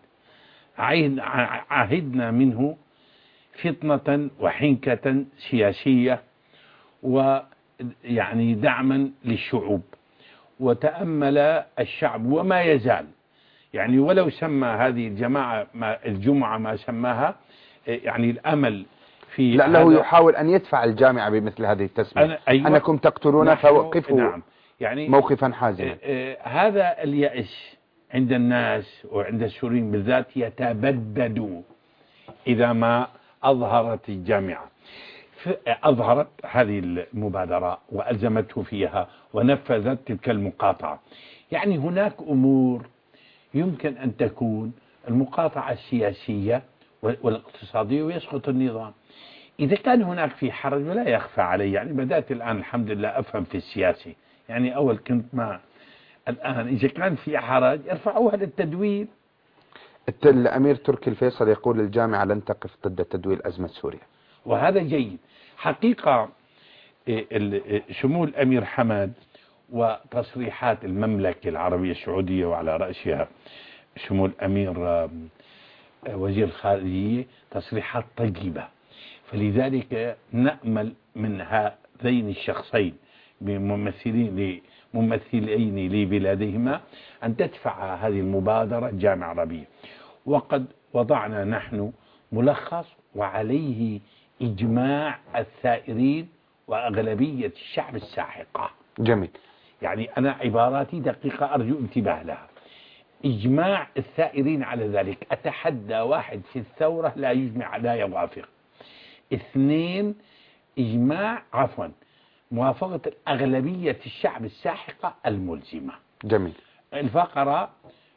عهدنا منه فطنة وحنكة سياسية ويعني دعما للشعوب. وتأمل الشعب وما يزال يعني ولو سمى هذه الجماعة ما الجمعة ما سماها يعني الأمل في لأنه يحاول أن يدفع الجامعة بمثل هذه التسمية. أيوة أنكم تقتلون فوقفوا نعم يعني موقفا حازما. هذا اليأس عند الناس وعند السوريين بالذات يتبدد إذا ما أظهرت الجامعة أظهرت هذه المبادرة وألزمته فيها ونفذت تلك المقاطعة. يعني هناك أمور يمكن أن تكون المقاطعة السياسية والاقتصادية ويسقط النظام. إذا كان هناك في حرج ولا يخفى علي، يعني بدأت الآن الحمد لله أفهم في السياسي، يعني أول كنت ما الآن إذا كان في حرج ارفعوها للتدوير. الأمير تركي الفيصل يقول الجامعة لن تقف ضد تدوير أزمة سوريا، وهذا جيد حقيقة. شمول الأمير حمد وتصريحات المملكة العربية السعودية وعلى رأسها شمول الأمير وزير الخارجية تصريحات طيبة، فلذلك نأمل من هذين الشخصين بممثلين ممثلين لبلادهما أن تدفع هذه المبادرة الجامعة العربية. وقد وضعنا نحن ملخص وعليه إجماع الثائرين وأغلبية الشعب الساحقة. جميل. يعني أنا عباراتي دقيقة أرجو انتباه لها. إجماع الثائرين على ذلك. أتحدى واحد في الثورة لا يجمع لا يوافق. اثنين إجماع عفوا موافقة الأغلبية الشعب الساحقة الملزمة. جميل. الفقرة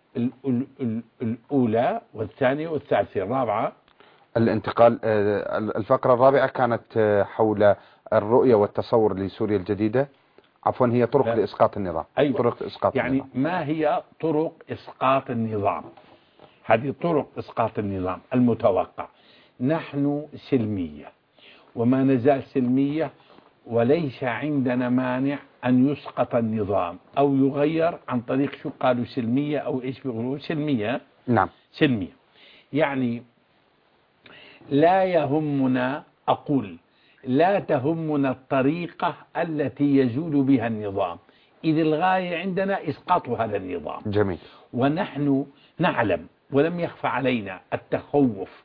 الأولى والثانية والثالثة الرابعة الانتقال. الفقرة الرابعة كانت حول الرؤية والتصور لسوريا الجديدة. عفوا هي طرق لا. لإسقاط النظام. أيوة. طرق إسقاط يعني النظام. ما هي طرق إسقاط النظام؟ هذه طرق إسقاط النظام المتوقع. نحن سلمية وما نزال سلمية، وليس عندنا مانع أن يسقط النظام أو يغير عن طريق شو قالوا سلمية أو إيش بيقولوا سلمية. نعم سلمية. يعني لا يهمنا، أقول لا تهمنا الطريقة التي يزول بها النظام، إذ الغاية عندنا إسقاط هذا النظام. جميل. ونحن نعلم ولم يخفى علينا التخوف،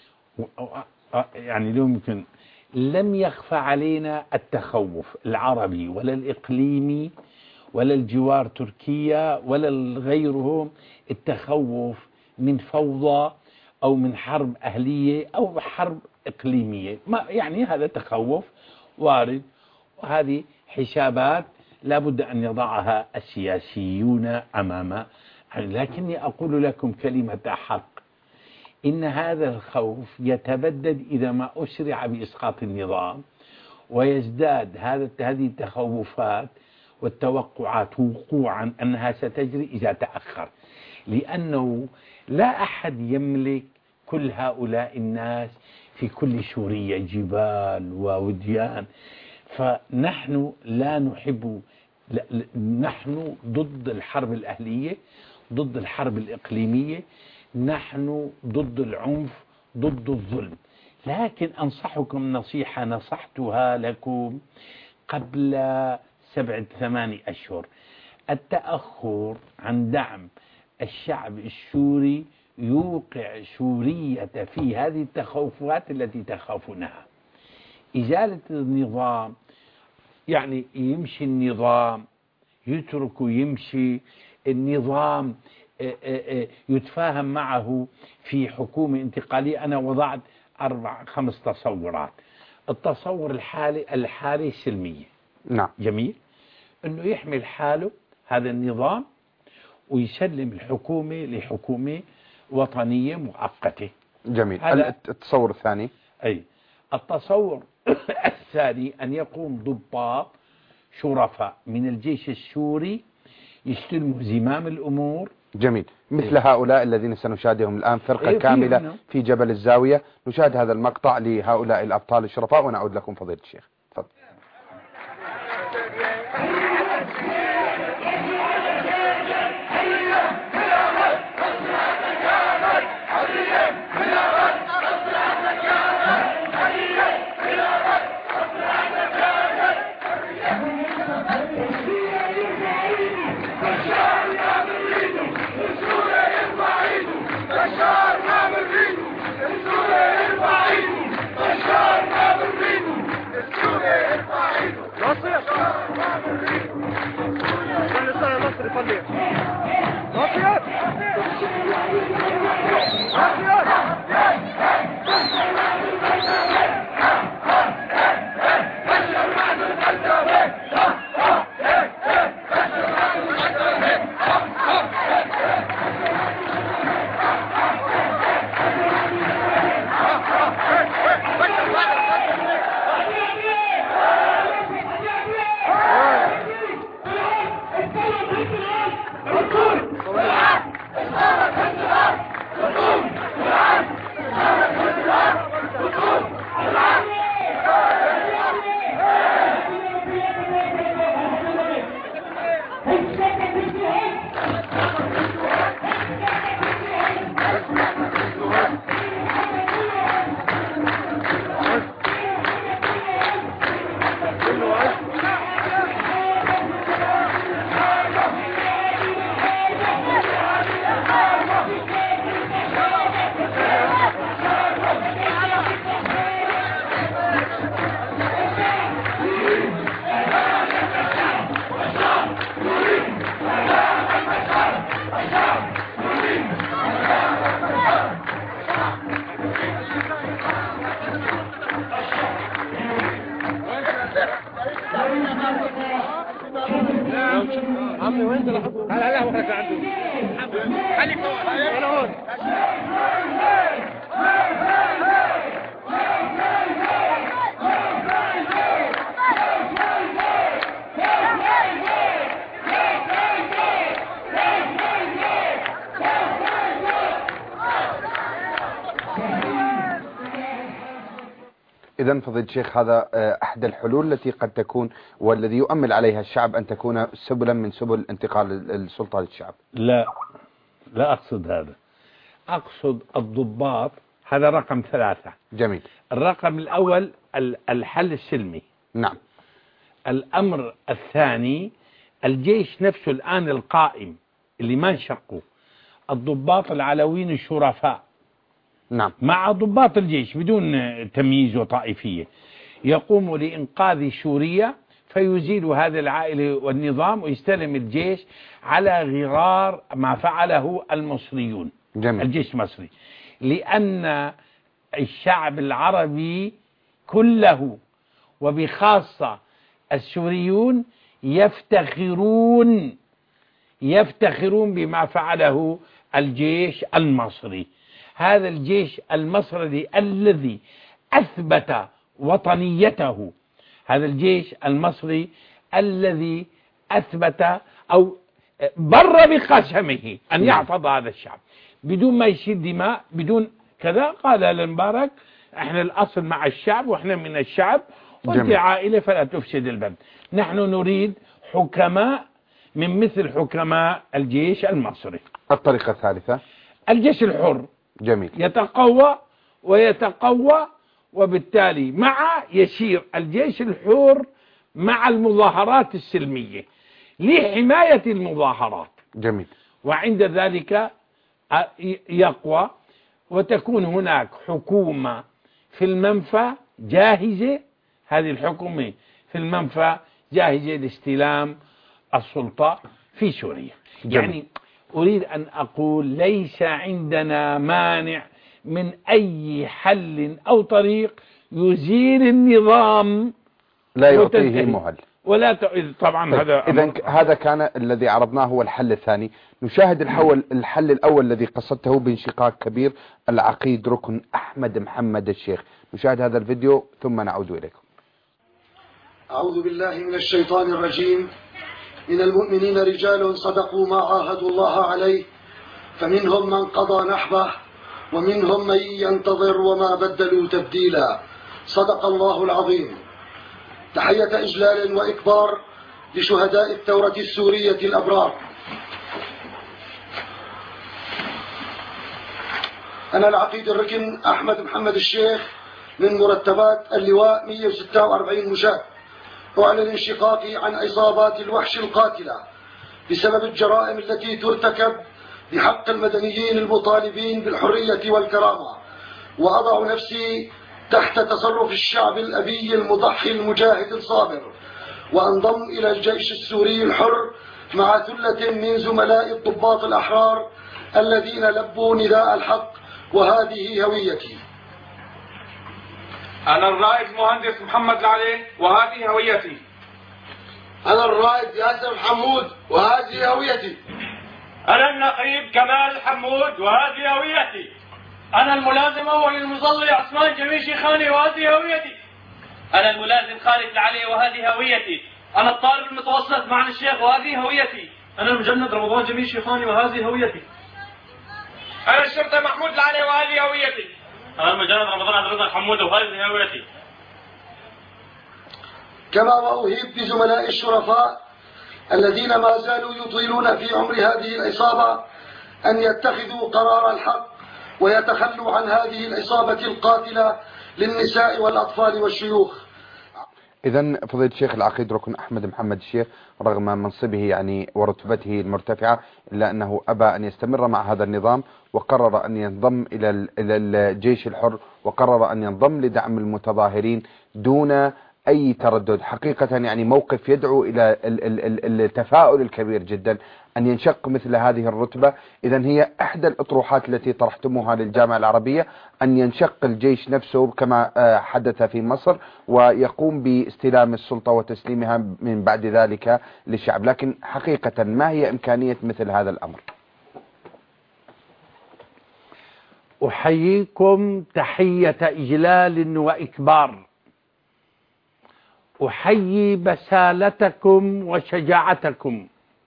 يعني لو يمكن لم يخفى علينا التخوف العربي ولا الإقليمي ولا الجوار تركيا ولا غيرهم، التخوف من فوضى أو من حرب أهلية أو حرب إقليمية. ما يعني هذا تخوف وارد، وهذه حسابات لابد أن يضعها السياسيون أمام. لكني أقول لكم كلمة حق، إن هذا الخوف يتبدد إذا ما أسرع بإسقاط النظام، ويزداد هذا هذه التخوفات والتوقعات وقوعا أنها ستجري إذا تأخر، لأنه لا أحد يملك كل هؤلاء الناس في كل سوريا جبال ووديان. فنحن لا نحب، نحن ضد الحرب الأهلية، ضد الحرب الإقليمية، نحن ضد العنف، ضد الظلم. لكن أنصحكم نصيحة نصحتها لكم قبل سبعة ثماني أشهر: التأخر عن دعم الشعب السوري يوقع سورية في هذه التخوفات التي تخافونها. إزالة النظام يعني يمشي النظام، يترك يمشي النظام، يتفاهم معه في حكومة انتقالية. أنا وضعت أربع خمس تصورات. التصور الحالي الحالي سلمية. نعم. جميل. أنه يحمل حاله هذا النظام ويسلم الحكومة لحكومة وطنية مؤقتة. جميل. التصور الثاني؟ أي التصور الثاني أن يقوم ضباط شرفاء من الجيش السوري يستلموا زمام الأمور. جميل. مثل إيه؟ هؤلاء الذين سنشاهدهم الآن فرقة إيه كاملة في, في جبل الزاوية. نشاهد هذا المقطع لهؤلاء الأبطال الشرفاء ونعود لكم فضيلة الشيخ. تفضل. عمي وين ده؟ هلا هلا وخلك عنده خليك هنا هون. إذن فضيلة الشيخ هذا أحد الحلول التي قد تكون والذي يؤمل عليها الشعب أن تكون سبلا من سبل انتقال السلطة للشعب. لا لا أقصد هذا، أقصد الضباط. هذا رقم ثلاثة. جميل. الرقم الأول الحل السلمي. نعم. الأمر الثاني الجيش نفسه الآن القائم اللي ما انشقوا، الضباط العلويين الشرفاء. نعم. مع ضباط الجيش بدون تمييز وطائفية يقوم لإنقاذ سوريا، فيزيل هذه العائلة والنظام ويستلم الجيش على غرار ما فعله المصريون. جميل. الجيش المصري، لأن الشعب العربي كله وبخاصة السوريون يفتخرون يفتخرون بما فعله الجيش المصري. هذا الجيش المصري الذي أثبت وطنيته، هذا الجيش المصري الذي أثبت أو بر بقسمه أن يحفظ هذا الشعب بدون ما يشيل دماء، بدون كذا. قال للمبارك احنا الأصل مع الشعب واحنا من الشعب وانت عائلة فلا تفسد البلد. نحن نريد حكماء من مثل حكماء الجيش المصري. الطريقة الثالثة الجيش الحر. جميل. يتقوى ويتقوى، وبالتالي مع يسير الجيش الحر مع المظاهرات السلمية لحماية المظاهرات. جميل. وعند ذلك يقوى، وتكون هناك حكومة في المنفى جاهزة. هذه الحكومة في المنفى جاهزة لاستلام السلطة في سوريا. جميل. يعني أريد أن أقول ليس عندنا مانع من أي حل أو طريق يزيل النظام لا يعطيه مهل ولا ت... طبعا. طيب. هذا إذن هذا كان الذي عرضناه هو الحل الثاني. نشاهد الحول الحل الأول الذي قصدته بانشقاق كبير العقيد ركن أحمد محمد الشيخ. نشاهد هذا الفيديو ثم نعود إليكم. أعوذ بالله من الشيطان الرجيم. من المؤمنين رجال صدقوا ما عاهدوا الله عليه فمنهم من قضى نحبه ومنهم من ينتظر وما بدلوا تبديلا. صدق الله العظيم. تحية إجلال وإكبار لشهداء الثورة السورية الأبرار. أنا العقيد الركن أحمد محمد الشيخ من مرتبات اللواء مئة وستة وأربعين مشاة، أعلن انشقاقي عن عصابات الوحش القاتلة بسبب الجرائم التي ترتكب بحق المدنيين المطالبين بالحرية والكرامة، وأضع نفسي تحت تصرف الشعب الأبي المضحي المجاهد الصابر، وأنضم إلى الجيش السوري الحر مع ثلة من زملاء الضباط الأحرار الذين لبوا نداء الحق، وهذه هويتي. أنا الرائد مهندس محمد العلي وهذه هويتي. أنا الرائد ياسر حمود وهذه هويتي. أنا النقيب كمال حمود وهذه هويتي. أنا الملازم أول المصلي عثمان جميل شيخاني وهذه هويتي. أنا الملازم خالد العلي وهذه هويتي. أنا الطالب المتوسط معن الشيخ وهذه هويتي. أنا المجند رمضان جميل شيخاني وهذه هويتي. أنا الشرطة محمود العلي وهذه هويتي. أنا المجند رمضان عبد الرزاق حمود وهذه هويتي. كما وأهيب بزملاء الشرفاء الذين ما زالوا يطيلون في عمر هذه العصابة أن يتخذوا قرار الحق ويتخلوا عن هذه العصابة القاتلة للنساء والأطفال والشيوخ. إذن فضيلة الشيخ العقيد ركن أحمد محمد الشيخ رغم منصبه يعني ورتبته المرتفعة إلا أنه أبى أن يستمر مع هذا النظام، وقرر أن ينضم إلى إلى الجيش الحر، وقرر أن ينضم لدعم المتظاهرين دون أي تردد. حقيقة يعني موقف يدعو إلى التفاؤل الكبير جدا أن ينشق مثل هذه الرتبة. إذن هي إحدى الأطروحات التي طرحتموها للجامعة العربية أن ينشق الجيش نفسه كما حدث في مصر ويقوم باستلام السلطة وتسليمها من بعد ذلك للشعب. لكن حقيقة ما هي إمكانية مثل هذا الأمر؟ أحييكم تحية إجلال وإكبار، أحيي بسالتكم وشجاعتكم،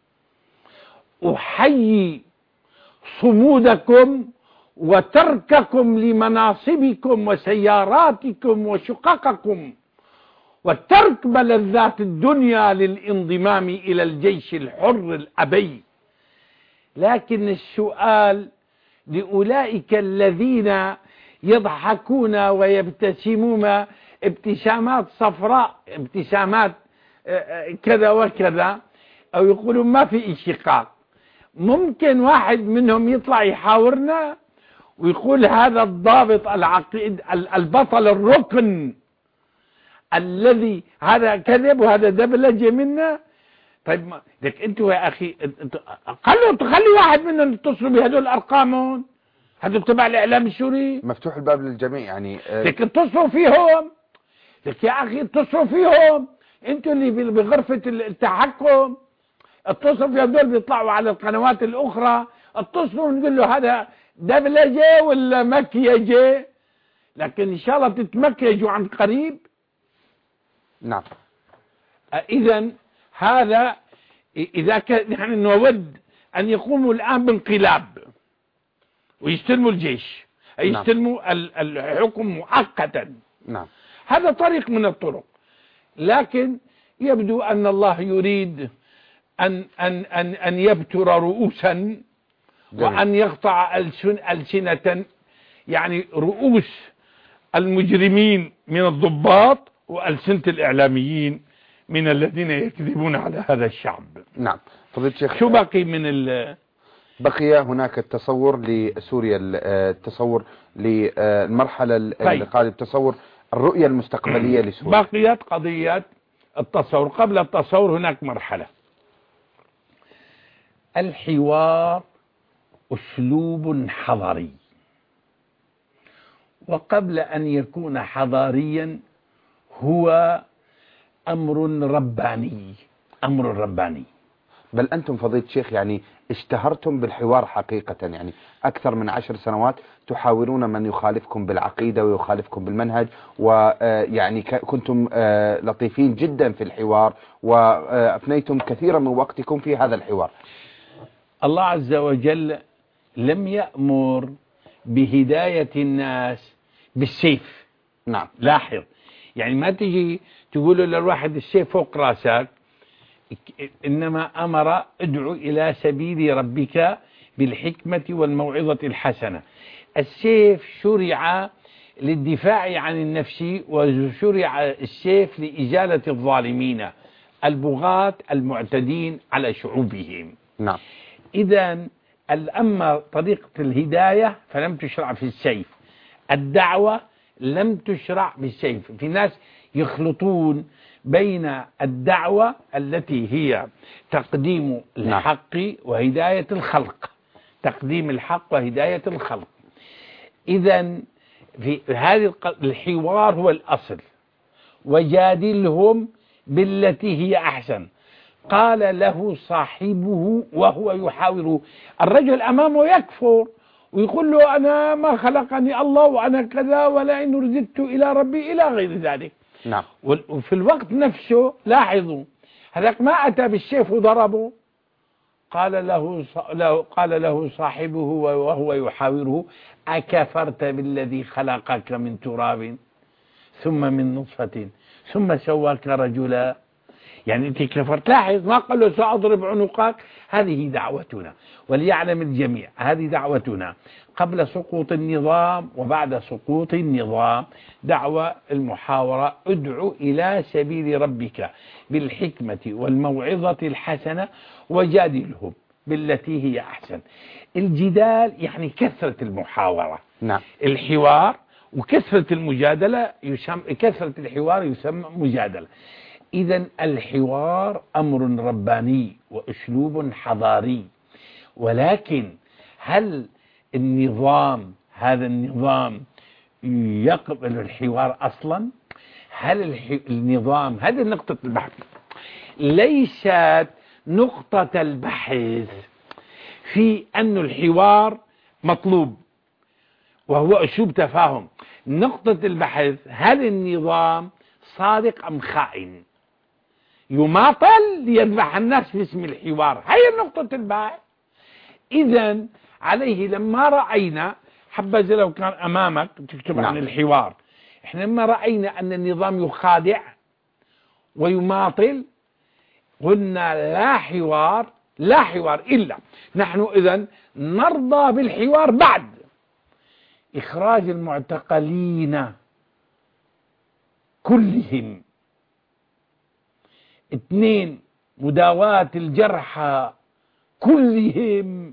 أحيي صمودكم وترككم لمناصبكم وسياراتكم وشققكم وترك ملذات الدنيا للانضمام إلى الجيش الحر الأبي. لكن السؤال لأولئك الذين يضحكون ويبتسمون ابتسامات صفراء، ابتسامات كذا وكذا، أو يقولون ما في انشقاق، ممكن واحد منهم يطلع يحاورنا ويقول هذا الضابط العقيد البطل الركن الذي هذا كذب وهذا دبلجة منا؟ طيب لك انتوا يا اخي خلوا تخلي واحد منهم يتصلوا بهذول الارقام، هذول تبع الاعلام السوري، مفتوح الباب للجميع يعني. لك اتصلوا فيهم، لك يا اخي اتصلوا فيهم، انتوا اللي بغرفة التحكم اتصلوا في هذول بيطلعوا على القنوات الاخرى، اتصلوا ونقول له هذا دبلجة ولا مكيجة، لكن ان شاء الله تتمكيجوا عن قريب. نعم. اذا هذا اذا كان نحن نود ان يقوموا الان بانقلاب ويستلموا الجيش، يستلموا الحكم مؤقتا. نعم. هذا طريق من الطرق، لكن يبدو ان الله يريد ان ان ان ان يبتر رؤوسا جميل. وان يقطع ألسن ألسنة، يعني رؤوس المجرمين من الضباط وألسنة الإعلاميين من الذين يكذبون على هذا الشعب. نعم. فضيلة الشيخ شو باقي من ال بقي هناك التصور لسوريا، التصور للمرحلة القادمة، تصور الرؤية المستقبلية لسوريا. بقيت قضية التصور. قبل التصور هناك مرحلة الحوار، أسلوب حضاري، وقبل أن يكون حضاريا هو أمر رباني، أمر رباني. بل أنتم فضيلة الشيخ يعني اشتهرتم بالحوار حقيقة، يعني أكثر من عشر سنوات تحاورون من يخالفكم بالعقيدة ويخالفكم بالمنهج، ويعني كنتم لطيفين جدا في الحوار وأفنيتم كثيرا من وقتكم في هذا الحوار. الله عز وجل لم يأمر بهداية الناس بالسيف. نعم. لاحظ، يعني ما تجي تقول للواحد السيف فوق راسك، إنما أمر ادعو إلى سبيل ربك بالحكمة والموعظة الحسنة. السيف شرع للدفاع عن النفس، وشرع السيف لإزالة الظالمين البغاة المعتدين على شعوبهم. نعم. إذن الأما طريقة الهداية فلم تشرع في السيف، الدعوة لم تشرع بالسيف. في ناس يخلطون بين الدعوة التي هي تقديم الحق وهداية الخلق، تقديم الحق وهداية الخلق. إذن في هذه الحوار هو الأصل، وجادلهم بالتي هي أحسن. قال له صاحبه وهو يحاوره، الرجل أمامه يكفر ويقول له أنا ما خلقني الله وأنا كذا ولئن رددت إلى ربي إلى غير ذلك. نعم. وفي الوقت نفسه لاحظوا هذاك ما أتى بالسيف وضربه، قال له قال له صاحبه وهو يحاوره أكفرت بالذي خلقك من تراب ثم من نطفة ثم سواك رجلا؟ يعني أنت كفرت. لاحظ ما قال له سأضرب عنقك. هذه دعوتنا، وليعلم الجميع هذه دعوتنا قبل سقوط النظام وبعد سقوط النظام. دعوة المحاورة، ادعو إلى سبيل ربك بالحكمة والموعظة الحسنة وجادلهم بالتي هي أحسن. الجدال يعني كثرة المحاورة. نعم. الحوار وكثرة المجادلة يسمى، كثرة الحوار يسمى مجادلة. إذن الحوار أمر رباني وأسلوب حضاري، ولكن هل النظام هذا النظام يقبل الحوار أصلا؟ هل الح... النظام هذه نقطة البحث، ليست نقطة البحث في أن الحوار مطلوب وهو أسلوب تفاهم. نقطة البحث هل النظام صادق أم خائن، يماطل ليذبح الناس باسم الحوار. هي نقطة البحث. إذن عليه لما رأينا، حبذا لو كان أمامك تكتب عن الحوار، إحنا لما رأينا أن النظام يخادع ويماطل قلنا لا حوار، لا حوار إلا نحن إذن نرضى بالحوار بعد إخراج المعتقلين كلهم، اثنين مداواة الجرحى كلهم،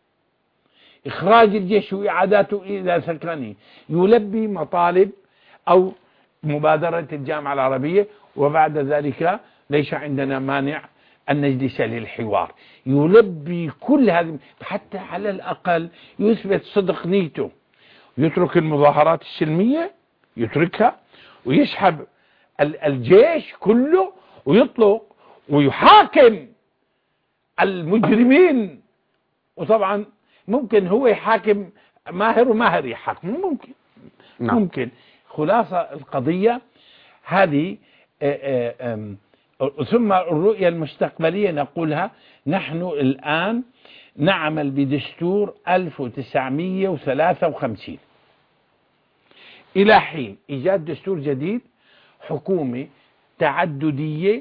إخراج الجيش وإعاداته إلى سكنه، يلبي مطالب أو مبادرة الجامعة العربية، وبعد ذلك ليس عندنا مانع أن نجلس للحوار. يلبي كل هذه، حتى على الأقل يثبت صدق نيته، يترك المظاهرات السلمية يتركها ويسحب الجيش كله ويطلق ويحاكم المجرمين. وطبعا ممكن هو يحاكم ماهر وماهر يحاكم، ممكن نعم. ممكن. خلاصة القضية هذه. آآ آآ ثم الرؤية المستقبلية نقولها، نحن الآن نعمل بدستور ألف وتسعمئة وثلاثة وخمسين إلى حين إيجاد دستور جديد، حكومة تعددية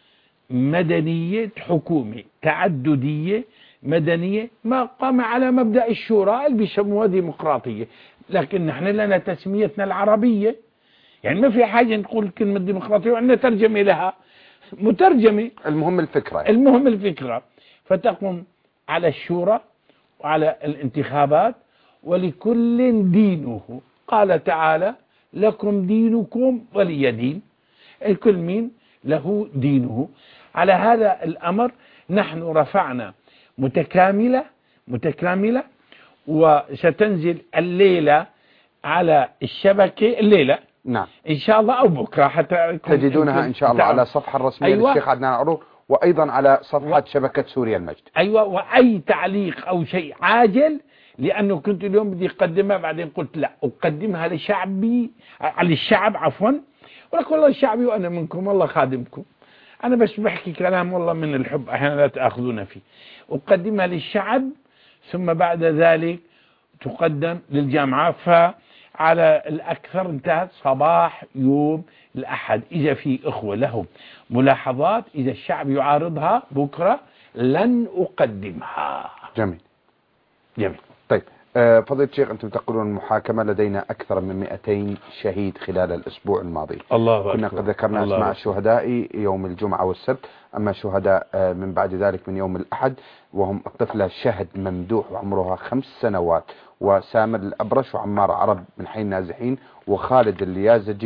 مدنية، حكومة تعددية مدنية ما قام على مبدأ الشورى اللي بيسموها ديمقراطية، لكن نحن لنا تسميتنا العربية، يعني ما في حاجة نقول كلمة ديمقراطية وعندنا ترجمة لها مترجمة. المهم الفكرة يعني. المهم الفكرة. فتقوم على الشورى وعلى الانتخابات، ولكل دينه. قال تعالى لكم دينكم ولي دين، الكل مين له دينه. على هذا الأمر نحن رفعنا متكاملة متكاملة وستنزل الليلة على الشبكة الليلة نعم إن شاء الله أو بكرة، حتى تجدونها إن شاء الله على الصفحة الرسمية أيوة. للشيخ عدنان عروق، وأيضا على صفحة و... شبكة سوريا المجد. أيوة. وأي تعليق أو شيء عاجل، لأنه كنت اليوم بدي أقدمها بعدين قلت لا أقدمها لشعبي على الشعب عفوا، ولك والله شعبي وأنا منكم والله خادمكم، أنا بس بحكي كلام والله من الحب أحيانا لا تأخذون فيه. أقدمها للشعب ثم بعد ذلك تقدم للجامعة. فعلى الأكثر انتهت صباح يوم الأحد. إذا في إخوة لهم ملاحظات، إذا الشعب يعارضها بكرة لن أقدمها. جميل جميل. طيب آه فضيلة الشيخ، أنتم تقولون المحاكمة لدينا أكثر من مئتين شهيد خلال الأسبوع الماضي. الله كنا قد ذكرنا الله أسماء أكبر. الشهداء يوم الجمعة والسبت، أما الشهداء آه من بعد ذلك من يوم الأحد، وهم الطفلة شهد ممدوح وعمرها خمس سنوات، وسامر الأبرش، وعمار عرب من حي النازحين، وخالد اليازجي،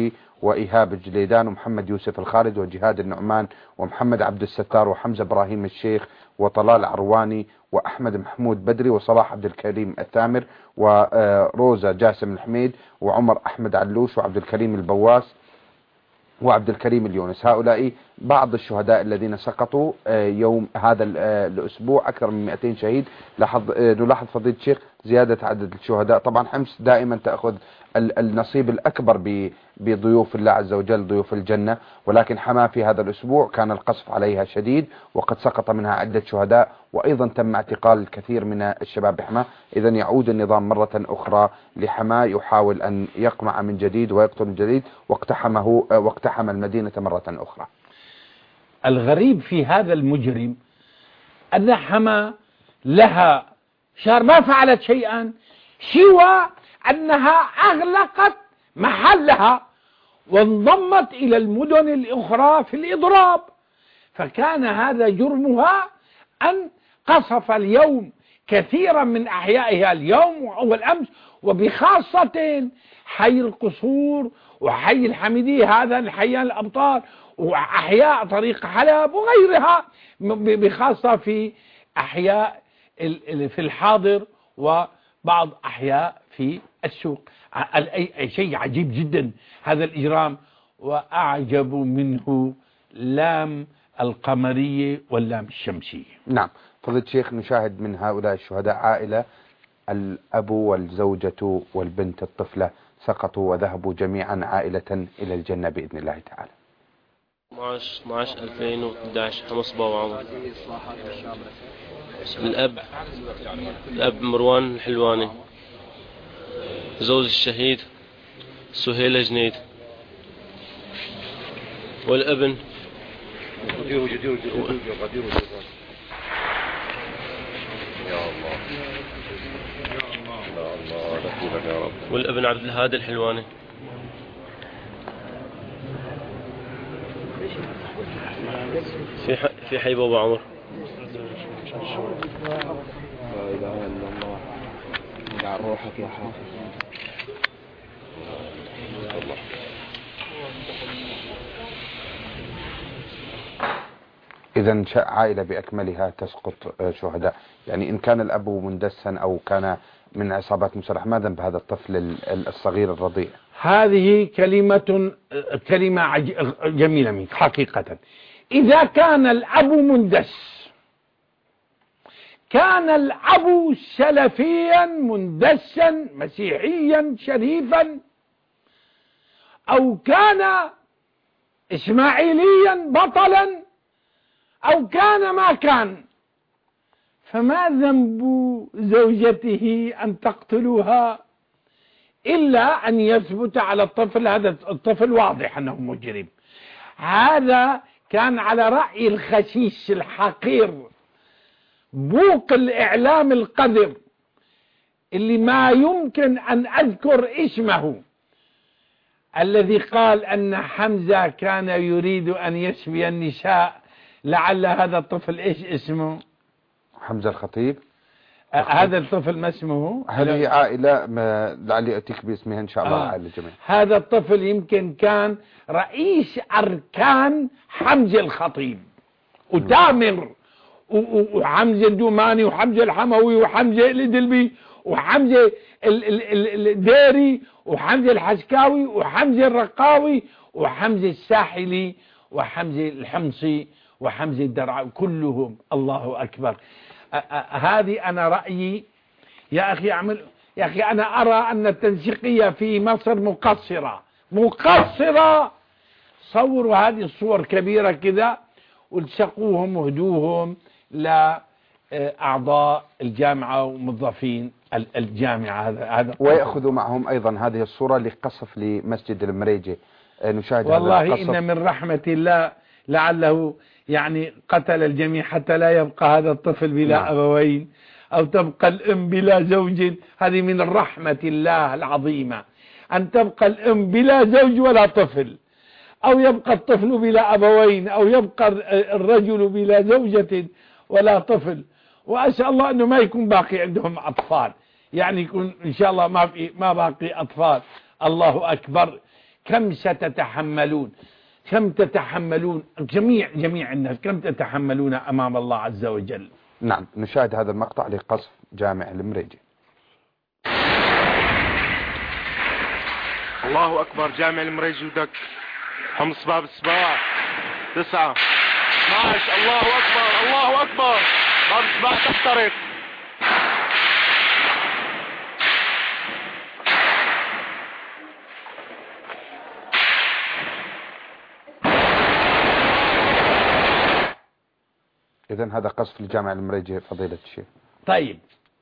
وإيهاب الجليدان ومحمد يوسف الخالد وجهاد النعمان ومحمد عبد الستار وحمزة إبراهيم الشيخ وطلال عرواني وأحمد محمود بدري وصلاح عبد الكريم التامر وروزا جاسم الحميد وعمر أحمد علوش وعبد الكريم البواس وعبد الكريم اليونس. هؤلاء بعض الشهداء الذين سقطوا يوم هذا الأسبوع، أكثر من مئتين شهيد. نلاحظ فضيلة الشيخ زيادة عدد الشهداء. طبعا حمص دائما تأخذ النصيب الأكبر بضيوف الله عز وجل، ضيوف الجنة، ولكن حماة في هذا الأسبوع كان القصف عليها شديد وقد سقط منها عدة شهداء، وأيضا تم اعتقال الكثير من الشباب بحماة. إذا يعود النظام مرة أخرى لحماة، يحاول أن يقمع من جديد ويقتل من جديد، واقتحمه واقتحم المدينة مرة أخرى. الغريب في هذا المجرم أن حماة لها شهر ما فعلت شيئا سوى أنها أغلقت محلها وانضمت إلى المدن الأخرى في الإضراب، فكان هذا جرمها أن قصف اليوم كثيرا من أحيائها اليوم والأمس، وبخاصة حي القصور وحي الحميدية، هذا الحيان الأبطال، وأحياء طريق حلب وغيرها، بخاصة في أحياء في الحاضر وبعض أحياء في السوق. أي شيء عجيب جدا هذا الإجرام، وأعجب منه لام القمرية واللام الشمسية. نعم فضيلة الشيخ، نشاهد من هؤلاء الشهداء عائلة الأب والزوجة والبنت الطفلة سقطوا وذهبوا جميعا عائلة إلى الجنة بإذن الله تعالى. اثني عشر ألفين وإحدى عشر حمص بابا عمر. الأب الأب مروان الحلواني، زوج الشهيد سهيلة جنيد، والابن غدير جدير غدير يا الله يا الله لك يا رب، والابن عبد الهادي الحلواني. في ح... في حي بابا عمر. لا اله الا الله، على روحك يا حافظ. الله. إذا عائلة بأكملها تسقط شهداء. يعني إن كان الأب مندسا أو كان من عصابات مسلحة، ما ذنب هذا الطفل الصغير الرضيع؟ هذه كلمة كلمة جميلة منك حقيقة. إذا كان الأب مندس، كان الأب سلفيا مندسا مسيحيا شريفا، أو كان إسماعيليا بطلا، أو كان ما كان، فما ذنب زوجته أن تقتلوها إلا أن يثبت على الطفل، هذا الطفل واضح أنه مجرم. هذا كان على رأي الخسيس الحقير بوق الإعلام القذر اللي ما يمكن أن أذكر اسمه، الذي قال أن حمزة كان يريد أن يسبي النساء. لعل هذا الطفل إيش اسمه؟ حمزة الخطيب. آه هذا الطفل ما اسمه؟ هذه عائلة ما لعلي أتيك باسمها إن شاء الله. آه. عائلة جميع. هذا الطفل يمكن كان رئيس أركان حمزة الخطيب وتامر وحمزة الدوماني وحمزة الحموي وحمزة الإدلبي وحمزة الديري وحمزة الحسكاوي وحمزة الرقاوي وحمزة الساحلي وحمزة الحمصي وحمزة الدرعاوي، كلهم الله أكبر. هذه أنا رأيي يا أخي أعمل يا أخي أنا أرى أن التنسيقية في مصر مقصرة مقصرة. صوروا هذه الصور كبيرة كذا والتسقوهم وهدوهم لأعضاء الجامعة وموظفين الجامعة. هذا هذا ويأخذوا معهم أيضا هذه الصورة لقصف لمسجد المريجي. نشاهد والله هذا القصف. إن من رحمة الله لعله يعني قتل الجميع حتى لا يبقى هذا الطفل بلا نعم. أبوين، أو تبقى الأم بلا زوج. هذه من رحمة الله العظيمة أن تبقى الأم بلا زوج ولا طفل، أو يبقى الطفل بلا أبوين، أو يبقى الرجل بلا زوجة ولا طفل. وأسأل الله أنه ما يكون باقي عندهم أطفال، يعني يكون إن شاء الله ما في ما باقي أطفال. الله أكبر. كم ستتحملون كم تتحملون جميع جميع الناس كم تتحملون أمام الله عز وجل. نعم، نشاهد هذا المقطع لقصف جامع المريجي. الله أكبر، جامع المريجي ودك هم صباب السباع تسعة اثناعش. الله أكبر الله أكبر، باب السباع تحترق. إذن هذا قصف الجامع المريجي فضيلة الشيخ. طيب،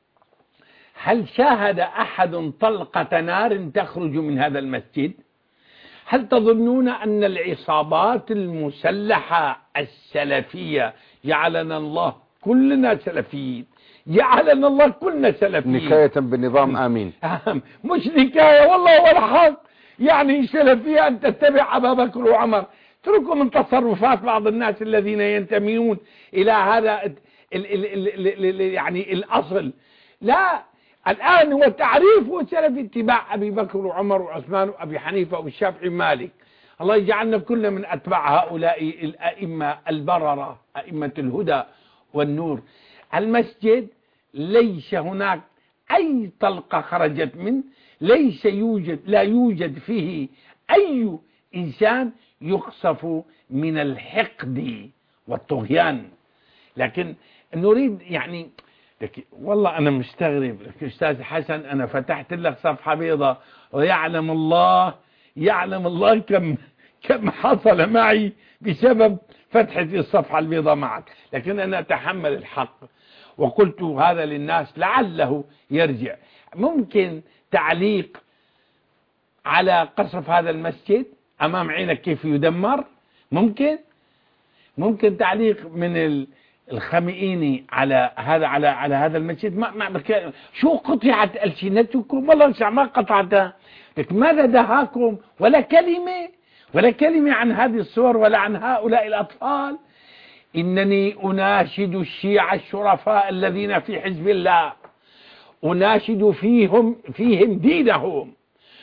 هل شاهد أحد طلقة نار تخرج من هذا المسجد؟ هل تظنون أن العصابات المسلحة السلفية، جعلنا الله كلنا سلفيين، جعلنا الله كلنا سلفيين، نكاية بالنظام آمين، مش نكاية والله ولا حق، يعني سلفية أن تتبع أبا بكر وعمر. اتركوا من تصرفات بعض الناس الذين ينتمون إلى هذا ال ال ال ال يعني الأصل. لا، الآن هو تعريف وسلف اتباع أبي بكر وعمر وعثمان وأبي حنيفة والشافعي مالك. الله يجعلنا كلنا من أتباع هؤلاء الأئمة البررة، أئمة الهدى والنور. المسجد ليس هناك أي طلقة خرجت منه، ليس يوجد لا يوجد فيه أي إنسان يقصف من الحقد والطغيان. لكن نريد يعني لك والله أنا مستغرب لك أستاذ حسن، أنا فتحت لك صفحة بيضاء ويعلم الله يعلم الله كم كم حصل معي بسبب فتحة الصفحة البيضاء معك، لكن أنا أتحمل الحق وقلت هذا للناس لعله يرجع. ممكن تعليق على قصف هذا المسجد أمام عينك كيف يدمر؟ ممكن ممكن تعليق من الخمئيني على هذا على على هذا المسجد؟ ما ما شو قطعت ألسنتكم؟ والله ما قطعتها، لكن ماذا دهاكم؟ ولا كلمة ولا كلمة عن هذه الصور ولا عن هؤلاء الأطفال. إنني أناشد الشيعة الشرفاء الذين في حزب الله، أناشد فيهم فيهم دينهم،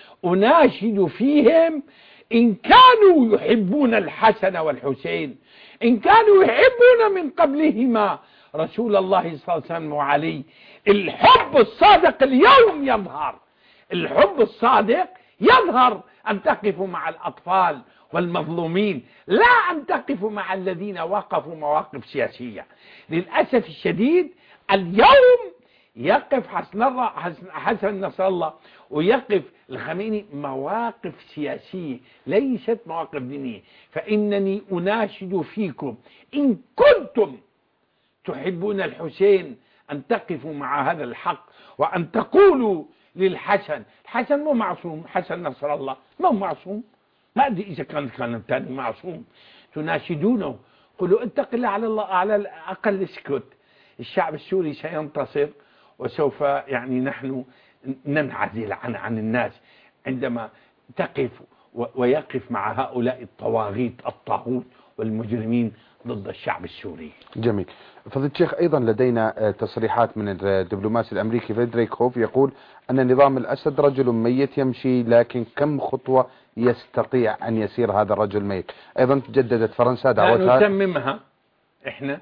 أناشد فيهم إن كانوا يحبون الحسن والحسين، إن كانوا يحبون من قبلهما رسول الله صلى الله عليه وسلم وعلي. الحب الصادق اليوم يظهر، الحب الصادق يظهر أن تقفوا مع الأطفال والمظلومين، لا أن تقفوا مع الذين وقفوا مواقف سياسية. للأسف الشديد اليوم يقف حسن حسن نصر الله ويقف الخميني مواقف سياسية ليست مواقف دينية. فإنني أناشد فيكم إن كنتم تحبون الحسين أن تقفوا مع هذا الحق، وأن تقولوا للحسن، الحسن مو معصوم، حسن نصر الله مو معصوم، ما أدري إذا كان كان الثاني معصوم. تناشدونه، قولوا اتق الله، على الله على الأقل اسكت. الشعب السوري سينتصر، وسوف يعني نحن ننعزل عن عن الناس عندما تقف ويقف مع هؤلاء الطواغيت الطاغوت والمجرمين ضد الشعب السوري. جميل. فضيلة الشيخ، أيضا لدينا تصريحات من الدبلوماسي الأمريكي فريدريك هوف يقول أن نظام الأسد رجل ميت يمشي، لكن كم خطوة يستطيع أن يسير هذا الرجل ميت. أيضا جددت فرنسا دعوتها، نتممها إحنا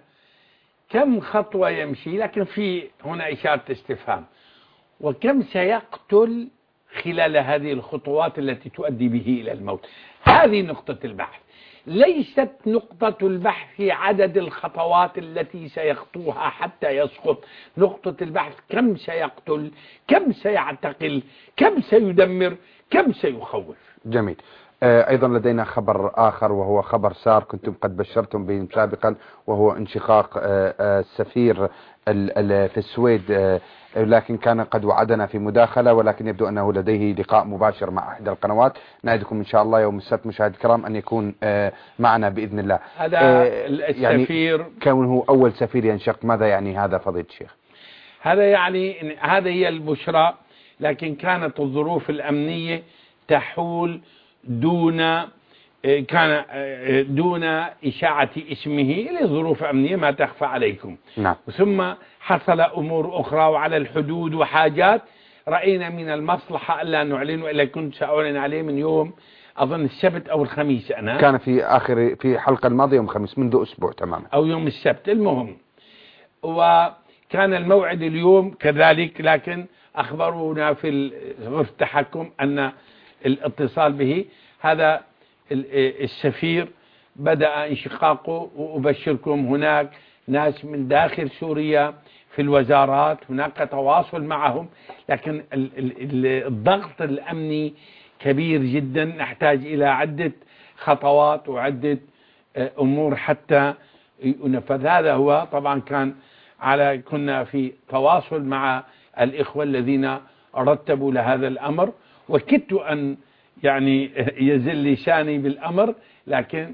كم خطوة يمشي، لكن في هنا إشارة استفهام، وكم سيقتل خلال هذه الخطوات التي تؤدي به إلى الموت. هذه نقطة البحث، ليست نقطة البحث في عدد الخطوات التي سيخطوها حتى يسقط. نقطة البحث كم سيقتل، كم سيعتقل، كم سيدمر، كم سيخوف. جميل. أيضا لدينا خبر آخر وهو خبر سار كنتم قد بشرتم به سابقا، وهو انشقاق السفير في السويد، لكن كان قد وعدنا في مداخلة، ولكن يبدو أنه لديه لقاء مباشر مع إحدى القنوات. نعدكم إن شاء الله يوم السبت مشاهد الكرام أن يكون معنا بإذن الله. هذا السفير يعني كونه أول سفير ينشق، ماذا يعني هذا فضيلة الشيخ؟ هذا يعني هذا هي البشرى، لكن كانت الظروف الأمنية تحول دون كان دون إشاعة اسمه لظروف أمنية ما تخفى عليكم. نعم. ثم حصل أمور أخرى وعلى الحدود وحاجات، رأينا من المصلحة ألا نعلن، إلا كنت سأعلن عليه من يوم أظن السبت أو الخميس أنا كان في آخر في الحلقة الماضية يوم الخميس منذ أسبوع تماما أو يوم السبت المهم. وكان الموعد اليوم كذلك، لكن أخبرونا في غرفة التحكم أن الاتصال به هذا السفير بدأ انشقاقه. وأبشركم هناك ناس من داخل سوريا في الوزارات هناك تواصل معهم، لكن الضغط الأمني كبير جدا، نحتاج إلى عدة خطوات وعدة أمور حتى ينفذ. هذا هو طبعا كان على كنا في تواصل مع الإخوة الذين رتبوا لهذا الأمر، وكدت أن يعني يزل لساني بالأمر، لكن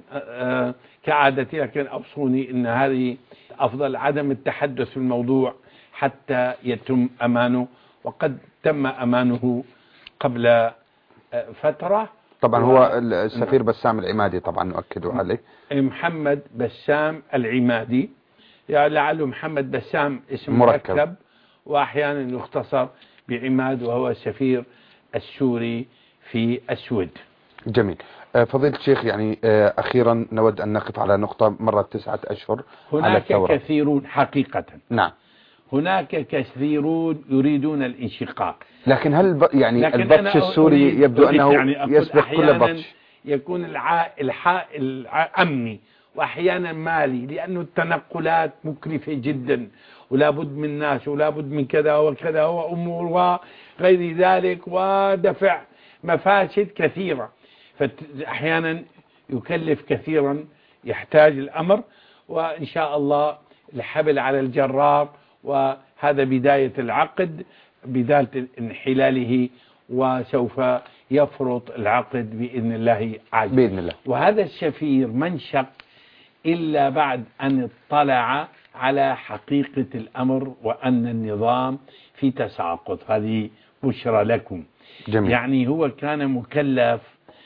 كعادتي لكن أوصوني أن هذه أفضل عدم التحدث في الموضوع حتى يتم أمانه، وقد تم أمانه قبل فترة. طبعا هو السفير بسام العمادي طبعا نؤكد عليه، محمد بسام العمادي، يعني لعله محمد بسام اسم مركب, مركب وأحيانا يختصر بعماد، وهو السفير السوري في السويد. جميل. فضيلة الشيخ، يعني أخيرا نود أن نقف على نقطة مرت تسعة أشهر على هناك الثورة. كثيرون حقيقة نعم هناك كثيرون يريدون الانشقاق، لكن هل ب... يعني لكن البطش السوري يبدو أنه يعني يسبق كل بطش. يكون الحائل أمني وأحيانا مالي، لأن التنقلات مكلفة جدا، ولا بد من ناس ولا بد من كذا وكذا وأمور وغير ذلك، ودفع مفاسد كثيرة، فأحيانا يكلف كثيرا، يحتاج الأمر. وإن شاء الله الحبل على الجرار، وهذا بداية العقد، بداية انحلاله، وسوف يفرط العقد بإذن الله عز وجل. بإذن الله. وهذا السفير منشق إلا بعد أن اطلع على حقيقة الأمر وأن النظام في تساقط. هذه بشرى لكم. جميل. يعني هو كان مكلف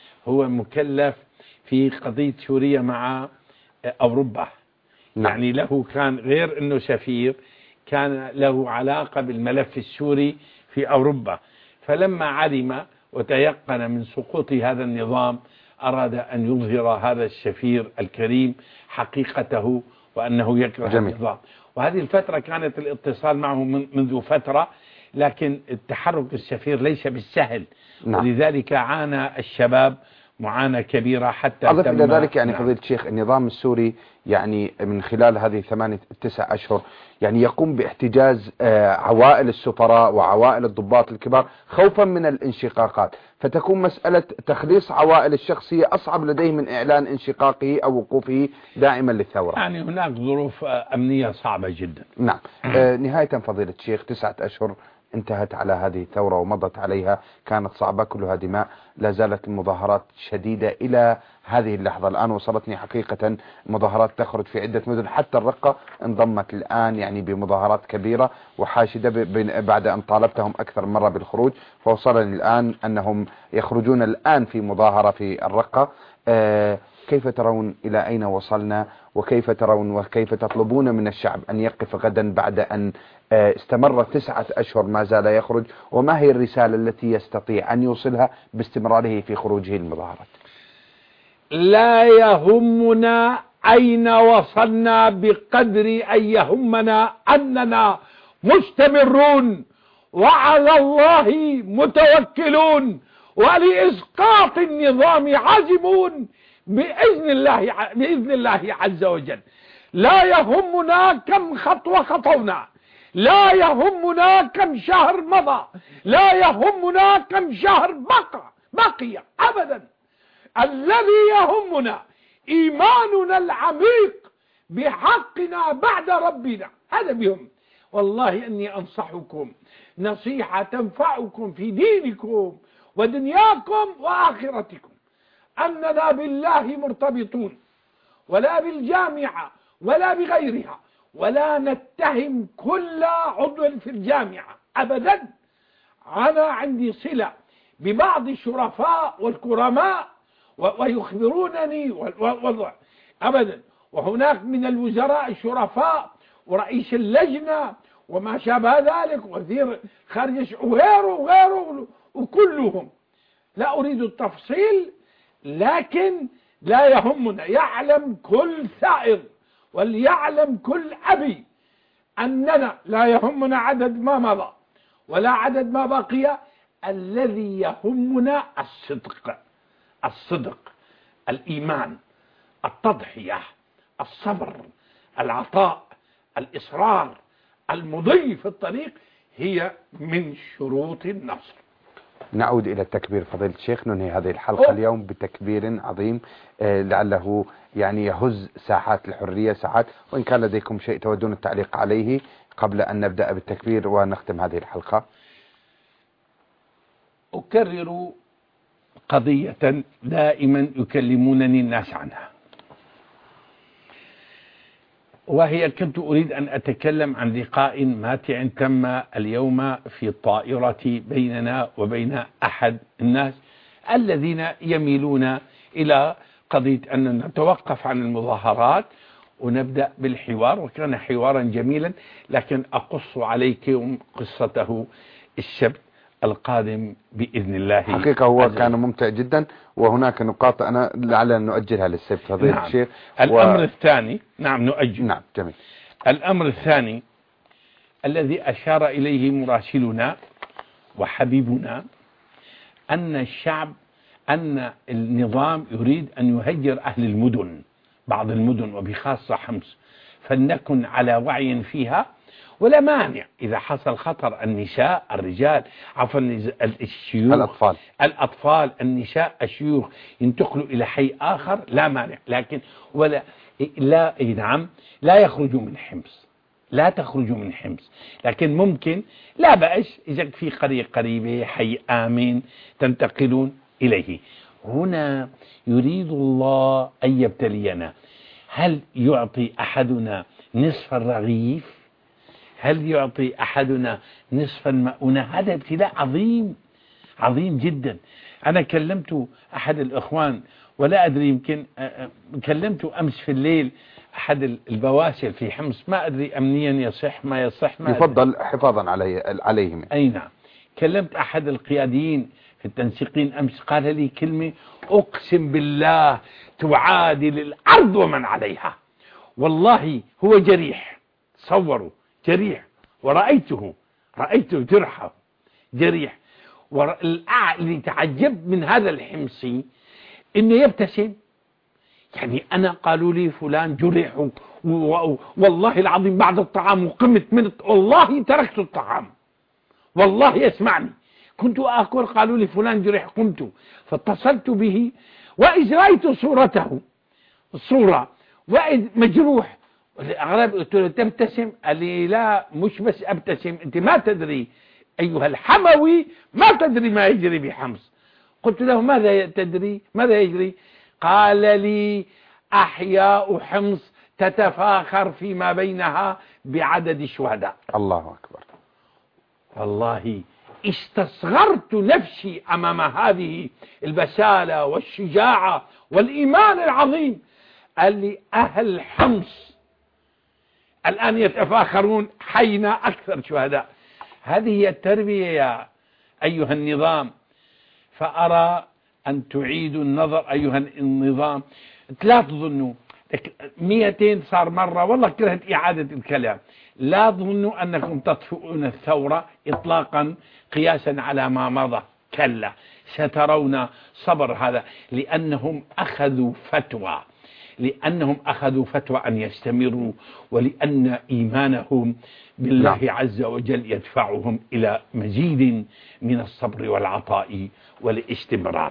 هو مكلف في قضية سوريا مع أوروبا. نعم. يعني له كان غير أنه سفير، كان له علاقة بالملف السوري في أوروبا، فلما علم وتيقن من سقوط هذا النظام أراد أن يظهر هذا السفير الكريم حقيقته وأنه يكره جميل. النظام. وهذه الفترة كانت الاتصال معه من منذ فترة، لكن التحرك السفير ليس بالسهل. نعم. ولذلك عانى الشباب معاناة كبيرة حتى أضف إلى ذلك يعني نعم. فضيلة الشيخ، النظام السوري يعني من خلال هذه ثمانية تسع أشهر يعني يقوم باحتجاز عوائل السفراء وعوائل الضباط الكبار خوفا من الانشقاقات، فتكون مسألة تخليص عوائل الشخصية أصعب لديه من إعلان انشقاقه أو وقوفه دائما للثورة. يعني هناك ظروف أمنية صعبة جدا. نعم. آه نهاية فضيلة الشيخ، تسعة أشهر انتهت على هذه الثورة ومضت عليها، كانت صعبة كلها دماء، لا زالت المظاهرات شديدة إلى هذه اللحظة. الآن وصلتني حقيقة مظاهرات تخرج في عدة مدن، حتى الرقة انضمت الآن يعني بمظاهرات كبيرة وحاشدة بعد أن طالبتهم أكثر من مرة بالخروج، فوصلني الآن أنهم يخرجون الآن في مظاهرة في الرقة. آه كيف ترون إلى أين وصلنا، وكيف ترون وكيف تطلبون من الشعب أن يقف غدا بعد أن استمر تسعة أشهر ما زال يخرج، وما هي الرسالة التي يستطيع أن يوصلها باستمراره في خروجه المظاهرات؟ لا يهمنا أين وصلنا بقدر أن يهمنا أننا مستمرون وعلى الله متوكلون ولإسقاط النظام عازمون بإذن الله بإذن الله عز وجل. لا يهمنا كم خطوة خطونا، لا يهمنا كم شهر مضى، لا يهمنا كم شهر بقى بقي أبدا. الذي يهمنا إيماننا العميق بحقنا بعد ربنا، هذا بهم. والله أني أنصحكم نصيحة تنفعكم في دينكم ودنياكم وآخرتكم، أننا بالله مرتبطون، ولا بالجامعة ولا بغيرها، ولا نتهم كل عضو في الجامعة أبدا. أنا عندي صلة ببعض الشرفاء والكرماء ويخبرونني والوضع أبدا، وهناك من الوزراء الشرفاء ورئيس اللجنة وما شابه ذلك وزير خارجية وغيره وغيره وكلهم. لا أريد التفصيل، لكن لا يهمنا، يعلم كل ثائر وليعلم كل أبي أننا لا يهمنا عدد ما مضى ولا عدد ما بقي، الذي يهمنا الصدق، الصدق، الإيمان، التضحية، الصبر، العطاء، الإصرار، المضي في الطريق، هي من شروط النصر. نعود إلى التكبير فضيلة الشيخ، ننهي هذه الحلقة أوه. اليوم بتكبير عظيم آه لعله يعني يهز ساحات الحرية ساحات، وإن كان لديكم شيء تودون التعليق عليه قبل أن نبدأ بالتكبير ونختم هذه الحلقة. أكرر قضية دائما يكلمونني الناس عنها، وهي كنت أريد أن أتكلم عن لقاء ماتع تم اليوم في الطائرة بيننا وبين أحد الناس الذين يميلون إلى قضية أن نتوقف عن المظاهرات ونبدأ بالحوار، وكان حوارا جميلا، لكن أقص عليكم قصته السبت القادم بإذن الله. حقيقة هو أزل. كان ممتع جدا، وهناك نقاط أنا لعل نؤجلها للسبت فضيلة نعم. الشيخ. الأمر و... الثاني نعم نؤجل. نعم جميل. الأمر الثاني الذي أشار إليه مراسلنا وحبيبنا أن الشعب أن النظام يريد أن يهجر أهل المدن، بعض المدن وبخاصة حمص، فلنكن على وعي فيها، ولا مانع إذا حصل خطر النساء الرجال عفوا الشيوخ الأطفال الأطفال النساء الشيوخ ينتقلوا إلى حي آخر لا مانع، لكن ولا لا نعم لا يخرجوا من حمص، لا تخرجوا من حمص، لكن ممكن لا بأس إذا في قرية قريبة حي آمن تنتقلون إليه. هنا يريد الله أن يبتلينا. هل يعطي أحدنا نصف الرغيف؟ هل يعطي أحدنا نصف المؤونة؟ هذا ابتلاء عظيم عظيم جدا. أنا كلمت أحد الإخوان ولا أدري، يمكن كلمت أمس في الليل أحد البواسل في حمص، ما أدري أمنيا يصح ما يصح ما يفضل حفاظا علي عليهم. أي نعم. كلمت أحد القياديين في التنسيقين أمس، قال لي كلمة أقسم بالله تعادل الأرض ومن عليها. والله هو جريح، تصوروا جريح، ورأيته رأيته جرحه جريح. واللي تعجبت من هذا الحمصي إنه يبتسم. يعني أنا قالوا لي فلان جرح والله العظيم بعد الطعام وقمت من والله تركت الطعام، والله يسمعني، كنت أكل قالوا لي فلان جرح، قمت فاتصلت به وإذ رأيت صورته الصورة وإذ مجروح. الأغرب قلت له تبتسم؟ قال لي لا مش بس أبتسم، أنت ما تدري أيها الحموي، ما تدري ما يجري بحمص. قلت له ماذا تدري ماذا يجري؟ قال لي أحياء حمص تتفاخر فيما بينها بعدد الشهداء. الله أكبر. والله استصغرت نفسي أمام هذه البسالة والشجاعة والإيمان العظيم. قال لي أهل حمص الآن يتفاخرون حينا أكثر شهداء. هذه هي التربية يا أيها النظام. فأرى أن تعيدوا النظر أيها النظام. لا تظنوا مئتين صار مرة، والله كرهت إعادة الكلام. لا تظنوا أنكم تطفئون الثورة إطلاقا قياسا على ما مضى، كلا سترون صبر هذا، لأنهم أخذوا فتوى لأنهم أخذوا فتوى أن يستمروا، ولأن إيمانهم بالله عز وجل يدفعهم إلى مزيد من الصبر والعطاء والاستمرار.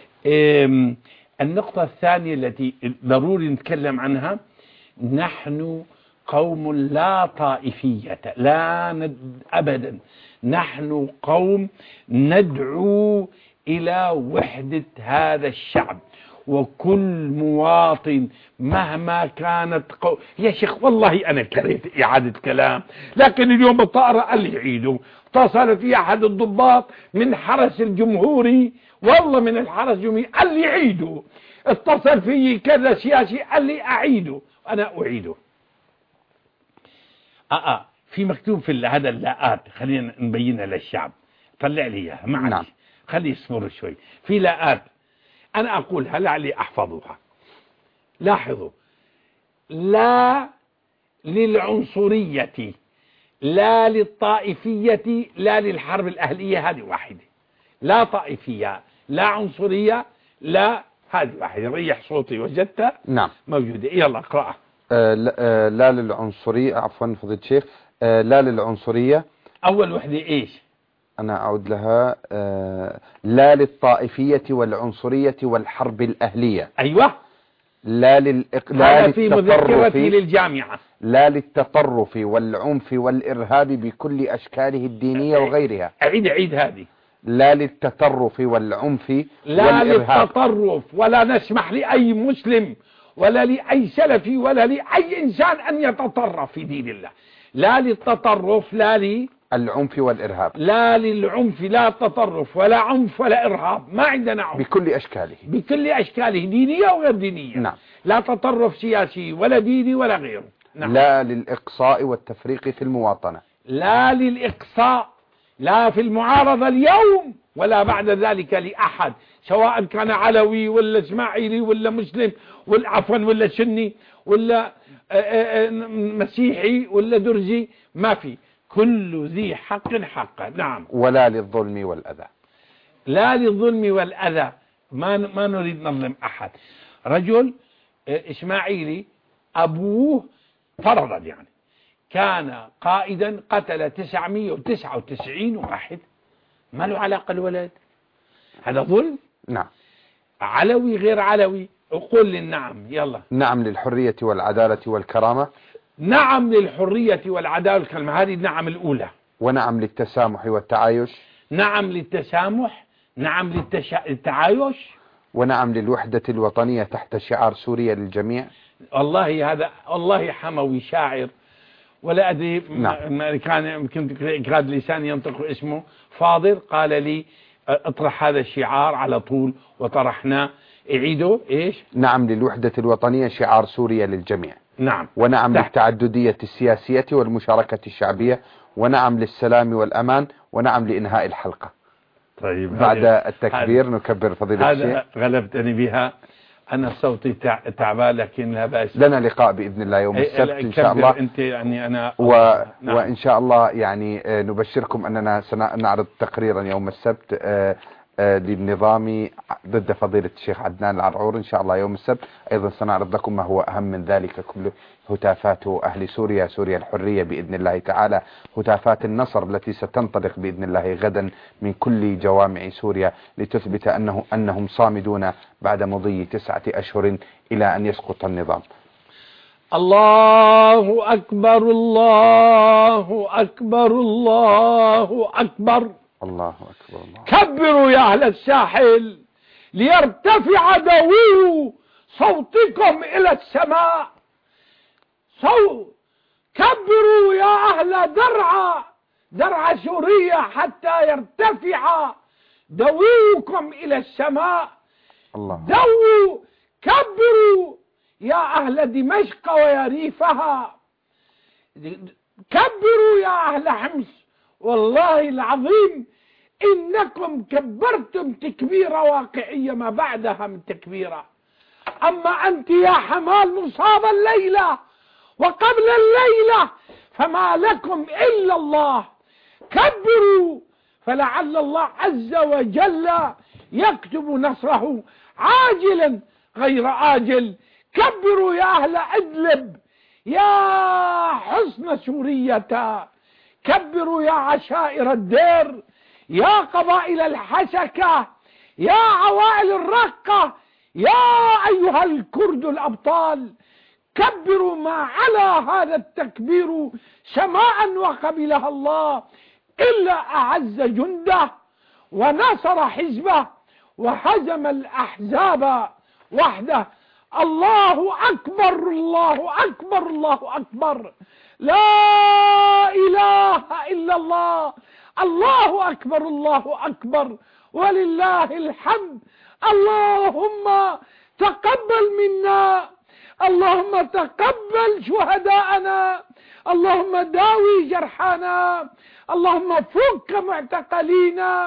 النقطة الثانية التي ضروري نتكلم عنها، نحن قوم لا طائفية، لا ند أبدا، نحن قوم ندعو إلى وحدة هذا الشعب، وكل مواطن مهما كانت قو... يا شيخ والله أنا كرهت إعادة كلام، لكن اليوم الطائرة قال لي عيدوا. اتصل في أحد الضباط من حرس الجمهوري، والله من الحرس الجمهوري، قال لي عيدوا. اتصل في كذا سياسي قال لي أعيده، أنا أعيده. آه آه في مكتوب في هذا اللاءات، خلينا نبينها للشعب. طلع لي إياها معلش. نعم. خلي يصبر شوي. في لاءات أنا أقولها لعلي أحفظها. لاحظوا، لا للعنصرية، لا للطائفية، لا للحرب الأهلية، هذه واحدة. لا طائفية، لا عنصرية، لا، هذه واحدة. ريح صوتي وجدتها. نعم موجودة. يلا اقرأها. آه لا, آه لا للعنصرية، عفوا فضيلة الشيخ، آه لا للعنصرية. أول وحدة إيش؟ أنا أعود لها. آه لا للطائفية والعنصرية والحرب الأهلية. أيوة. لا للإق... لا لا في مذكرتي للجامعة. لا للتطرف والعنف والإرهاب بكل أشكاله الدينية وغيرها. أعيد أعيد هذه. لا للتطرف والعنف لا والإرهاب. للتطرف، ولا نسمح لأي مسلم ولا لأي سلفي ولا لأي إنسان أن يتطرف في دين الله. لا للتطرف، لا لي العنف والإرهاب. لا للعنف، لا تطرف ولا عنف ولا إرهاب، ما عندنا عنف بكل أشكاله، بكل أشكاله دينية وغير دينية. نعم. لا تطرف سياسي ولا ديني ولا غيره. نعم. لا للإقصاء والتفريق في المواطنة. لا للإقصاء، لا في المعارضة اليوم ولا بعد ذلك لأحد، سواء كان علوي ولا اسماعيلي ولا مسلم ولا عفوا ولا سني ولا مسيحي ولا درزي، ما في، كل ذي حق حقه. نعم. ولا للظلم والأذى. لا للظلم والأذى، ما ما نريد نظلم أحد. رجل إسماعيلي أبوه فرضا يعني كان قائدا قتل تسعمئة وتسعة وتسعين واحد، ما له علاقة الولد، هذا ظلم. نعم. علوي غير علوي، قل لي نعم. يلا. نعم للحرية والعدالة والكرامة. نعم للحرية والعدالة والكرامة، هذه النعم الأولى. ونعم للتسامح والتعايش. نعم للتسامح، نعم للتعايش. ونعم للوحدة الوطنية تحت شعار سوريا للجميع. والله هذا والله حموي شاعر ولا أدري. نعم. كان كنت كاد لساني ينطق اسمه فاضل، قال لي اطرح هذا الشعار على طول وطرحناه. اعيدوا. ايش؟ نعم للوحدة الوطنية شعار سوريا للجميع. نعم. ونعم تحت. للتعددية السياسية والمشاركة الشعبية. ونعم للسلام والأمان. ونعم لإنهاء الحلقة. طيب بعد التكبير نكبر فضيلة الشيخ. هذا غلبتني بها، أنا صوتي تعبان لكن لا بأس. لنا لقاء بإذن الله يوم السبت إن شاء الله. أنت يعني أنا و... نعم. وإن شاء الله يعني نبشركم أننا سنعرض تقريرا يوم السبت للنظام ضد فضيلة الشيخ عدنان العرعور إن شاء الله يوم السبت. أيضا سنعرض لكم ما هو أهم من ذلك كله، هتافات أهل سوريا، سوريا الحرية بإذن الله تعالى، هتافات النصر التي ستنطلق بإذن الله غدا من كل جوامع سوريا لتثبت أنه أنهم صامدون بعد مضي تسعة أشهر إلى أن يسقط النظام. الله أكبر الله أكبر الله أكبر الله أكبر الله. كبروا يا أهل الساحل ليرتفع دوي صوتكم إلى السماء. صوت كبروا يا أهل درعا، درعا سوريا، حتى يرتفع دويكم إلى السماء. الله. دووا كبروا يا أهل دمشق ويا ريفها، كبروا يا أهل حمص. والله العظيم إنكم كبرتم تكبيرة واقعية ما بعدها من تكبيرة. أما أنت يا حمال مصابة الليلة وقبل الليلة فما لكم إلا الله. كبروا فلعل الله عز وجل يكتب نصره عاجلا غير آجل. كبروا يا أهل إدلب، يا حصن سورية، كبروا يا عشائر الدير، يا قبائل الحسكة، يا عوائل الرقة، يا أيها الكرد الأبطال، كبروا ما على هذا التكبير سماء وقبلها الله إلا أعز جنده ونصر حزبه وهزم الأحزاب وحده. الله أكبر الله أكبر الله أكبر، لا إله إلا الله، الله أكبر الله أكبر ولله الحمد. اللهم تقبل منا، اللهم تقبل شهداءنا، اللهم داوي جرحانا، اللهم فك معتقلينا،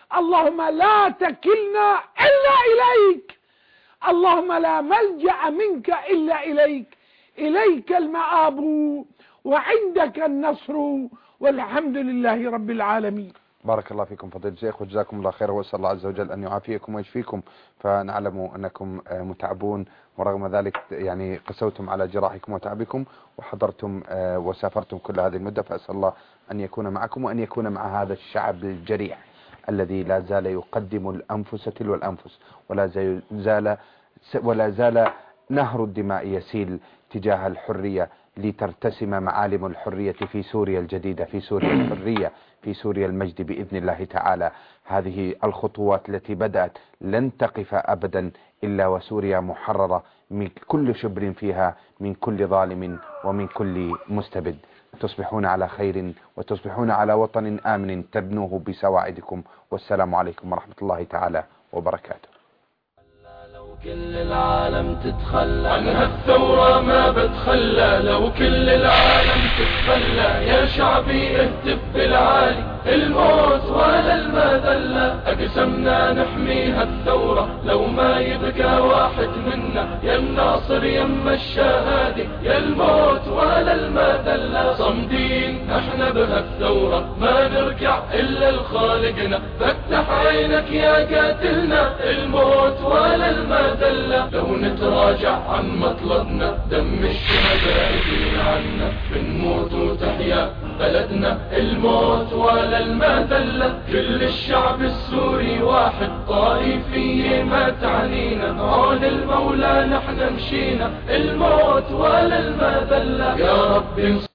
اللهم لا تكلنا إلا إليك، اللهم لا ملجأ منك إلا إليك، إليك المآب وعندك النصر، والحمد لله رب العالمين. بارك الله فيكم فضيلة الشيخ وجزاكم الله خير، وأسأل الله عز وجل أن يعافيكم ويشفيكم، فنعلم أنكم متعبون، ورغم ذلك يعني قسوتم على جراحكم وتعبكم وحضرتم وسافرتم كل هذه المدة، فأسأل الله أن يكون معكم وأن يكون مع هذا الشعب الجريح الذي لا زال يقدم الأنفس تلو الأنفس، ولا زال ولا زال نهر الدماء يسيل تجاه الحرية لترتسم معالم الحرية في سوريا الجديدة، في سوريا الحرية، في سوريا المجد بإذن الله تعالى. هذه الخطوات التي بدأت لن تقف أبدا إلا وسوريا محررة من كل شبر فيها، من كل ظالم ومن كل مستبد. تصبحون على خير وتصبحون على وطن آمن تبنوه بسواعدكم، والسلام عليكم ورحمة الله تعالى وبركاته. كل العالم تتخلى عنها الثورة ما بتخلى، لو كل العالم تتخلى يا شعبي اهتف بالعالي، الموت ولا المذلة أقسمنا نحميها الثورة، لو ما يبقى واحد منا يا الناصر يما الشهادي، يا الموت ولا المذلة صمدين احنا بها الثورة، ما نرجع إلا لخالقنا، فتح عينك يا قاتلنا، الموت ولا المذلة لو نتراجع عن مطلبنا، دم الشهداء يدين عنا، بنموت وتحيا بلدنا، الموت ولا المذلة، كل الشعب السوري واحد، طائفية ما تعنينا، عون المولى نحن مشينا، الموت ولا المذلة يا رب.